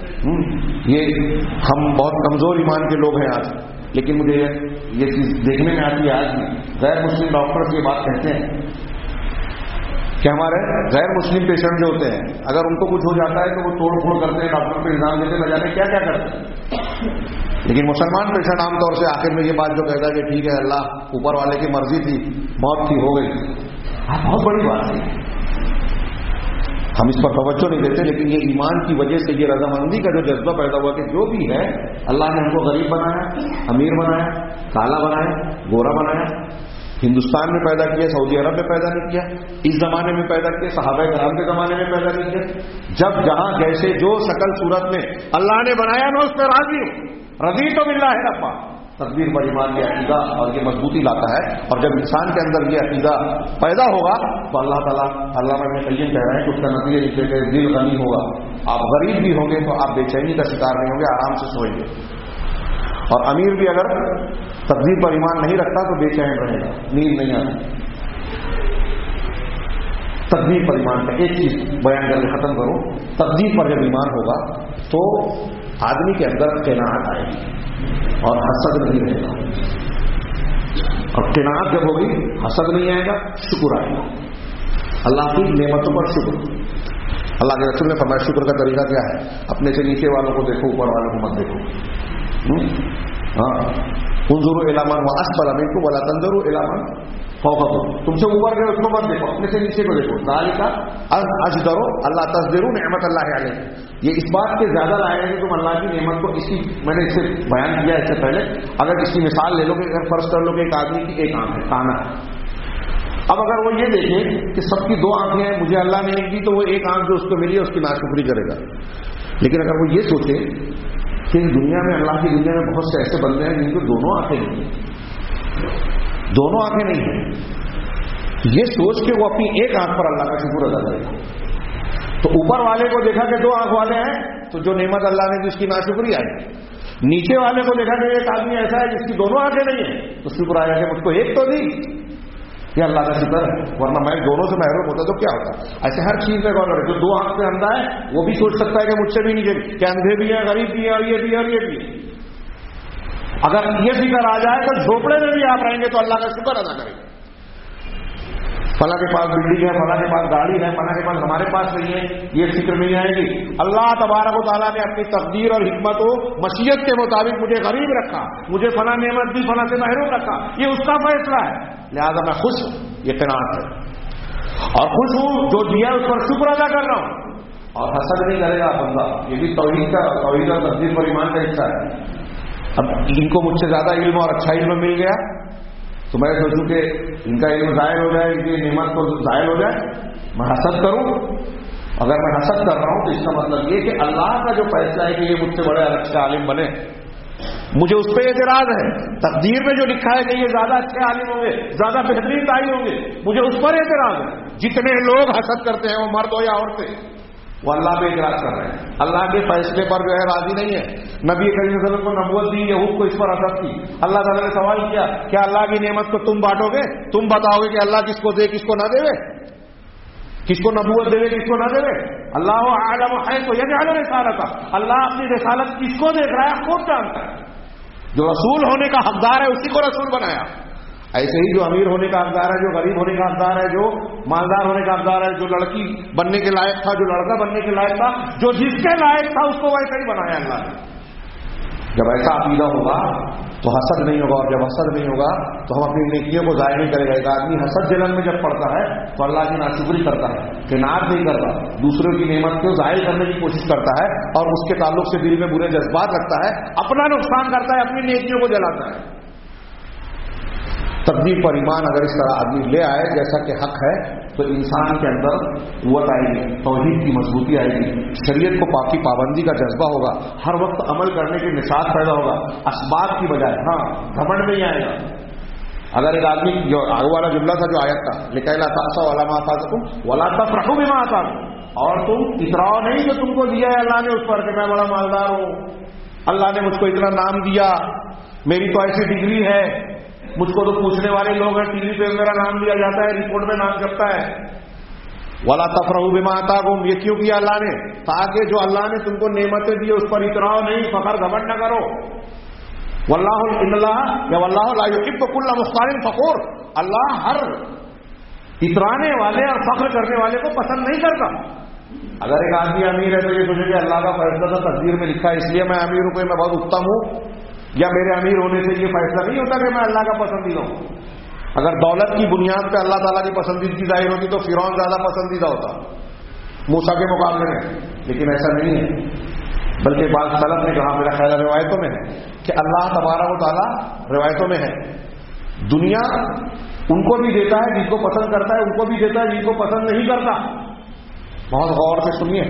یہ ہم بہت کمزور ایمان کے لوگ ہیں آج، لیکن مجھے یہ چیز دیکھنے میں آتی ہے آج بھی. غیر مسلم ڈاکٹرز یہ بات کہتے ہیں کہ ہمارے غیر مسلم پیشنٹ جو ہوتے ہیں اگر ان کو کچھ ہو جاتا ہے تو وہ توڑ پھوڑ کرتے ہیں، ڈاکٹر پہ الزام دیتے، نہ جانے کیا کیا کرتے ہیں. لیکن مسلمان پیشنٹ عام طور سے آخر میں یہ بات جو کہتا ہے کہ ٹھیک ہے اللہ اوپر والے کی مرضی تھی، موت تھی، ہو گئی. بہت بڑی بات ہے، ہم اس پر توجہ نہیں دیتے. لیکن یہ ایمان کی وجہ سے یہ رضامندی کا جو جذبہ پیدا ہوا کہ جو بھی ہے اللہ نے ہم کو غریب بنایا، امیر بنایا، کالا بنایا، گورا بنایا، ہندوستان میں پیدا کیا، سعودی عرب میں پیدا نہیں کیا، اس زمانے میں پیدا کیا، صحابہ کرام کے زمانے میں پیدا نہیں کیا. جب جہاں جیسے جو شکل صورت میں اللہ نے بنایا میں اس پہ راضی ہوں. رضی تو باللہ ربا. تقدیر پر ایمان یہ عقیدہ اور یہ مضبوطی لاتا ہے. اور جب انسان کے اندر یہ عقیدہ پیدا ہوگا تو اللہ تعالیٰ اللہ ابن قیم کہہ رہے ہیں کہ اس کا نتیجہ نکلے کہ دل غنی ہوگا. آپ غریب بھی ہوں گے تو آپ بے چینی کا شکار نہیں ہوں گے، آرام سے سوئیں گے. اور امیر بھی اگر تقدیر پر ایمان نہیں رکھتا تو بے چین رہے گا، نیند نہیں آتی. تقدیر پر ایمان کا ایک چیز بیان کر کے ختم کروں. تقدیر پر جب ایمان ہوگا تو آدمی کے اندر قناعت آئے گی اور حسد نہیں رہے گا. اور قناعت جب ہوگی حسد نہیں آئے گا، شکر آئے گا. اللہ کی نعمتوں پر شکر. اللہ کے رسول نے فرمایا شکر کا طریقہ کیا ہے؟ اپنے سے نیچے والوں کو دیکھو، اوپر والوں کو مت دیکھو. ہاں انظروا الی من هو اسفل منکم ولا تنظروا الی من فوقکم. تم سے اوپر گئے اس کو مت دیکھو، اپنے سے نیچے کو دیکھو. ذالک اجدر اللہ تصبروا نعمت اللہ علیکم. یہ اس بات کے زیادہ لائے ہیں کہ تم اللہ کی نعمت کو، اس کی میں نے اس سے بیان کیا اس سے پہلے، اگر اس کی مثال لے لو کہ اگر فرض کر لو کہ ایک آدمی کی ایک آنکھ ہے، کانا ہے. اب اگر وہ یہ دیکھے کہ سب کی دو آنکھیں ہیں، مجھے اللہ نے ایک دی، تو وہ ایک آنکھ جو اس کو ملی ہے اس کی ناشکری کرے گا. لیکن اگر وہ یہ سوچے کہ دنیا میں، اللہ کی دنیا میں بہت سے ایسے بندے ہیں جن کو دونوں آنکھیں نہیں ہیں، دونوں آنکھیں نہیں ہیں، یہ سوچ کے وہ اپنی ایک آنکھ پر اللہ کا شکر ادا کرے گا. تو اوپر والے کو دیکھا کہ دو آنکھ والے ہیں تو جو نعمت اللہ نے جس کی ناشکری آئی. نیچے والے کو دیکھا کہ ایک آدمی ایسا ہے جس کی دونوں آنکھیں نہیں ہیں تو شکر آیا کہ مجھ کو ایک تو دی. یہ اللہ کا شکر ہے، ورنہ میں دونوں سے محروم ہوتا تو کیا ہوتا؟ ایسے ہر چیز میں غور کرے، جو دو آنکھ سے اندھا ہے وہ بھی سوچ سکتا ہے کہ مجھ سے بھی نہیں، کہ اندھے بھی ہیں، غریب بھی ہیں، اور یہ بھی اور یہ بھی ہے۔ اگر یہ فکر آ جائے تو جھوپڑے میں بھی آپ رہیں گے تو اللہ کا شکر ادا کریں گے۔ فلاں کے پاس بلڈنگ ہے، فلاں کے پاس گاڑی ہے، فلاں کے پاس ہمارے پاس نہیں ہے، یہ فکر نہیں آئے گی۔ اللہ تبارک و تعالیٰ نے اپنی تقدیر اور حکمت و مشیت کے مطابق مجھے غریب رکھا، مجھے فلاں نعمت دی، فلاں سے محروم رکھا، یہ اس کا فیصلہ ہے، لہذا میں خوش ہوں، یہ قناعت ہے، اور خوش ہوں جو دیا اس پر شکر ادا کر رہا ہوں، اور حسد نہیں کرے گا بندہ۔ یہ بھی توحید کا توحید اور تقدیر پر ایمان کا حصہ ہے۔ اب ان کو مجھ سے زیادہ علم اور اچھا علم مل گیا تو میں سوچوں کہ ان کا علم ظاہر ہو جائے، ان کی نعمت کو ظاہر ہو جائے، میں حسد کروں؟ اگر میں حسد کر رہا ہوں تو اس کا مطلب یہ کہ اللہ کا جو فیصلہ ہے کہ یہ مجھ سے بڑے اچھے عالم بنے، مجھے اس پہ اعتراض ہے۔ تقدیر میں جو لکھا ہے کہ یہ زیادہ اچھے عالم ہوں گے، زیادہ بہترین داعی ہوں گے، مجھے اس پر اعتراض ہے۔ جتنے لوگ حسد کرتے ہیں وہ مرد ہو یا عورتیں، وہ اللہ پہ اعتراض کر رہے ہیں، اللہ کے فیصلے پر جو ہے راضی نہیں ہے۔ نبی کریم صلی اللہ علیہ وسلم کو نبوت دی، یہود کو اس پر حسد کی۔ اللہ تعالیٰ نے سوال کیا، کیا اللہ کی نعمت کو تم بانٹو گے؟ تم بتاؤ گے کہ اللہ کس کو دے کس کو نہ دے، کس کو نبوت دے کس کو نہ دے؟ اللہ اعلم حیث یجعل رسالتہ، اللہ اپنی رسالت کس کو دیکھ رہا ہے خود جانتا ہے۔ جو رسول ہونے کا حقدار ہے اسی کو رسول بنایا۔ ایسے ہی جو امیر ہونے کا حقدار ہے، جو غریب ہونے کا حقدار ہے، جو مالدار ہونے کا حقدار ہے، جو لڑکی بننے کے لائق تھا، جو لڑکا بننے کے لائق تھا، جو جس کے لائق تھا اس کو ویسے ہی بنایا اللہ نے۔ جب ایسا عقیدہ ہوگا تو حسد نہیں ہوگا، اور جب حسد نہیں ہوگا تو ہم اپنی نیکیوں کو ضائع نہیں کرے گا۔ ایک آدمی حسد جلن میں جب پڑتا ہے تو اللہ کی ناشکری کرتا ہے، قناعت نہیں کرتا، دوسروں کی نعمت کو ظاہر کرنے کی کوشش کرتا ہے، اور اس کے تعلق سے دل میں برے جذبات رکھتا ہے، اپنا نقصان کرتا ہے، اپنی نیکیوں کو جلاتا ہے۔ تقدیر پر ایمان اگر اس طرح آدمی لے آئے جیسا کہ حق ہے تو انسان کے اندر قوت آئے گی، توحید کی مضبوطی آئے گی، شریعت کو پاکی پابندی کا جذبہ ہوگا، ہر وقت عمل کرنے کی نشاط پیدا ہوگا، اسباب کی بجائے ہاں گھمنڈ نہیں آئے گا۔ اگر ایک آدمی جو آگے والا جملہ تھا جو آیت تھا، لکھا لا تاسا ولا ما آتاکم ولا تفرحوا بما آتاکم، اور تم اتراؤ نہیں جو تم کو دیا ہے اللہ نے اس پر کہ میں بڑا مالدار ہوں، اللہ نے مجھ کو اتنا نام دیا، میری تو ایسی ڈگری ہے، مجھ کو تو پوچھنے والے لوگ ہیں، ٹی وی پہ میرا نام لیا جاتا ہے، رپورٹ میں نام چھپتا ہے۔ ولا تفرحوا بما آتاکم، یہ کیوں کیا اللہ نے؟ تاکہ جو اللہ نے تم کو نعمتیں دی اس پر اتراؤ نہیں، فخر گھمنڈ نہ کرو۔ واللہ ان اللہ یا واللہ لا یحب کل مختال فخور، اللہ ہر اترانے والے اور فخر کرنے والے کو پسند نہیں کرتا۔ اگر ایک آدمی امیر ہے تو یہ سوچے کہ اللہ کا فیصلہ تو تقدیر میں لکھا ہے اس لیے میں امیر ہوں، کہ میں بہت اتم ہوں، یا میرے امیر ہونے سے یہ فیصلہ نہیں ہوتا کہ میں اللہ کا پسندیدہ ہوں۔ اگر دولت کی بنیاد پہ اللہ تعالیٰ کی پسندیدگی ظاہر ہوتی تو فرعون زیادہ پسندیدہ ہوتا موسیٰ کے مقابلے میں، لیکن ایسا نہیں ہے، بلکہ بعض سلف نے کہا، میرا خیال روایتوں میں ہے کہ اللہ تبارک و تعالیٰ روایتوں میں ہے دنیا ان کو بھی دیتا ہے جن کو پسند کرتا ہے، ان کو بھی دیتا ہے جن کو پسند نہیں کرتا۔ بہت غور سے سنیے،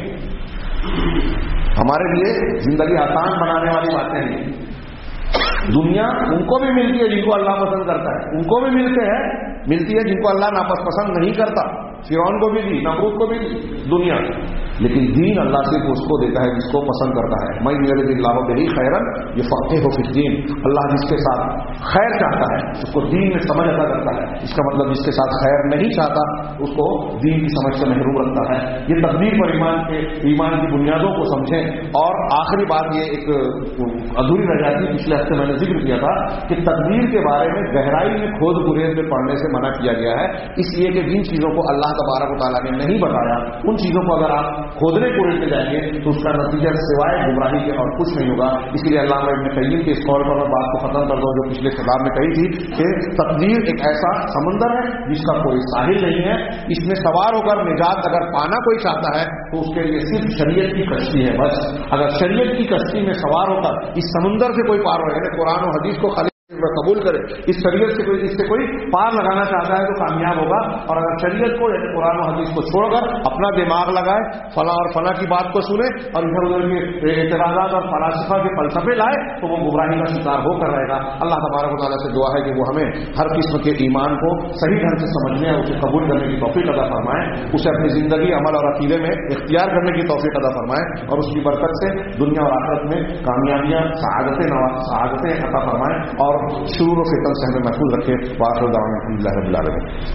ہمارے لیے زندگی آسان بنانے والی باتیں ہیں۔ دنیا ان کو بھی ملتی ہے جن کو اللہ پسند کرتا ہے، ان کو بھی ملتے ہیں ملتی ہے جن کو اللہ ناپسند نہیں کرتا، فرعون کو بھی دی، نمرود کو بھی دی دنیا، لیکن دین اللہ صرف اس کو دیتا ہے جس کو پسند کرتا ہے۔ میں یرید اللہ بہ خیرا یفقہہ فی الدین، اللہ جس کے ساتھ خیر چاہتا ہے اس کو دین میں سمجھ عطا کرتا ہے، اس کا مطلب جس کے ساتھ خیر نہیں چاہتا اس کو دین کی سمجھ سے محروم رکھتا ہے۔ یہ تقدیر پر ایمان کے ایمان کی بنیادوں کو سمجھیں۔ اور آخری بات یہ ایک ادھوری رہ جاتی، پچھلے ہفتے میں نے ذکر کیا تھا کہ تقدیر کے بارے میں گہرائی میں کھود گریز میں پڑھنے سے منع کیا گیا ہے، اس لیے کہ جن چیزوں کو اللہ تبارک و تعالیٰ نے نہیں بتایا ان چیزوں کو اگر آپ کھودنے کوڑنے جائیں گے تو اس کا نتیجہ سوائے گمراہی کے اور کچھ نہیں ہوگا۔ اس لیے علامہ ابن قیم کے اس قول پر میں بات کو ختم کر دوں جو پچھلے خطاب میں کہی تھی کہ تقدیر ایک ایسا سمندر ہے جس کا کوئی ساحل نہیں ہے، اس میں سوار ہو کر نجات اگر پانا کوئی چاہتا ہے تو اس کے لیے صرف شریعت کی کشتی ہے بس۔ اگر شریعت کی کشتی میں سوار ہو کر اس سمندر سے کوئی پار ہو جائے، قرآن و حدیث کو خالی قبول کرے، اس شریعت سے کوئی اس سے کوئی پار لگانا چاہتا ہے تو کامیاب ہوگا۔ اور اگر شریعت کو یعنی قرآن و حدیث کو چھوڑ کر اپنا دماغ لگائے، فلاں اور فلاں کی بات کو سنے اور ادھر ادھر کے اعتراضات اور فلاسفہ کے فلسفے لائے تو وہ گمراہی کا شکار ہو کر رہے گا۔ اللہ تبارک و تعالیٰ سے دعا ہے کہ وہ ہمیں ہر قسم کے ایمان کو صحیح ڈھنگ سے سمجھنے اور اسے قبول کرنے کی توفیق عطا فرمائے، اسے اپنی زندگی عمل اور عقیدے میں اختیار کرنے کی توفیق عطا فرمائے، اور اس کی برکت سے دنیا اور آخرت میں کامیابیاں سعادتیں سعادتیں عطا فرمائے، اور شرور و فتن سے ہمیں محفوظ رکھے۔ وآخر دعوانا الحمد للہ رب العالمین۔